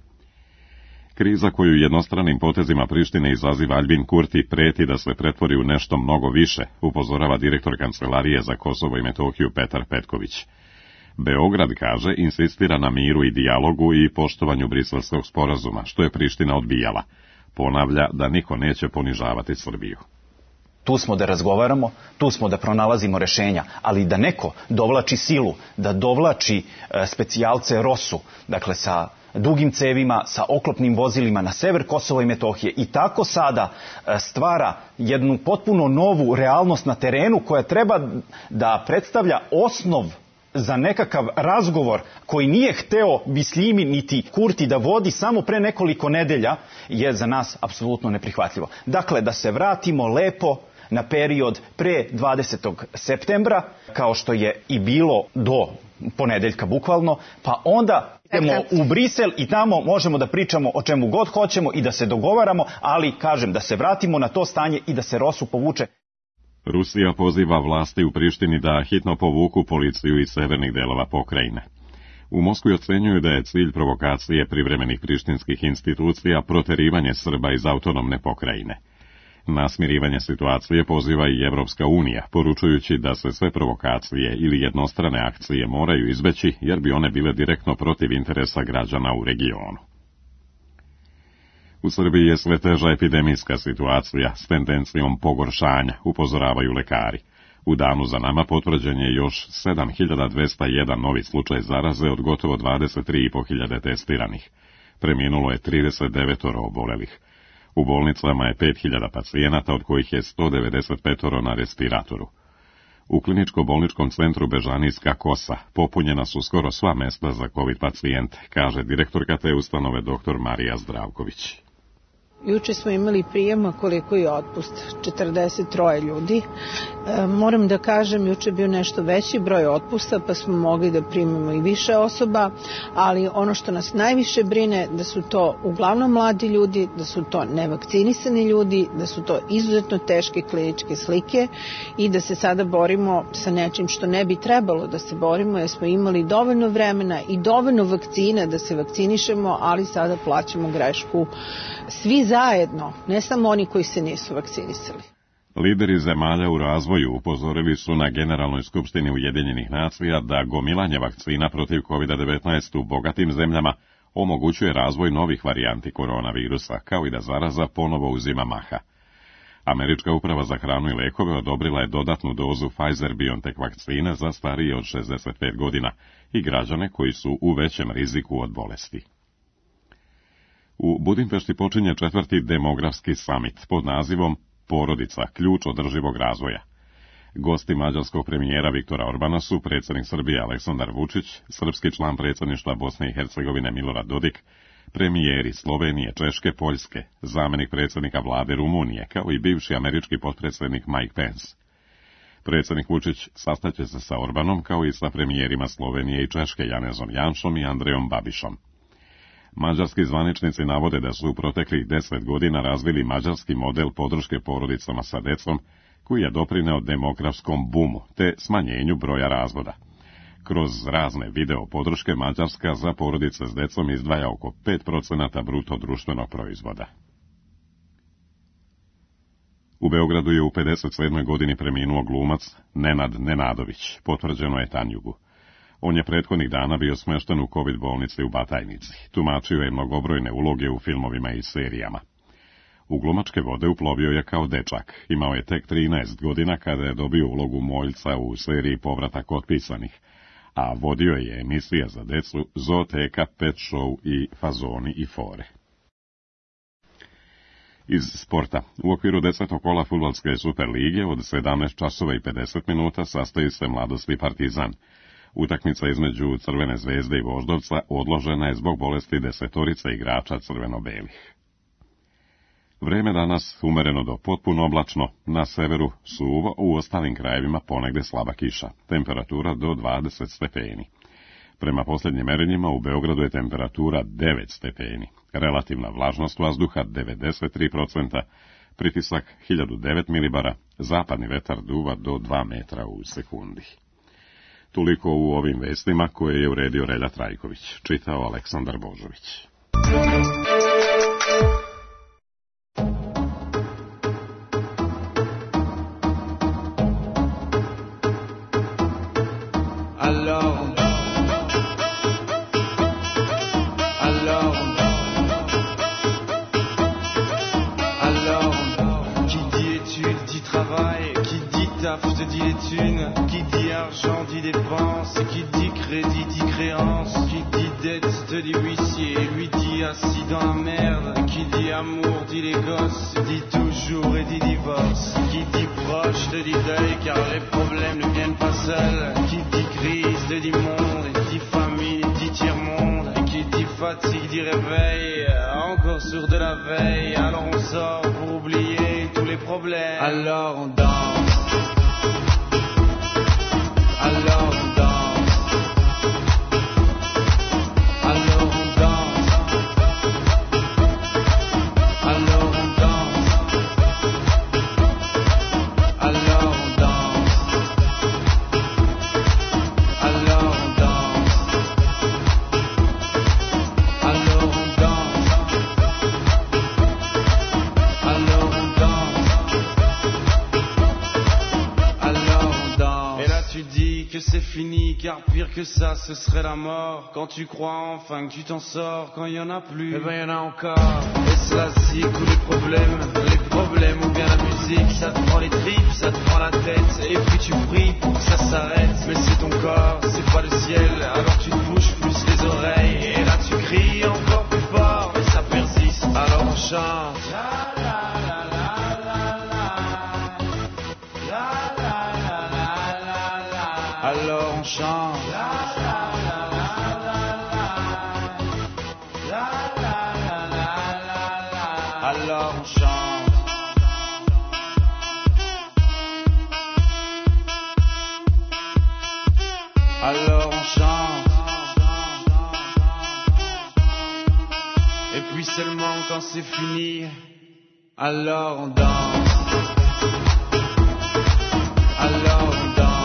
Kriza koju jednostranim potezima Prištine izaziva Aljbin Kurti preti da se pretvori u nešto mnogo više, upozorava direktor Kancelarije za Kosovo i Metohiju Petar Petković. Beograd, kaže, insistira na miru i dijalogu i poštovanju Briselskog sporazuma, što je Priština odbijala. Ponavlja da niko neće ponižavati Srbiju. Tu smo da razgovaramo, tu smo da pronalazimo rešenja, ali da neko dovlači silu, da dovlači e, specijalce ROSU, dakle sa dugim cevima, sa oklopnim vozilima na sever Kosova i Metohije i tako sada e, stvara jednu potpuno novu realnost na terenu koja treba da predstavlja osnov za nekakav razgovor koji nije hteo Bislimi niti Kurti da vodi samo pre nekoliko nedelja, je za nas apsolutno neprihvatljivo. Dakle, da se vratimo lepo na period pre dvadesetog septembra, kao što je i bilo do ponedeljka bukvalno, pa onda idemo u Brisel i tamo možemo da pričamo o čemu god hoćemo i da se dogovaramo, ali, kažem, da se vratimo na to stanje i da se ROSU povuče. Rusija poziva vlasti u Prištini da hitno povuku policiju iz severnih delova pokrajine. U Moskvi ocenjuju da je cilj provokacije privremenih prištinskih institucija proterivanje Srba iz autonomne pokrajine. Na smirivanje situacije poziva i Evropska unija, poručujući da se sve provokacije ili jednostrane akcije moraju izbeći, jer bi one bile direktno protiv interesa građana u regionu. U Srbiji je sve teža epidemijska situacija s tendencijom pogoršanja, upozoravaju lekari. U danu za nama potvrđen je još sedam hiljada dvesta jedan novi slučaj zaraze od gotovo dvadeset tri hiljade pet testiranih. Preminulo je trideset devet obolelih. U bolnicama je pet hiljada pacijenata, od kojih je sto devedeset pet na respiratoru. U kliničko-bolničkom centru Bežanijska Kosa popunjena su skoro sva mesta za COVID pacijente, kaže direktorka te ustanove doktor Marija Zdravković. Juče smo imali prijema, koliko je otpust, četrdeset tri ljudi. E, moram da kažem, juče je bio nešto veći broj otpusta, pa smo mogli da primimo i više osoba, ali ono što nas najviše brine, da su to uglavnom mladi ljudi, da su to nevakcinisani ljudi, da su to izuzetno teške kliničke slike i da se sada borimo sa nečim što ne bi trebalo da se borimo, jer smo imali dovoljno vremena i dovoljno vakcina da se vakcinišemo, ali sada plaćamo grešku svi zajedno, ne samo oni koji se nisu vakcinisali. Lideri zemalja u razvoju upozorili su na Generalnoj skupštini Ujedinjenih nacija da gomilanje vakcina protiv kovid devetnaest u bogatim zemljama omogućuje razvoj novih varijanti koronavirusa, kao i da zaraza ponovo uzima maha. Američka uprava za hranu i lekove odobrila je dodatnu dozu Pfizer-BioNTech vakcine za starije od šezdeset pet godina i građane koji su u većem riziku od bolesti. U Budimpešti počinje četvrti demografski samit pod nazivom Porodica, ključ održivog razvoja. Gosti mađarskog premijera Viktora Orbana su predsjednik Srbije Aleksandar Vučić, srpski član predsjedništva Bosne i Hercegovine Milorad Dodik, premijeri Slovenije, Češke, Poljske, zamjenik predsjednika vlade Rumunije, kao i bivši američki potpredsjednik Mike Pence. Predsjednik Vučić sastaće se sa Orbanom kao i sa premijerima Slovenije i Češke Janezom Janšom i Andrejom Babišom. Mađarski zvaničnici navode da su u proteklih deset godina razvili mađarski model podrške porodicama sa decom, koji je doprineo demografskom bumu te smanjenju broja razvoda. Kroz razne video podrške Mađarska za porodice s decom izdvaja oko pet procenata bruto društvenog proizvoda. U Beogradu je u pedeset sedmoj godini preminuo glumac Nenad Nenadović, potvrđeno je Tanjugu. On je prethodnih dana bio smešten u COVID bolnici u Batajnici. Tumačio je mnogobrojne uloge u filmovima i serijama. U glumačke vode uplovio je kao dečak. Imao je tek trinaest godina kada je dobio ulogu moljca u seriji Povratak otpisanih, a vodio je emisija za decu Zooteka, Pet Show i Fazoni i fore. Iz sporta. U okviru desetog kola fudbalske Super lige od sedamnaest časova i pedeset minuta sastoji se Mladost Partizan. Utakmica između Crvene zvezde i Voždovca odložena je zbog bolesti desetorica igrača crveno-belih. Vreme danas umereno do potpuno oblačno, na severu suvo, u ostalim krajevima ponegde slaba kiša, temperatura do dvadeset stepeni. Prema posljednjim merenjima u Beogradu je temperatura devet stepeni, relativna vlažnost vazduha devedeset tri procenta, pritisak hiljadu devet milibara, zapadni vetar duva do dva metra u sekundi. Toliko u ovim vestima koje je uredio Relja Trajković, čitao Aleksandar Božović. Te dit les thunes, qui dit argent dit dépense, qui dit crédit dit créance, qui dit dette te dit huissier, lui dit assis dans la merde, qui dit amour dit les gosses, dit toujours et dit divorce, qui dit proche te dit deuil car les problèmes ne viennent pas seuls, qui dit crise te dit monde, et dit famine dit tiers-monde, et qui dit fatigue dit réveil, encore sourd de la veille, alors on sort pour oublier tous les problèmes, alors on danse. Alors on danse, alors on danse, alors on danse, alors on danse, alors on danse, alors on danse, alors on danse, alors on danse. Et là tu dis que c'est fini, car pire que ça, ce serait la mort. Quand tu crois enfin que tu t'en sors, quand il y en a plus, eh ben y en a encore. Et cela c'est tous les problèmes, les problèmes ou bien la musique, ça te prend les tripes, ça te prend la tête, et puis tu pries pour que ça s'arrête. Mais c'est ton corps, c'est pas le ciel, alors tu te bouges plus les oreilles, et là tu cries encore plus fort, mais ça persiste, alors on chante. Alors on chante. Alors on chante. Alors on chante. Et puis seulement quand c'est fini, alors on danse. Alors on danse.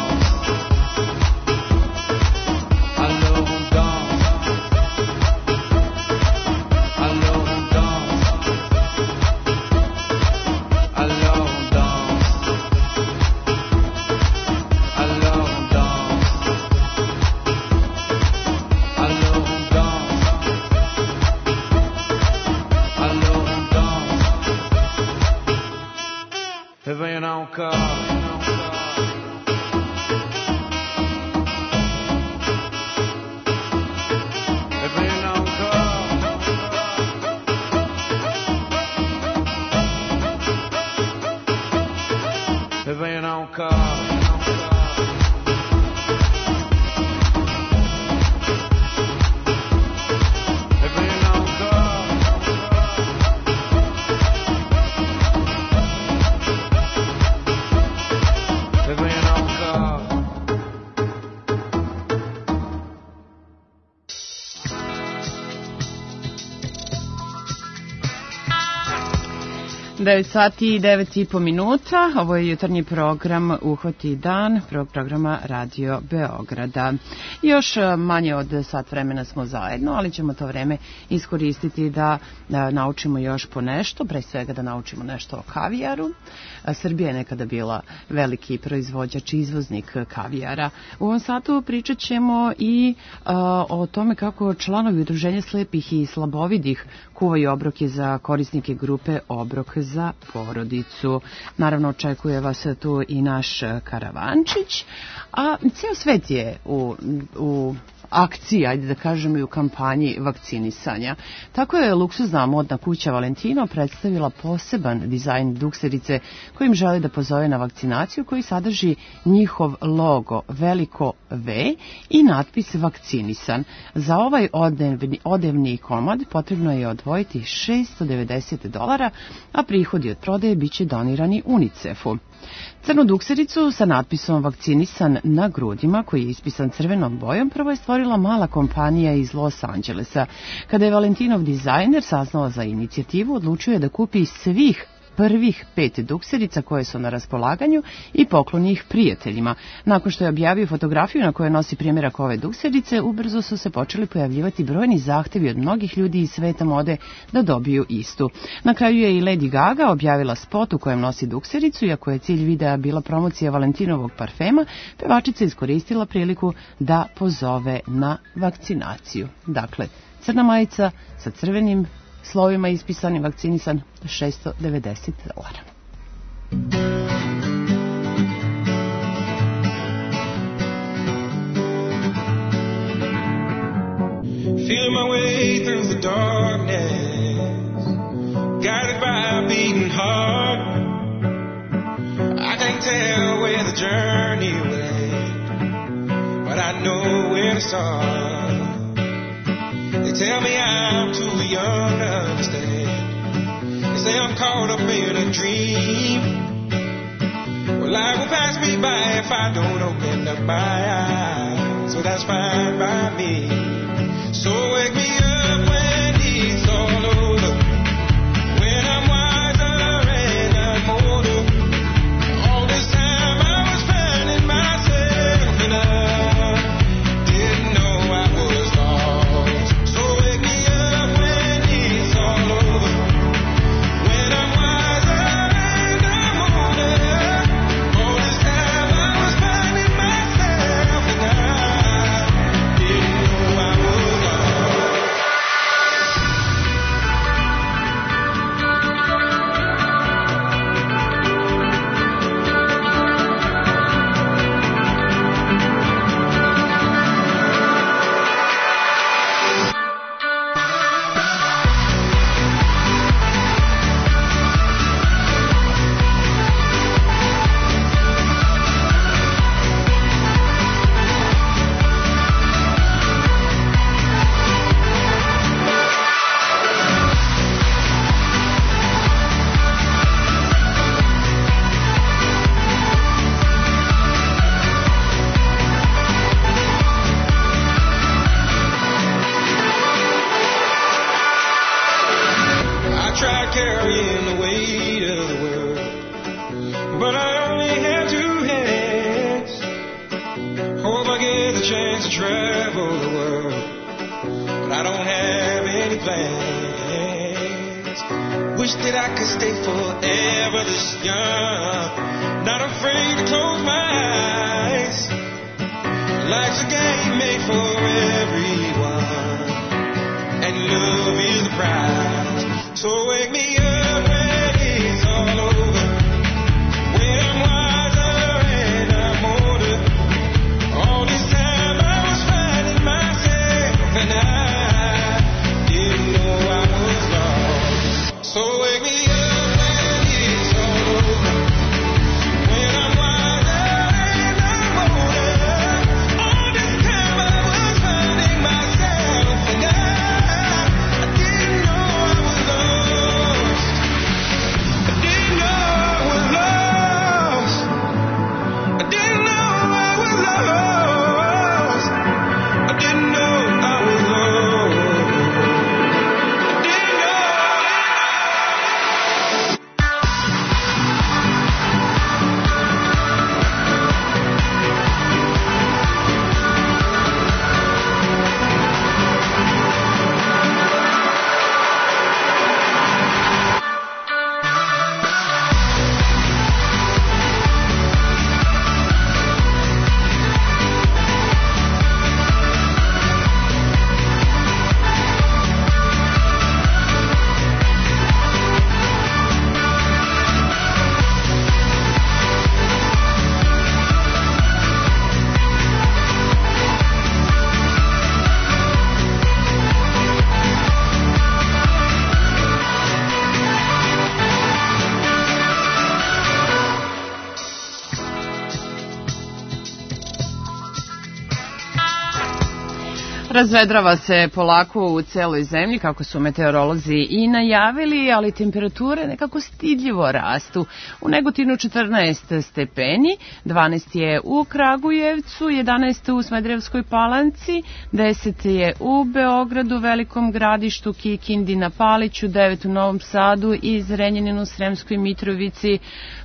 devet sati i devet i po minuta. Ovo je jutarnji program Uhvati dan, prvog programa Radio Beograda. Još manje od sat vremena smo zajedno, ali ćemo to vreme iskoristiti da, da naučimo još po nešto, pre svega da naučimo nešto o kavijaru. Srbija je nekada bila veliki proizvođač i izvoznik kavijara. U ovom satu pričat ćemo i a, o tome kako članovi Udruženja slepih i slabovidih kuvaju obroke za korisnike grupe Obrok za porodicu. Naravno, očekuje vas tu i naš karavančić, a cijel svet je u, u akciji, ajde da kažemo, i u kampanji vakcinisanja. Tako je luksuzna modna kuća Valentino predstavila poseban dizajn dukserice kojim želi da pozove na vakcinaciju, koji sadrži njihov logo, veliko V i natpis vakcinisan. Za ovaj odevni, odevni komad potrebno je odvojiti šesto devedeset dolara, a prihodi od prodaje biće donirani UNICEF-u. Crnu duksericu sa natpisom vakcinisan na grudima, koji je ispisan crvenom bojom, prvo je stvorila mala kompanija iz Los Angelesa. Kada je Valentinov dizajner saznao za inicijativu, odlučio je da kupi svih prvih pet dukserica koje su na raspolaganju i pokloni ih prijateljima. Nakon što je objavio fotografiju na kojoj nosi primjerak ove dukserice, ubrzo su se počeli pojavljivati brojni zahtevi od mnogih ljudi iz sveta mode da dobiju istu. Na kraju je i Lady Gaga objavila spot u kojem nosi duksericu, iako je cilj videa bila promocija Valentinovog parfema, pevačica iskoristila priliku da pozove na vakcinaciju. Dakle, crna majica sa crvenim slovima ispisanim vakcinisan, šesto devedeset dolara. Feel my way through the darkness, guided by a beating heart. I can't tell where the journey will end, but I know where to start. They tell me I'm too young to understand. They say I'm caught up in a dream. Well, life will pass me by if I don't open up my eyes. So that's fine by me. So wake me up when it's all over, when I'm wiser and I'm older. All this time I was finding myself and I didn't know I was lost. So wake me up when it's all over, when I'm wiser and I'm older. All this time I was finding myself and I didn't know I was lost. I tried carrying the weight of the world, but I only had two hands. Hope I get the chance to travel the world, but I don't have any plans. Wish that I could stay forever this young, not afraid to close my eyes. Life's a game made for everyone, and love is the prize. So wake me up when it's all over, when I'm wiser and I'm older. All this time I was finding myself and I didn't know I was lost. So wake me up when it's all over, when I'm wiser and I'm older. All this time I was finding myself and I, I didn't know I was lost. Razvedrava se polako u celoj zemlji, kako su meteorolozi i najavili, ali temperature nekako stidljivo rastu. U Negotinu četrnaest stepeni, dvanaest je u Kragujevcu, jedanaest u Smederevskoj Palanci, deset je u Beogradu, Velikom Gradištu, Kikindi, na Paliću, devet u Novom Sadu i Zrenjaninu, Sremskoj Mitrovici,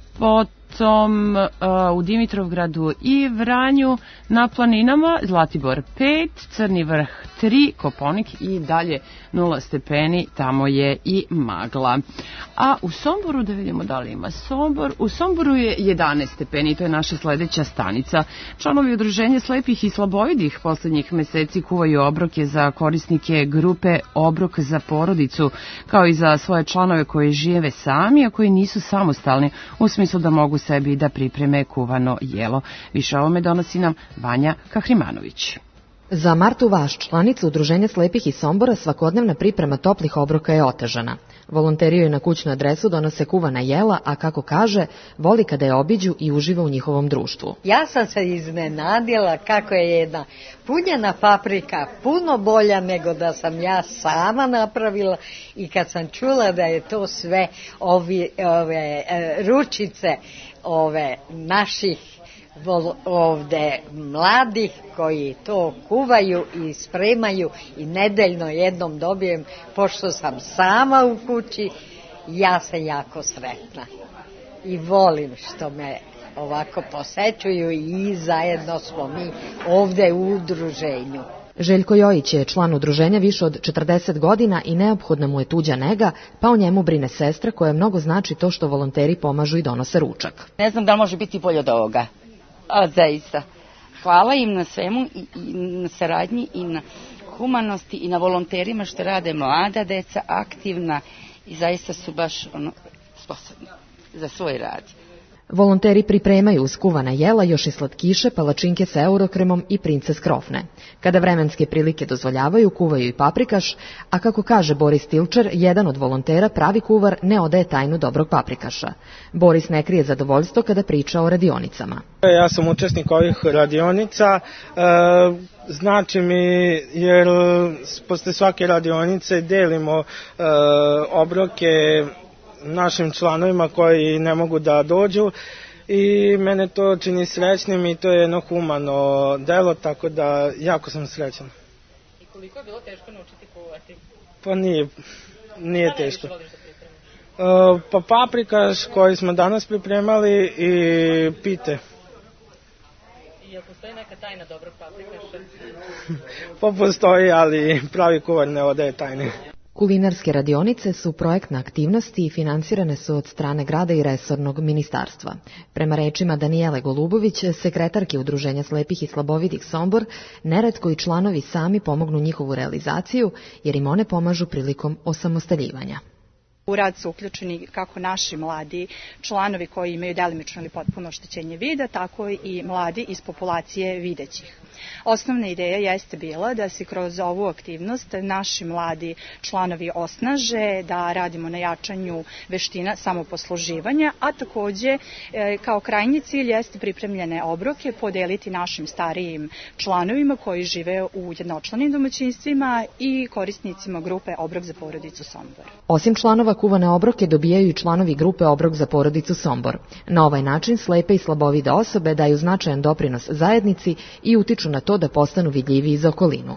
potom uh, u Dimitrovgradu i Vranju, na planinama Zlatibor pet, Crni Vrh tri, Koponik i dalje nula stepeni, tamo je i magla. A u Somboru, da vidimo da li ima Sombor, u Somboru je jedanaest stepeni, to je naša sledeća stanica. Članovi udruženja slepih i slabovidih poslednjih meseci kuvaju obroke za korisnike grupe Obrok za porodicu, kao i za svoje članove koji žive sami, a koji nisu samostalni, u smislu da mogu sebi da pripreme kuvano jelo. Više ovome donosi nam Vanja Kahrimanović. Za Martu Vaš, članica Udruženja slepih iz Sombora, svakodnevna priprema toplih obroka je otežana. Volonteri joj na kućnu adresu donose kuvana jela, a kako kaže, voli kada je obiđu i uživa u njihovom društvu. Ja sam se iznenadila kako je jedna punjena paprika puno bolja nego da sam ja sama napravila, i kad sam čula da je to sve ovi, ove ručice ove naših ovde mladih koji to kuvaju i spremaju i nedeljno jednom dobijem, pošto sam sama u kući, ja sam jako sretna i volim što me ovako posećuju i zajedno smo mi ovde u udruženju. Željko Jojić je član udruženja više od četrdeset godina i neophodna mu je tuđa nega, pa o njemu brine sestra koja mnogo znači to što volonteri pomažu i donose ručak. Ne znam da li može biti bolje od ovoga. A zaista. Hvala im na svemu, i, i na saradnji i na humanosti i na volonterima što rade mlada deca, aktivna i zaista su baš ono, sposobni za svoj rad. Volonteri pripremaju uz kuvana jela još i slatkiše, palačinke sa eurokremom i princes krofne. Kada vremenske prilike dozvoljavaju, kuvaju i paprikaš, a kako kaže Boris Tilčer, jedan od volontera, pravi kuvar, ne odaje tajnu dobrog paprikaša. Boris ne krije zadovoljstvo kada priča o radionicama. Ja sam učesnik ovih radionica, e, znači mi jer posle svake radionice delimo e, obroke našim članovima koji ne mogu da dođu i mene to čini srećnim i to je jedno humano delo, tako da jako sam srećan. I koliko je bilo teško naučiti kuvati? Pa nije, nije teško. Uh, pa paprikaš koji smo danas pripremali i pite. I jel postoji neka tajna dobrog paprikaša? Pa postoji, ali pravi kuvar ne odaje tajne. Kulinarske radionice su projektna aktivnost i finansirane su od strane grada i resornog ministarstva. Prema rečima Danijele Golubović, sekretarke Udruženja slepih i slabovidih Sombor, neretko i članovi sami pomognu njihovu realizaciju, jer im one pomažu prilikom osamostaljivanja. U rad su uključeni kako naši mladi članovi koji imaju delimično ili potpuno oštećenje vida, tako i mladi iz populacije videćih. Osnovna ideja jeste bila da se kroz ovu aktivnost naši mladi članovi osnaže, da radimo na jačanju veština samoposluživanja, a takođe kao krajnji cilj jeste pripremljene obroke podeliti našim starijim članovima koji žive u jednočlanim domaćinstvima i korisnicima grupe Obrok za porodicu Sombor. Osim članova kuvane obroke dobijaju i članovi grupe Obrok za porodicu Sombor. Na ovaj način slepe i slabovide osobe daju značajan doprinos zajednici i utiču na to da postanu vidljiviji za okolinu.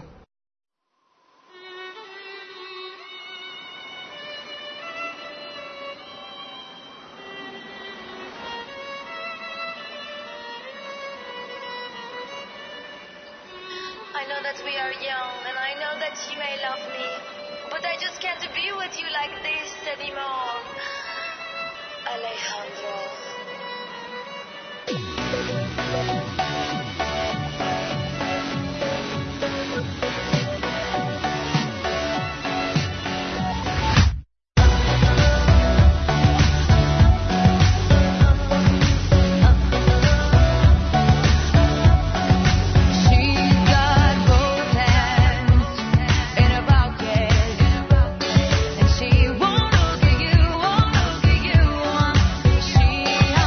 I know that we are young and I know that you may love me, but I just can't be with you like this anymore. Alejandro. She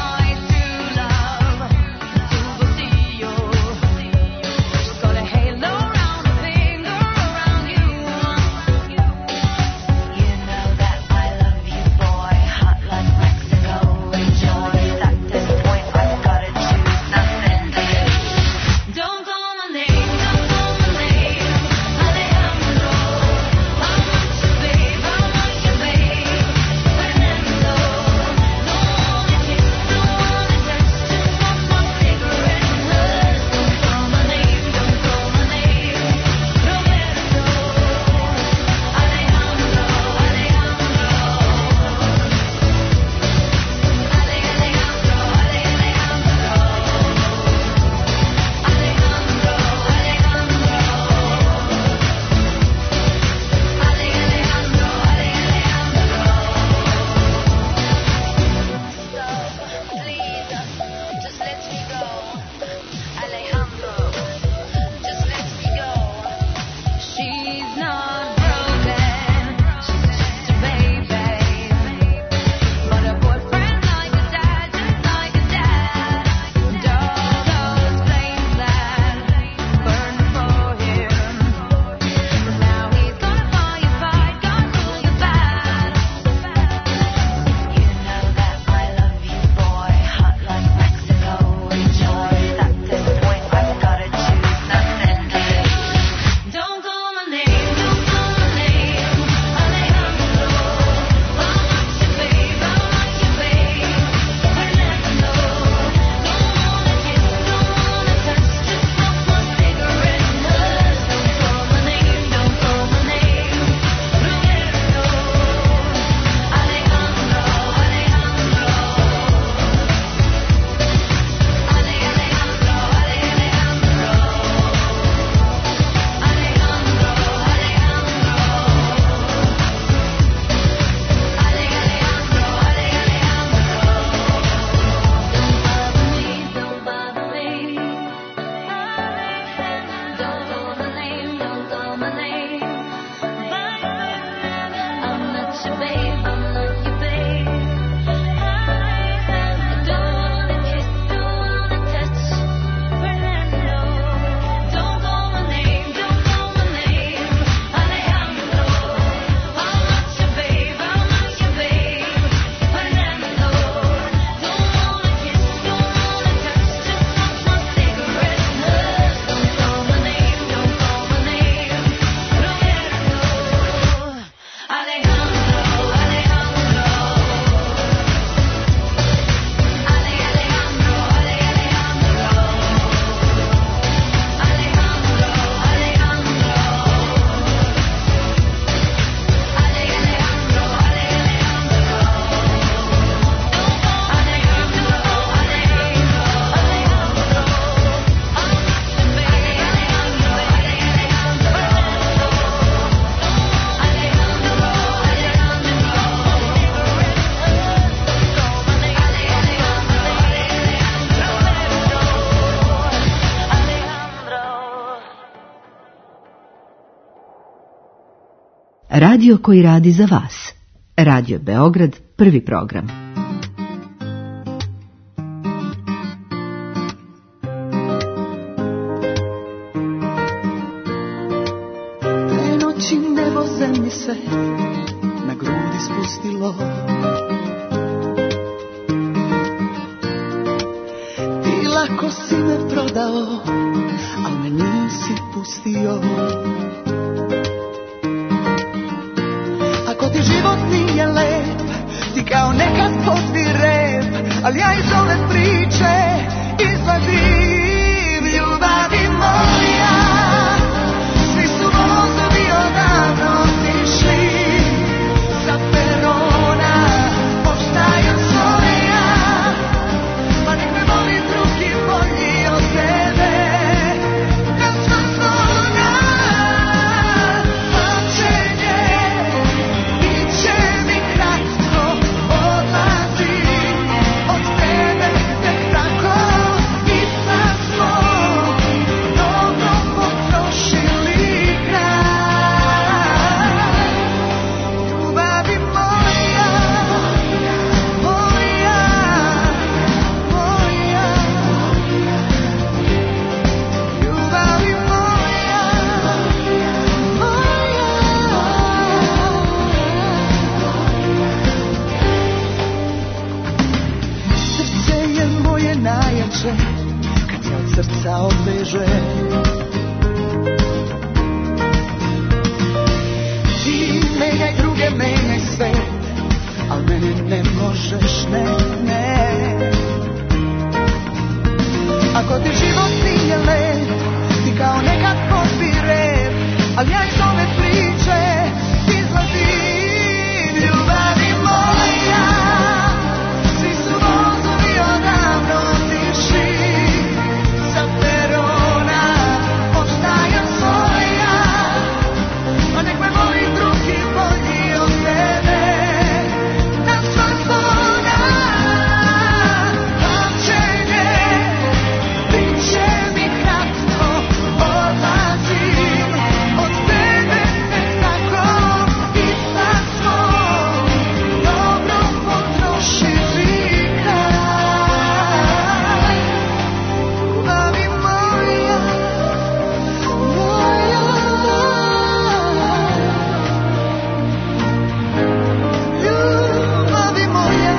Radio koji radi za vas. Radio Beograd, prvi program. Te noći nebo zemlji se na grudi spustilo. Ti lako si me prodao, al me nisi pustio. Ako ti život nije lep, ti kao nekad potvi rep, ali ja iz ove priče izvadim ljubavi moja. Svi su vozovi odavno otišli sa perona, poštajem svoja, pa nek me voli drugi bolji od tebe. Na sva zvona pamćenje, bit će mi kratko, odlazim od tebe tek tako. Ipak smo dobro potrošili kraj. Ljubavi moja, moja, moja. Ljubavi moja, moja. Srce je moje najjače kad se od srca odveže. Ti menjaj druge, menjaj svet, al mene ne možeš, ne, ne. Ako ti život nije lep, ti kao nekad potvi rep, al ja iz ove priče izlazim ljubavi moja. Svi su vozovi odavno otišli sa perona, poštajem svoja, pa nek me voli drugi bolji od tebe. Na sva zvona pamćenje, bit će mi kratko, odlazim od tebe tek tako. Ipak smo dobro potrošili kraj. Ljubavi moja, moja. Ljubavi moja.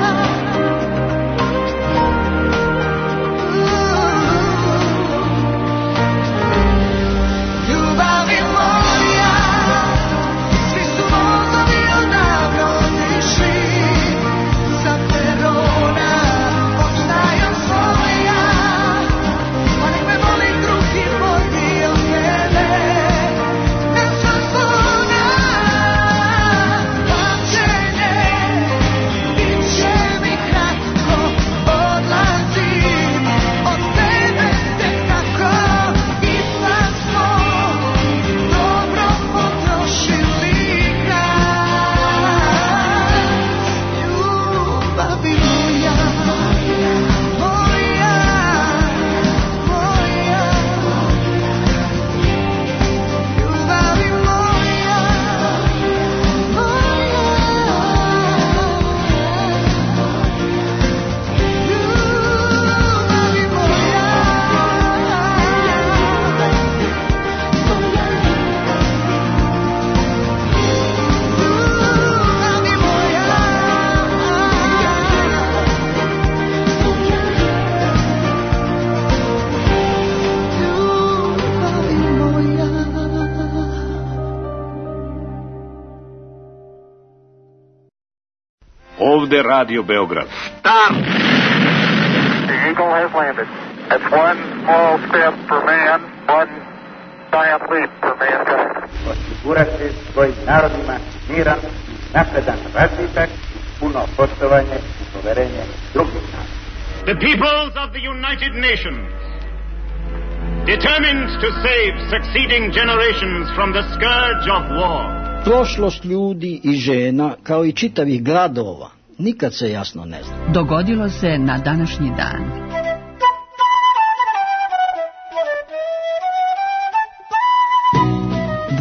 Ljubavi moja. Svi su vozovi odavno otišli sa perona, poštajem svoja, pa nek me voli drugi bolji od tebe. Na sva zvona pamćenje, bit će mi kratko, odlazim od tebe tek tako. Ipak smo dobro potrošili kraj. Ljubavi moja, moja, moja. Ljubavi moja, Ovde Radio Beograd. Stop! The Eagle has landed. That's one small step for man, one giant leap for mankind. Osigurati svojim narodima miran, napredan razvitak, puno poštovanje i poverenje drugih naroda. The peoples of the United Nations, determined to save succeeding generations from the scourge of war. Prošlost ljudi i žena, kao i čitavih gradova, nikad se jasno ne zna. Dogodilo se na današnji dan.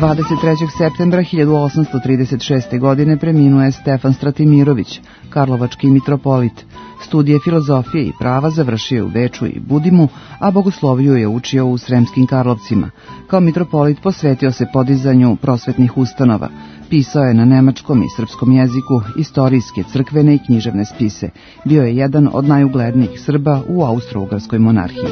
dvadeset trećeg septembra hiljadu osamsto trideset šeste. godine preminuo je Stefan Stratimirović, karlovački mitropolit. Studije filozofije i prava završio je u Beču i Budimu, a bogosloviju je učio u Sremskim Karlovcima. Kao mitropolit posvetio se podizanju prosvetnih ustanova. Pisao je na nemačkom i srpskom jeziku istorijske, crkvene i književne spise. Bio je jedan od najuglednijih Srba u Austro-Ugarskoj monarhiji.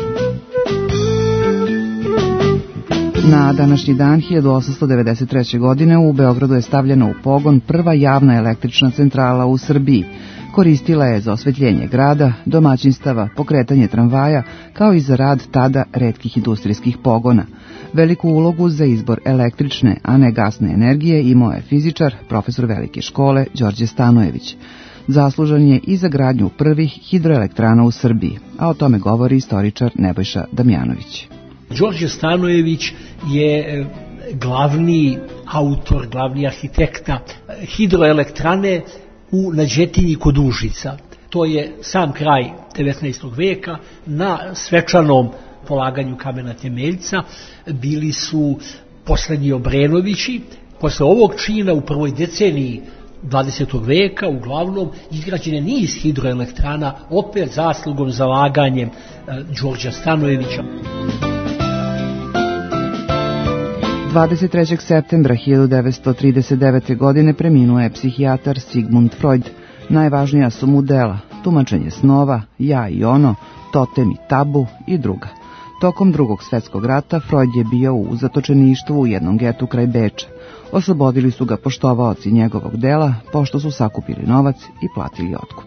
Na današnji dan hiljadu osamsto devedeset treće. godine u Beogradu je stavljena u pogon prva javna električna centrala u Srbiji. Koristila je za osvetljenje grada, domaćinstava, pokretanje tramvaja, kao i za rad tada retkih industrijskih pogona. Veliku ulogu za izbor električne, a ne gasne energije imao je fizičar, profesor velike škole Đorđe Stanojević. Zaslužan je i za gradnju prvih hidroelektrana u Srbiji, a o tome govori istoričar Nebojša Damjanović. Đorđe Stanojević je glavni autor, glavni arhitekta hidroelektrane u Nađetinji kod Užica. To je sam kraj devetnaestog veka. Na svečanom polaganju kamena temeljca bili su poslednji Obrenovići. Posle ovog čina u prvoj deceniji dvadesetog veka uglavnom izgrađen je niz hidroelektrana, opet zaslugom, zalaganjem Đorđa Stanojevića. dvadeset trećeg septembra hiljadu devetsto trideset devete. godine preminuo je psihijatar Sigmund Freud. Najvažnija su mu dela Tumačenje snova, Ja i ono, Totem i tabu i druga. Tokom Drugog svjetskog rata Freud je bio u zatočeništvu u jednom getu kraj Beča. Oslobodili su ga poštovaoci njegovog dela, pošto su sakupili novac i platili otkup.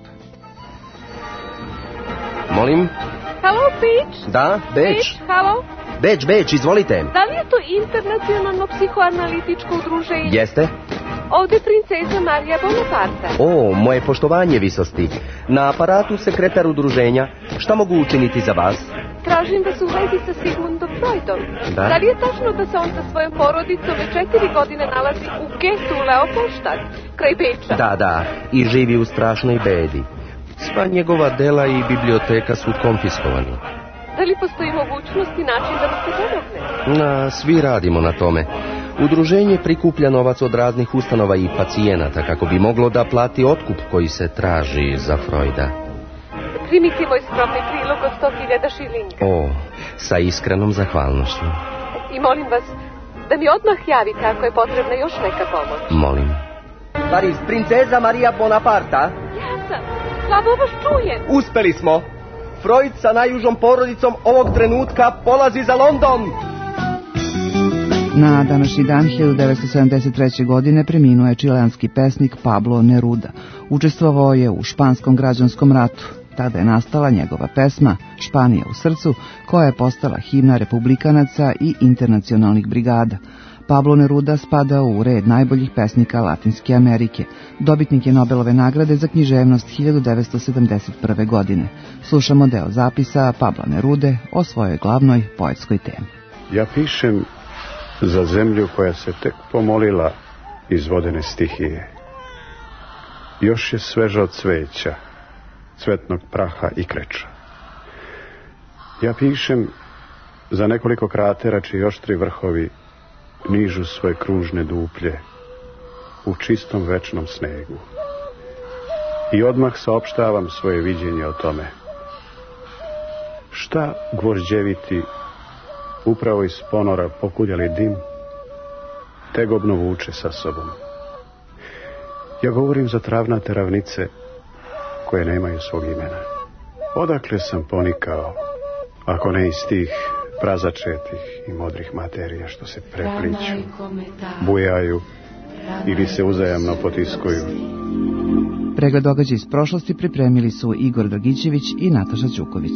Molim? Halo, Beč? Da, Beč. Beč, halo? Beč, Beč, izvolite. Da li je to internacionalno psihoanalitičko udruženje? Jeste. Ovde princeza Marija Bonaparte. O, moje poštovanje visosti. Na aparatu sekretar udruženja. Šta mogu učiniti za vas? Tražim da se u vezi sa Sigmundom Freudom. Da? Da li je tačno da se on sa svojom porodicom već četiri godine nalazi u getu Leopoldstadt, kraj Beča? Da, da, i živi u strašnoj bedi. Sva njegova dela i biblioteka su konfiskovani. Da li postoji mogućnost i način da mu se pomogne? Na, svi radimo na tome. Udruženje prikuplja novac od raznih ustanova i pacijenata kako bi moglo da plati otkup koji se traži za Freuda. Primite moj skromni prilog od sto hiljada šilinga. O, sa iskrenom zahvalnošću. I molim vas da mi odmah javite ako je potrebna još neka pomoć. Molim. Paris, princeza Marija Bonaparta? Ja sam. Slabo vas čujem. Uspeli smo. Freud sa najužom porodicom ovog trenutka polazi za London. Na današnji dan hiljadu devetsto sedamdeset treće. godine preminuo je čileanski pesnik Pablo Neruda. Učestvovao je u španskom građanskom ratu. Tada je nastala njegova pesma Španija u srcu, koja je postala himna republikanaca i internacionalnih brigada. Pablo Neruda spada u red najboljih pesnika Latinske Amerike. Dobitnik je Nobelove nagrade za književnost hiljadu devetsto sedamdeset prve. godine. Slušamo deo zapisa Pabla Nerude o svojoj glavnoj poetskoj temi. Ja pišem za zemlju koja se tek pomolila iz vodene stihije. Još je sveža od cveća, cvetnog praha i kreča. Ja pišem za nekoliko kratera čiji oštri vrhovi nižu svoje kružne duplje u čistom večnom snegu. I odmah saopštavam svoje viđenje o tome. Šta gvožđeviti upravo iz ponora pokuljali dim tegobno vuče sa sobom. Ja govorim za travnate ravnice koje nemaju svog imena. Odakle sam ponikao, ako ne iz tih prazačetih i modrih materija što se prepliću, bujaju ili se uzajamno potiskuju. Pregled događaja iz prošlosti pripremili su Igor Dragićević i Nataša Ćuković.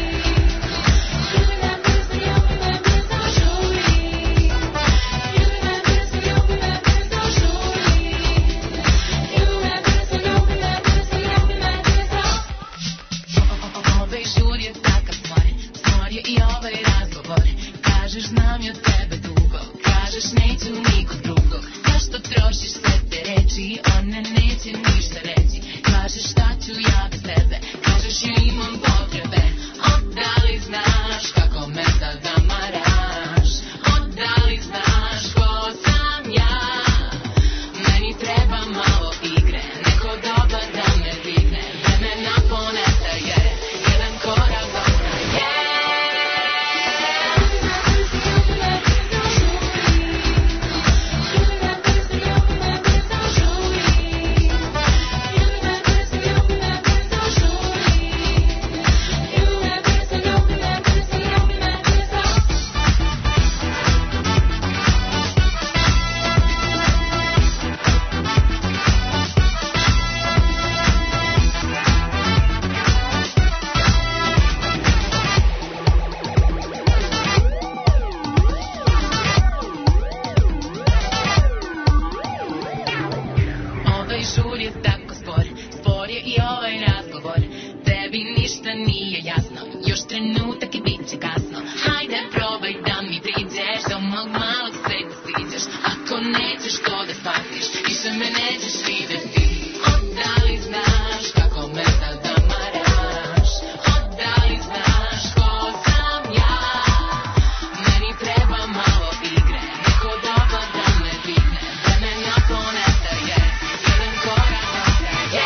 You i ovaj razgovor. Tebi ništa nije jasno, još trenutak i bit će kasno. Hajde probaj da mi priđeš, do mog malog sveta siđeš. Ako nećeš to da shvatiš, više me nećeš videti. O, da li znaš kako me sada maraš? O, da li znaš ko sam ja? Meni treba malo igre, neko dobar da me digne. Vremena ponestaje, jedan korak ostaje.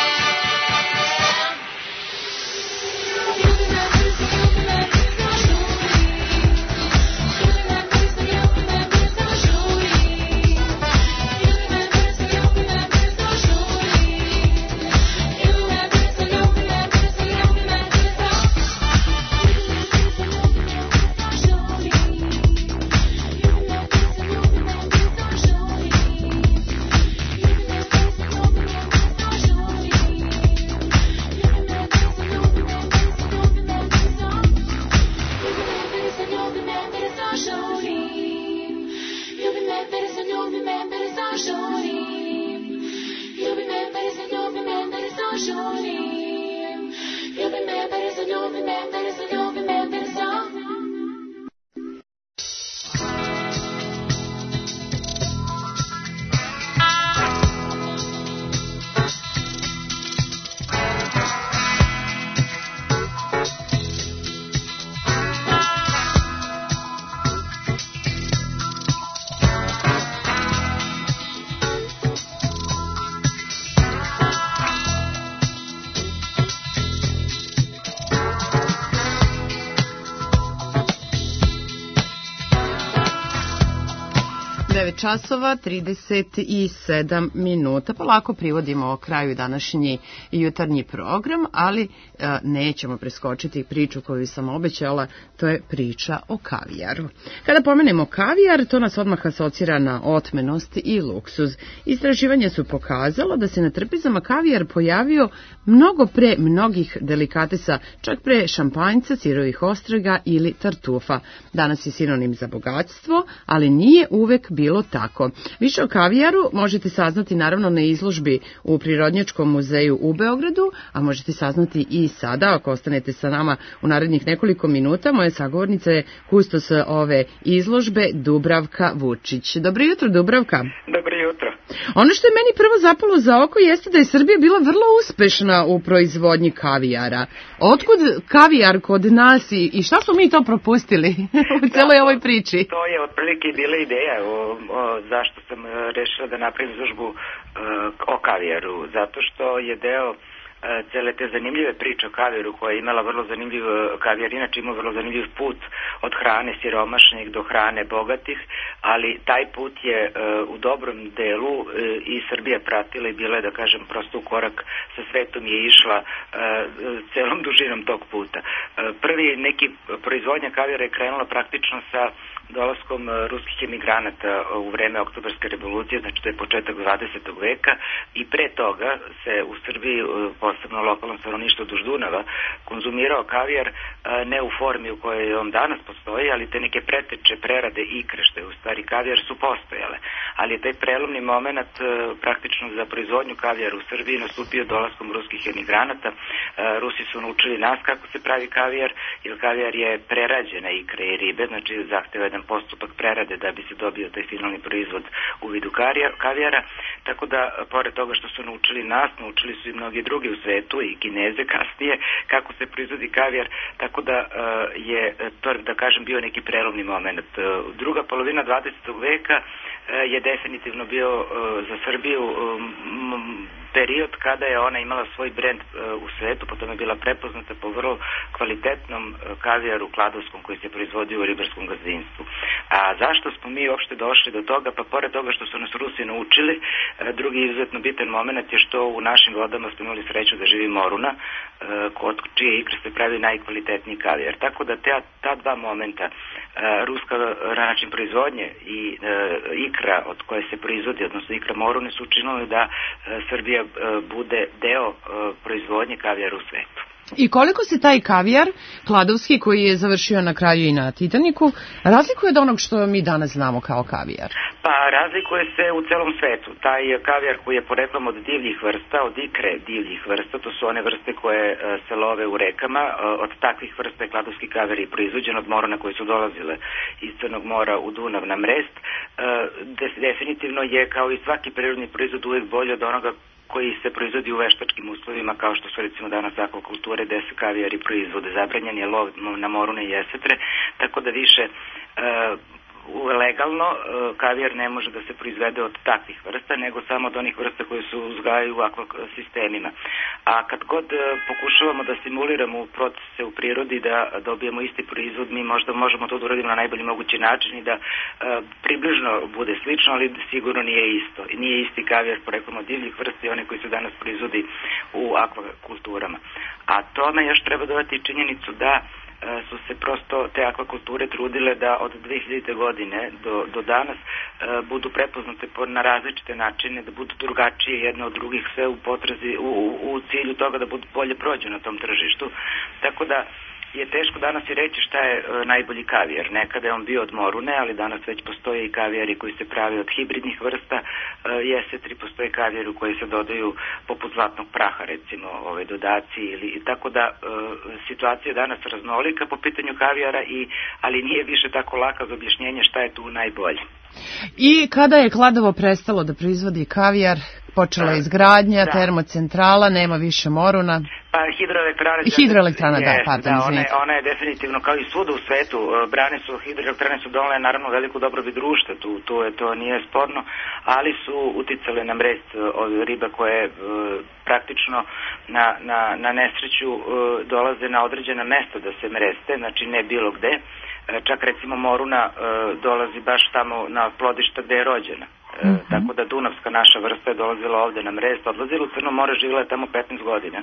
devet časova trideset sedam minuta. Polako privodimo kraju današnji jutarnji program, ali e, nećemo preskočiti priču koju sam obećala, to je priča o kavijaru. Kada pomenemo kavijar, to nas odmah asocira na otmenost i luksuz. Istraživanja su pokazalo da se na trpezama kavijar pojavio mnogo pre mnogih delikatesa, čak pre šampanjca, sirovih ostraga ili tartufa. Danas je sinonim za bogatstvo, ali nije uvek bilo tako. Više o kavijaru možete saznati naravno na izložbi u Prirodnjačkom muzeju u Beogradu, a možete saznati i sada ako ostanete sa nama u narednih nekoliko minuta. Moja sagovornica je kustos ove izložbe Dubravka Vučić. Dobro jutro, Dubravka. Dobro jutro. Ono što je meni prvo zapalo za oko jeste da je Srbija bila vrlo uspešna u proizvodnji kavijara. Otkud kavijar kod nas i, i šta smo mi to propustili u celoj ovoj priči? To je otprilike bila ideja o, o, zašto sam rešila da napravim izložbu uh, o kavijaru. Zato što je deo cele te zanimljive priče o kavijaru koja je imala vrlo zanimljiv, kavijar inače ima vrlo zanimljiv put od hrane siromašnih do hrane bogatih, ali taj put je uh, u dobrom delu uh, i Srbija pratila i bila je, da kažem, prosto u korak sa svetom je išla uh, celom dužinom tog puta. Uh, prvi neki proizvodnja kavijara je krenula praktično sa dolaskom ruskih emigranata u vreme Oktobarske revolucije, znači to je početak dvadesetog veka i pre toga se u Srbiji, posebno lokalnom stanovništvu duž Dunava, konzumirao kavijar ne u formi u kojoj on danas postoji, ali te neke preteče, prerade, ikre, što je u stvari kavijar, su postojale. Ali je taj prelomni moment praktično za proizvodnju kavijara u Srbiji nastupio dolaskom ruskih emigranata. Rusi su naučili nas kako se pravi kavijar, jer kavijar je prerađena ikre i ribe, znači zahteva jedan postupak prerade da bi se dobio taj finalni proizvod u vidu kavijara, tako da pored toga što su naučili nas, naučili su i mnogi drugi u svetu i Kineze kasnije kako se proizvodi kavijar, tako da je to, da kažem, bio neki prelomni moment. Druga polovina dvadesetog veka je definitivno bio za Srbiju period kada je ona imala svoj brend u svetu, potom je bila prepoznata po vrlo kvalitetnom kavijaru kladovskom koji se proizvodio u ribarskom gazdinstvu. A zašto smo mi uopšte došli do toga? Pa pored toga što su nas Rusi naučili, drugi izuzetno bitan moment je što u našim vodama smo imali sreću da živi moruna, kod čije ikre se pravi najkvalitetniji kavijar. Tako da te, ta dva momenta, ruska način proizvodnje i ikra od koje se proizvodi, odnosno ikra morune, su učinili da Srbija bude deo proizvodnje kavijara u svetu. I koliko se taj kavijar kladovski koji je završio na kraju i na Titaniku razlikuje od onog što mi danas znamo kao kavijar? Pa razlikuje se u celom svetu. Taj kavijar koji je poreklom od divljih vrsta, od ikre divljih vrsta, to su one vrste koje se love u rekama, od takvih vrsta je kladovski kavijar i proizvođen od morona koje su dolazile iz Crnog mora u Dunav na Mrest. Definitivno je, kao i svaki prirodni proizvod, uvek bolje od onoga koji se proizvodi u veštačkim uslovima, kao što su recimo danas akvakulture, gde se kavijari proizvode. Zabranjen je lov na morune i jesetre, tako da više e, legalno e, kavijar ne može da se proizvede od takvih vrsta, nego samo od onih vrsta koje se uzgajaju u akvasistemima. A kad god e, pokušavamo da simuliramo procese u prirodi, da dobijemo isti proizvod, mi možda možemo to da uradimo na najbolji mogući način i da e, približno bude slično, ali sigurno nije isto. Nije isti kavijar poreklom od divljih vrsta i one koji se danas proizvodi u akvakulturama. A tome još treba dodati činjenicu da su se prosto te akvakulture trudile da od dve hiljadite godine do, do danas e, budu prepoznate na različite načine, da budu drugačije jedne od drugih, sve u potrazi, u, u cilju toga da budu bolje prođu na tom tržištu. Tako da je teško danas i reći šta je e, najbolji kavijar. Nekada je on bio od morune, ali danas već postoje i kavijari koji se pravi od hibridnih vrsta e, jesetri, postoje kavijari koji se dodaju poput zlatnog praha, recimo ove dodaci, ili, tako da e, situacija je danas raznolika po pitanju kavijara, i, ali nije više tako laka za objašnjenje šta je tu najbolje. I kada je Kladovo prestalo da proizvodi kavijar, počela je izgradnja, da. Termocentrala, nema više moruna. Pa hidroelektrane... Hidroelektrana, da, pardon, da, ona, je, ona je definitivno, kao i svuda u svetu, brane su, hidroelektrane su donele naravno veliku dobrobit društva, tu, tu je, to nije sporno, ali su uticale na mrest ove riba koje praktično na, na, na nesreću dolaze na određena mesta da se mreste, znači ne bilo gde. Čak recimo moruna dolazi baš tamo na plodišta gde je rođena. E, mm-hmm. Tako da dunavska naša vrsta je dolazila ovde na Mrest, odlazila u Crno more, živjela je tamo petnaest godina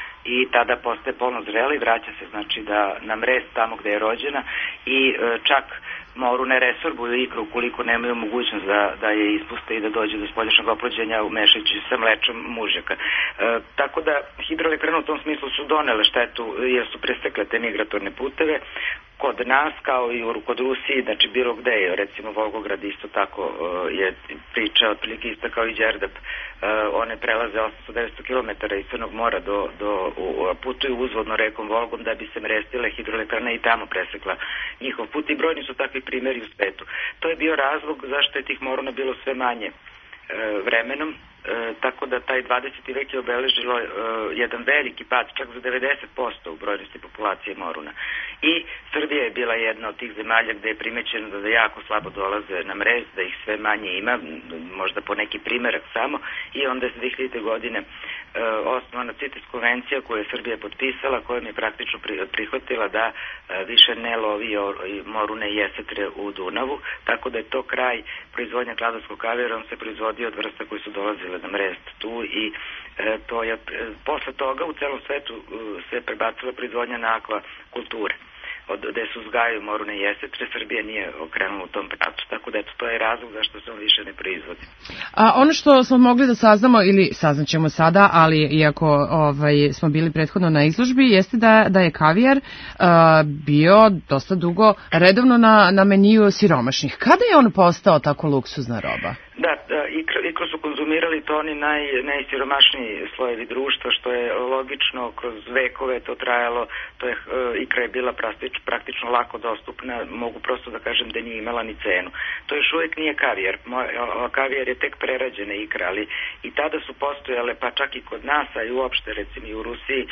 i tada postaje polno zrela i vraća se znači da na Mrest tamo gde je rođena i e, čak moru ne resorbuju ikru ukoliko nemaju mogućnost da, da je ispuste i da dođe do spoljašnjeg oplođenja umešajući sa mlečom mužjaka. E, tako da hidroelektrane u tom smislu su donele štetu jer su presekle te migratorne puteve. Kod nas, kao i u, kod Rusiji, znači bilo gde je, recimo Volgograd isto tako uh, je priča, otprilike isto kao i Đerdap, uh, one prelaze osamsto do devetsto kilometara iz Crnog mora do, do uh, putuju uzvodno rekom Volgom da bi se mrestile hidroelektrane i tamo presekla njihov put i brojni su takvi primjeri u svetu. To je bio razlog zašto je tih morona bilo sve manje uh, vremenom. E, tako da taj dvadeseti vek je obeležilo e, jedan veliki pad, čak za devedeset posto u brojnosti populacije moruna. I Srbija je bila jedna od tih zemalja gde je primećeno da, da jako slabo dolaze na Mrest, da ih sve manje ima, možda po neki primerak samo, i onda je dve hiljadite godine e, osnovana CITES konvencija koju je Srbija potpisala, kojom je praktično prihvatila da e, više ne lovi morune i jesetre u Dunavu, tako da je to kraj proizvodnja kladovskog kavijara, on se proizvodi od vrsta koji su dolazile na Mrest tu i e, to je, e, posle toga u celom svetu e, se prebacila proizvodnja na akvakulture, od gde se uzgajaju morune i jesetre. Srbija nije okrenula u tom pravcu, tako da eto, to je razlog zašto se on više ne proizvodi. A ono što smo mogli da saznamo, ili saznaćemo sada, ali iako ovaj, smo bili prethodno na izložbi, jeste da, da je kavijar a, bio dosta dugo redovno na, na meniju siromašnih. Kada je on postao tako luksuzna roba? Da, da ikro, ikro su konzumirali to oni naj, najsiromašniji slojevi društva, što je logično, kroz vekove to trajalo, to je, ikra je bila praktič, praktično lako dostupna, mogu prosto da kažem da nije imala ni cenu. To još uvijek nije kavijar, kavijar je tek prerađena ikra, ali i tada su postojale, pa čak i kod nas, a i uopšte recimo i u Rusiji,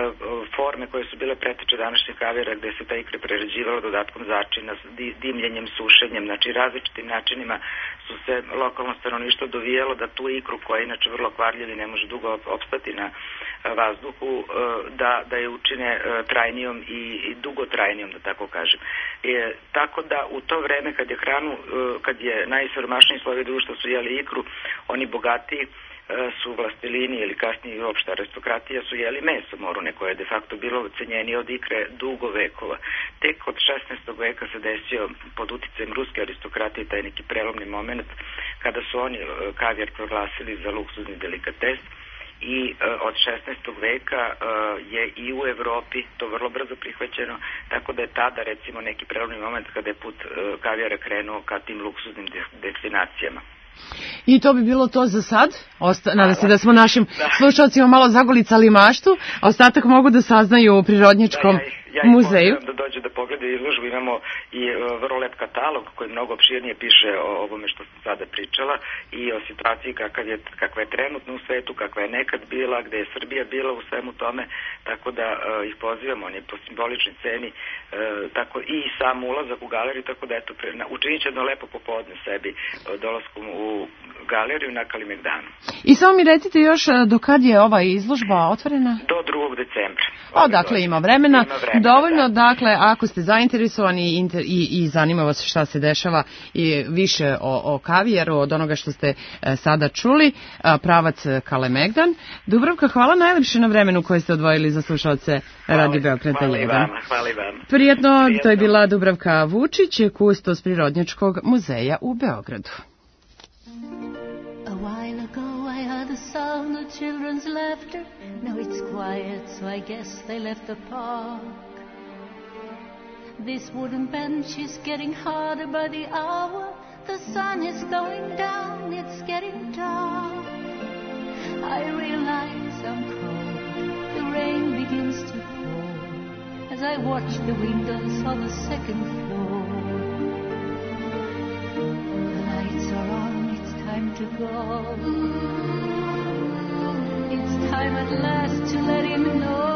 forme koje su bile preteče današnjeg kavijara gde se ta ikra prerađivala dodatkom začina, dimljenjem, sušenjem, znači različitim načinima su se lokalno stanovništvo dovijelo da tu ikru, koja je inače vrlo kvarljiva i ne može dugo opstati na vazduhu, da, da je učine trajnijom i, i dugotrajnijom, da tako kažem. E, tako da u to vreme kad je hranu, kad je najsiromašniji slojevi društva su jeli ikru, oni bogatiji su vlastelini ili kasnije uopšte aristokratija su jeli meso morune, koje je de facto bilo cenjenije od ikre dugo vekova. Tek od šesnaestog veka se desio pod uticajem ruske aristokratije taj neki prelomni moment kada su oni kavijar proglasili za luksuzni delikates i od šesnaestog veka je i u Evropi to vrlo brzo prihvaćeno, tako da je tada recimo neki prelomni moment kada je put kavijara krenuo ka tim luksuznim destinacijama. I to bi bilo to za sad. Osta- Nadam se da smo našim slušalcima malo zagolicali maštu, a ostatak mogu da saznaju u Prirodnjačkom da, ja, ja muzeju. Da dođe da pogledaju izložbu, imamo i uh, vrlo lep katalog koji mnogo opširnije piše o ovome što sam sada pričala i o situaciji kakav je, kakva je trenutno u svetu, kakva je nekad bila, gde je Srbija bila u svemu tome, tako da uh, ih pozivamo, on je po simboličnoj ceni, uh, tako i sam ulazak u galeriju, tako da eto, pre, na, učinit će jedno lepo popodne sebi uh, dolaskom u galeriju na Kalimegdanu. I samo mi recite još do kad je ova izložba otvorena? Do drugog decembra. O, dakle ima vremena. Ima vremena, dovoljno, da. Dakle, ako ste zainteresovani inter, i, i zanima vas šta se dešava i više o, o kavijaru, od onoga što ste e, sada čuli, a, pravac Kalemegdan. Dubravka, hvala najlepše na vremenu koje ste odvojili za slušalce Radio Beograda jedan. Hvala i vama, hvala i vama. Prijetno, Prijetno, to je bila Dubravka Vučić, kustos Prirodnjačkog muzeja u Beogradu. A while ago I heard the sound of children's laughter. Now it's quiet, so I guess they left the park. This wooden bench is getting harder by the hour. The sun is going down, it's getting dark. I realize I'm cold, the rain begins to pour as I watch the windows on the second floor. The lights are on, it's time to go. It's time at last to let him know.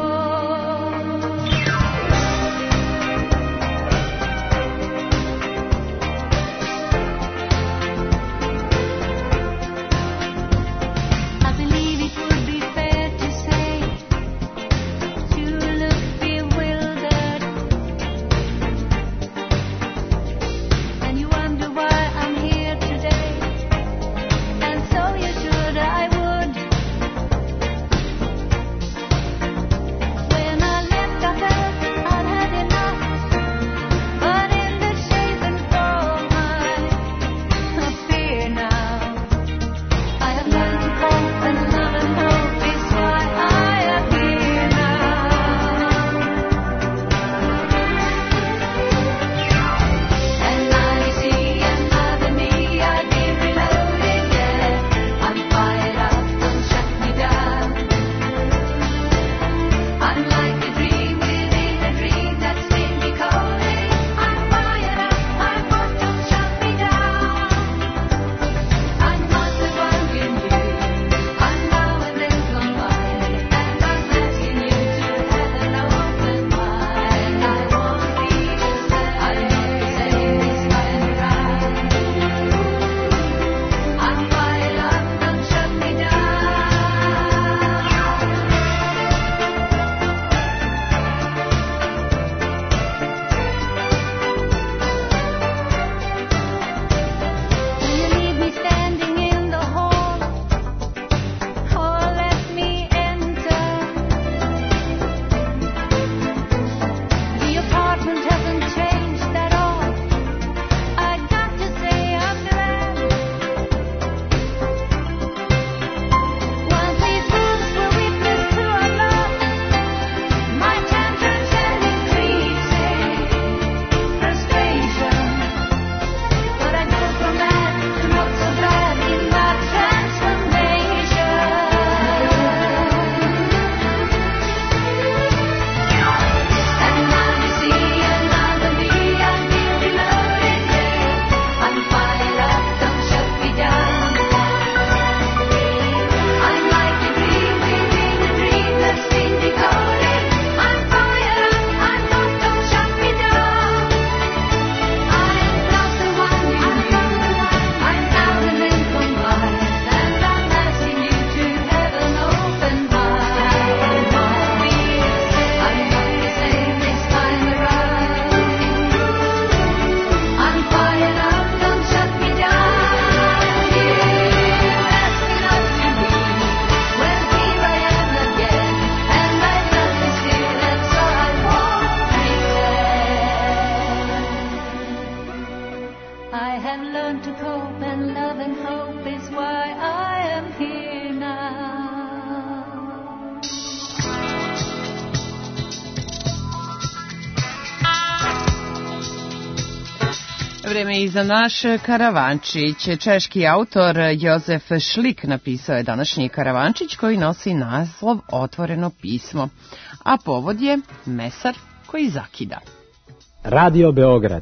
vreme i za naš karavančić. Češki autor Jozef Šlik napisao je današnji karavančić koji nosi naslov Otvoreno pismo, a povod je mesar koji zakida. Radio Beograd.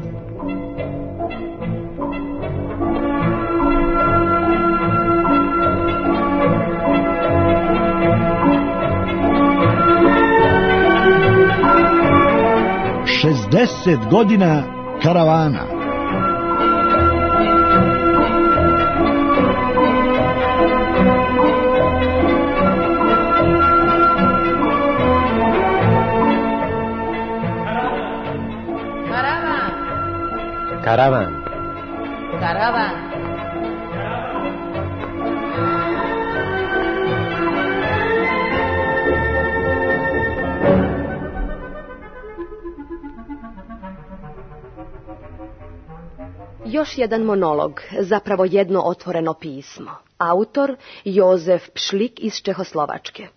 šezdeset godina karavana. Karavan. Karavan. Još jedan monolog, zapravo jedno otvoreno pismo. Autor Jozef Pšlik iz Čehoslovačke.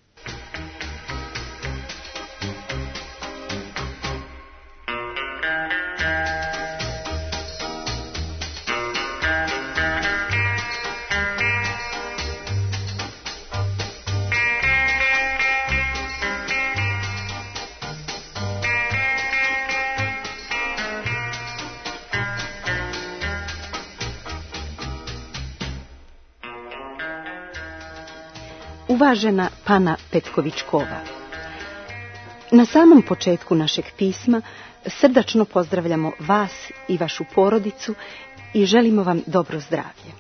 Uvažena pana Petković-Kova, na samom početku našeg pisma srdačno pozdravljamo vas i vašu porodicu i želimo vam dobro zdravlje.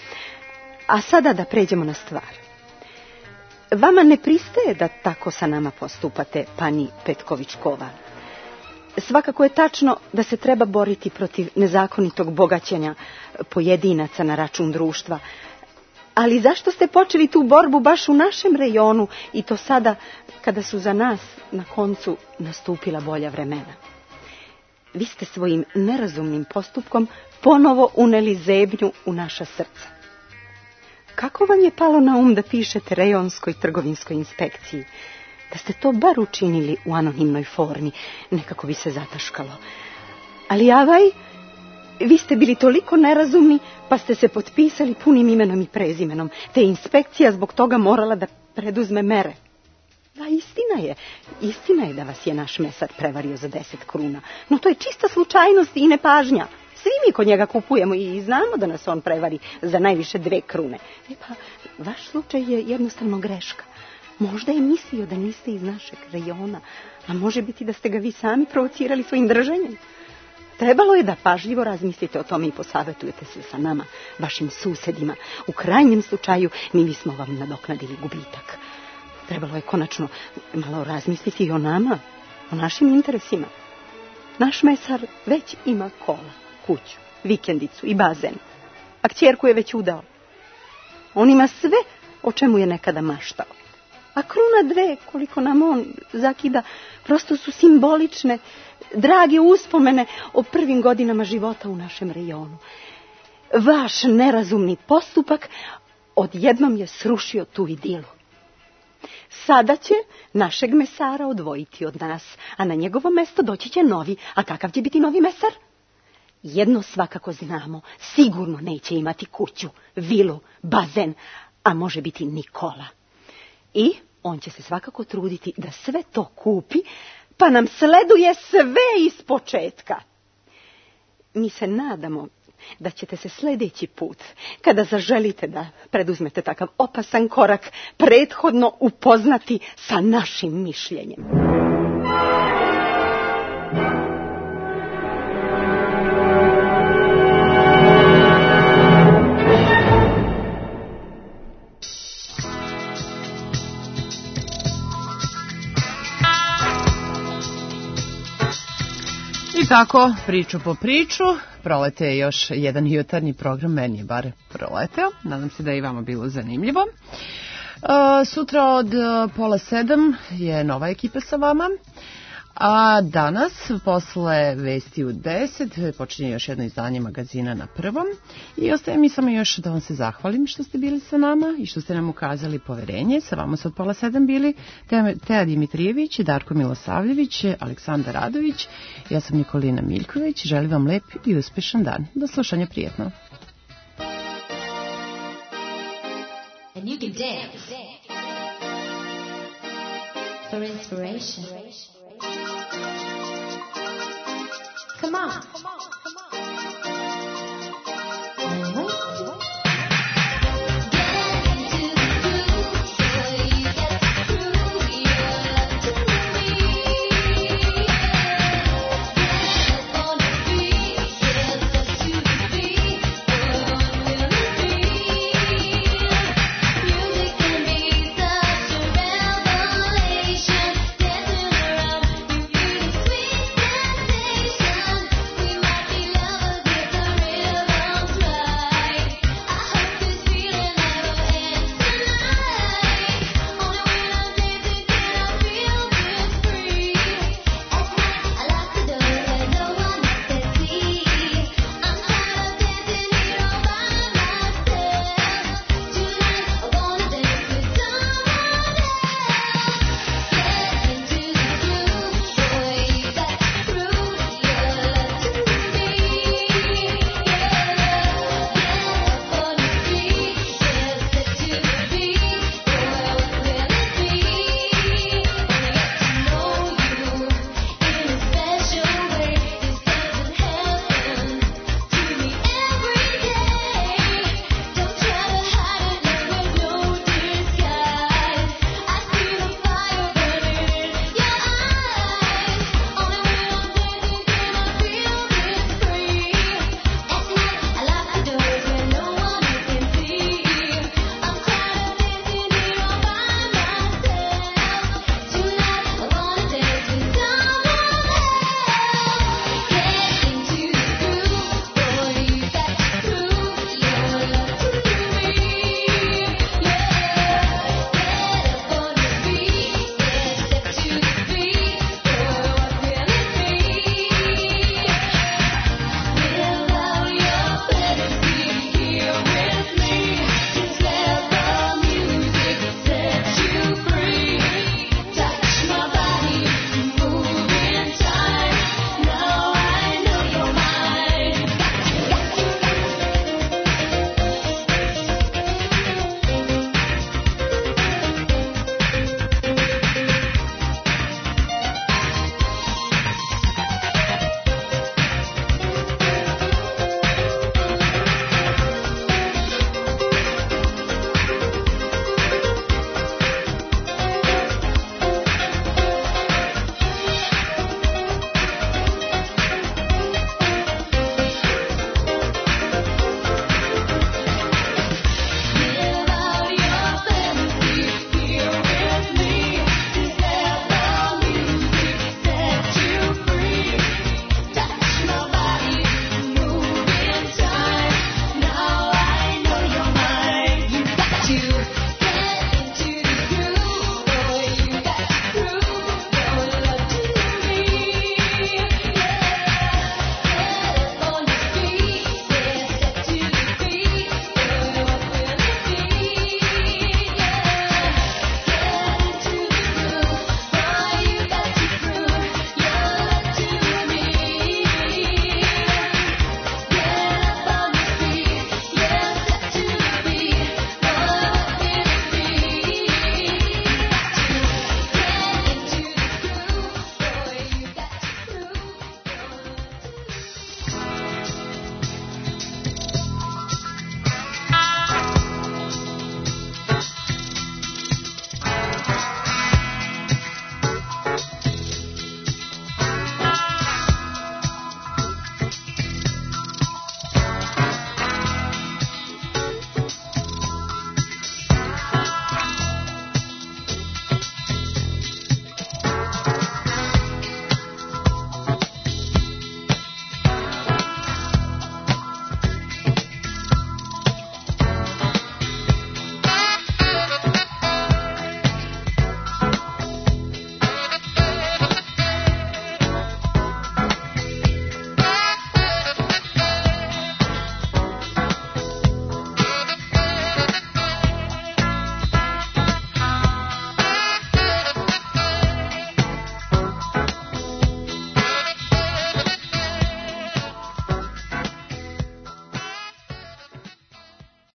A sada da pređemo na stvar. Vama ne pristaje da tako sa nama postupate, pani Petković-Kova. Svakako je tačno da se treba boriti protiv nezakonitog bogaćenja pojedinaca na račun društva. Ali zašto ste počeli tu borbu baš u našem rejonu i to sada kada su za nas na koncu nastupila bolja vremena? Vi ste svojim nerazumnim postupkom ponovo uneli zebnju u naša srca. Kako vam je palo na um da pišete rejonskoj trgovinskoj inspekciji? Da ste to bar učinili u anonimnoj formi, nekako bi se zataškalo. Ali avaj, vi ste bili toliko nerazumni, pa ste se potpisali punim imenom i prezimenom, te je inspekcija zbog toga morala da preduzme mere. Da, istina je, istina je da vas je naš mesar prevario za deset kruna, no to je čista slučajnost i nepažnja. Svi mi kod njega kupujemo i znamo da nas on prevari za najviše dve krune. E pa, vaš slučaj je jednostavno greška. Možda je mislio da niste iz našeg rejona, a može biti da ste ga vi sami provocirali svojim držanjem. Trebalo je da pažljivo razmislite o tome i posavetujete se sa nama, vašim susedima. U krajnjem slučaju mi bismo vam nadoknadili gubitak. Trebalo je konačno malo razmisliti i o nama, o našim interesima. Naš mesar već ima kola, kuću, vikendicu i bazen, a kćerku je već udao. On ima sve o čemu je nekada maštao. A kruna dve, koliko nam on zakida, prosto su simbolične, drage uspomene o prvim godinama života u našem rejonu. Vaš nerazumni postupak odjednom je srušio tu idilu. Sada će našeg mesara odvojiti od nas, a na njegovo mesto doći će novi. A kakav će biti novi mesar? Jedno svakako znamo, sigurno neće imati kuću, vilu, bazen, a može biti Nikola. I on će se svakako truditi da sve to kupi, pa nam sleduje sve iz početka. Mi se nadamo da ćete se sljedeći put, kada zaželite da preduzmete takav opasan korak, prethodno upoznati sa našim mišljenjem. I tako, priču po priču, prolete je još jedan jutarnji program, meni je bar proleteo, nadam se da je i vama bilo zanimljivo. Uh, sutra od uh, pola sedam je nova ekipa sa vama, A danas, posle vesti u deset, počinje još jedno izdanje magazina Na prvom i ostaje mi samo još da vam se zahvalim što ste bili sa nama i što ste nam ukazali poverenje. Sa vama su od pola sedam bili Teja Dimitrijević, Darko Milosavljević, Aleksandar Radović, ja sam Nikolina Miljković. Želim vam lep i uspešan dan. Do slušanja, prijetno. And you can dance for inspiration. Come on.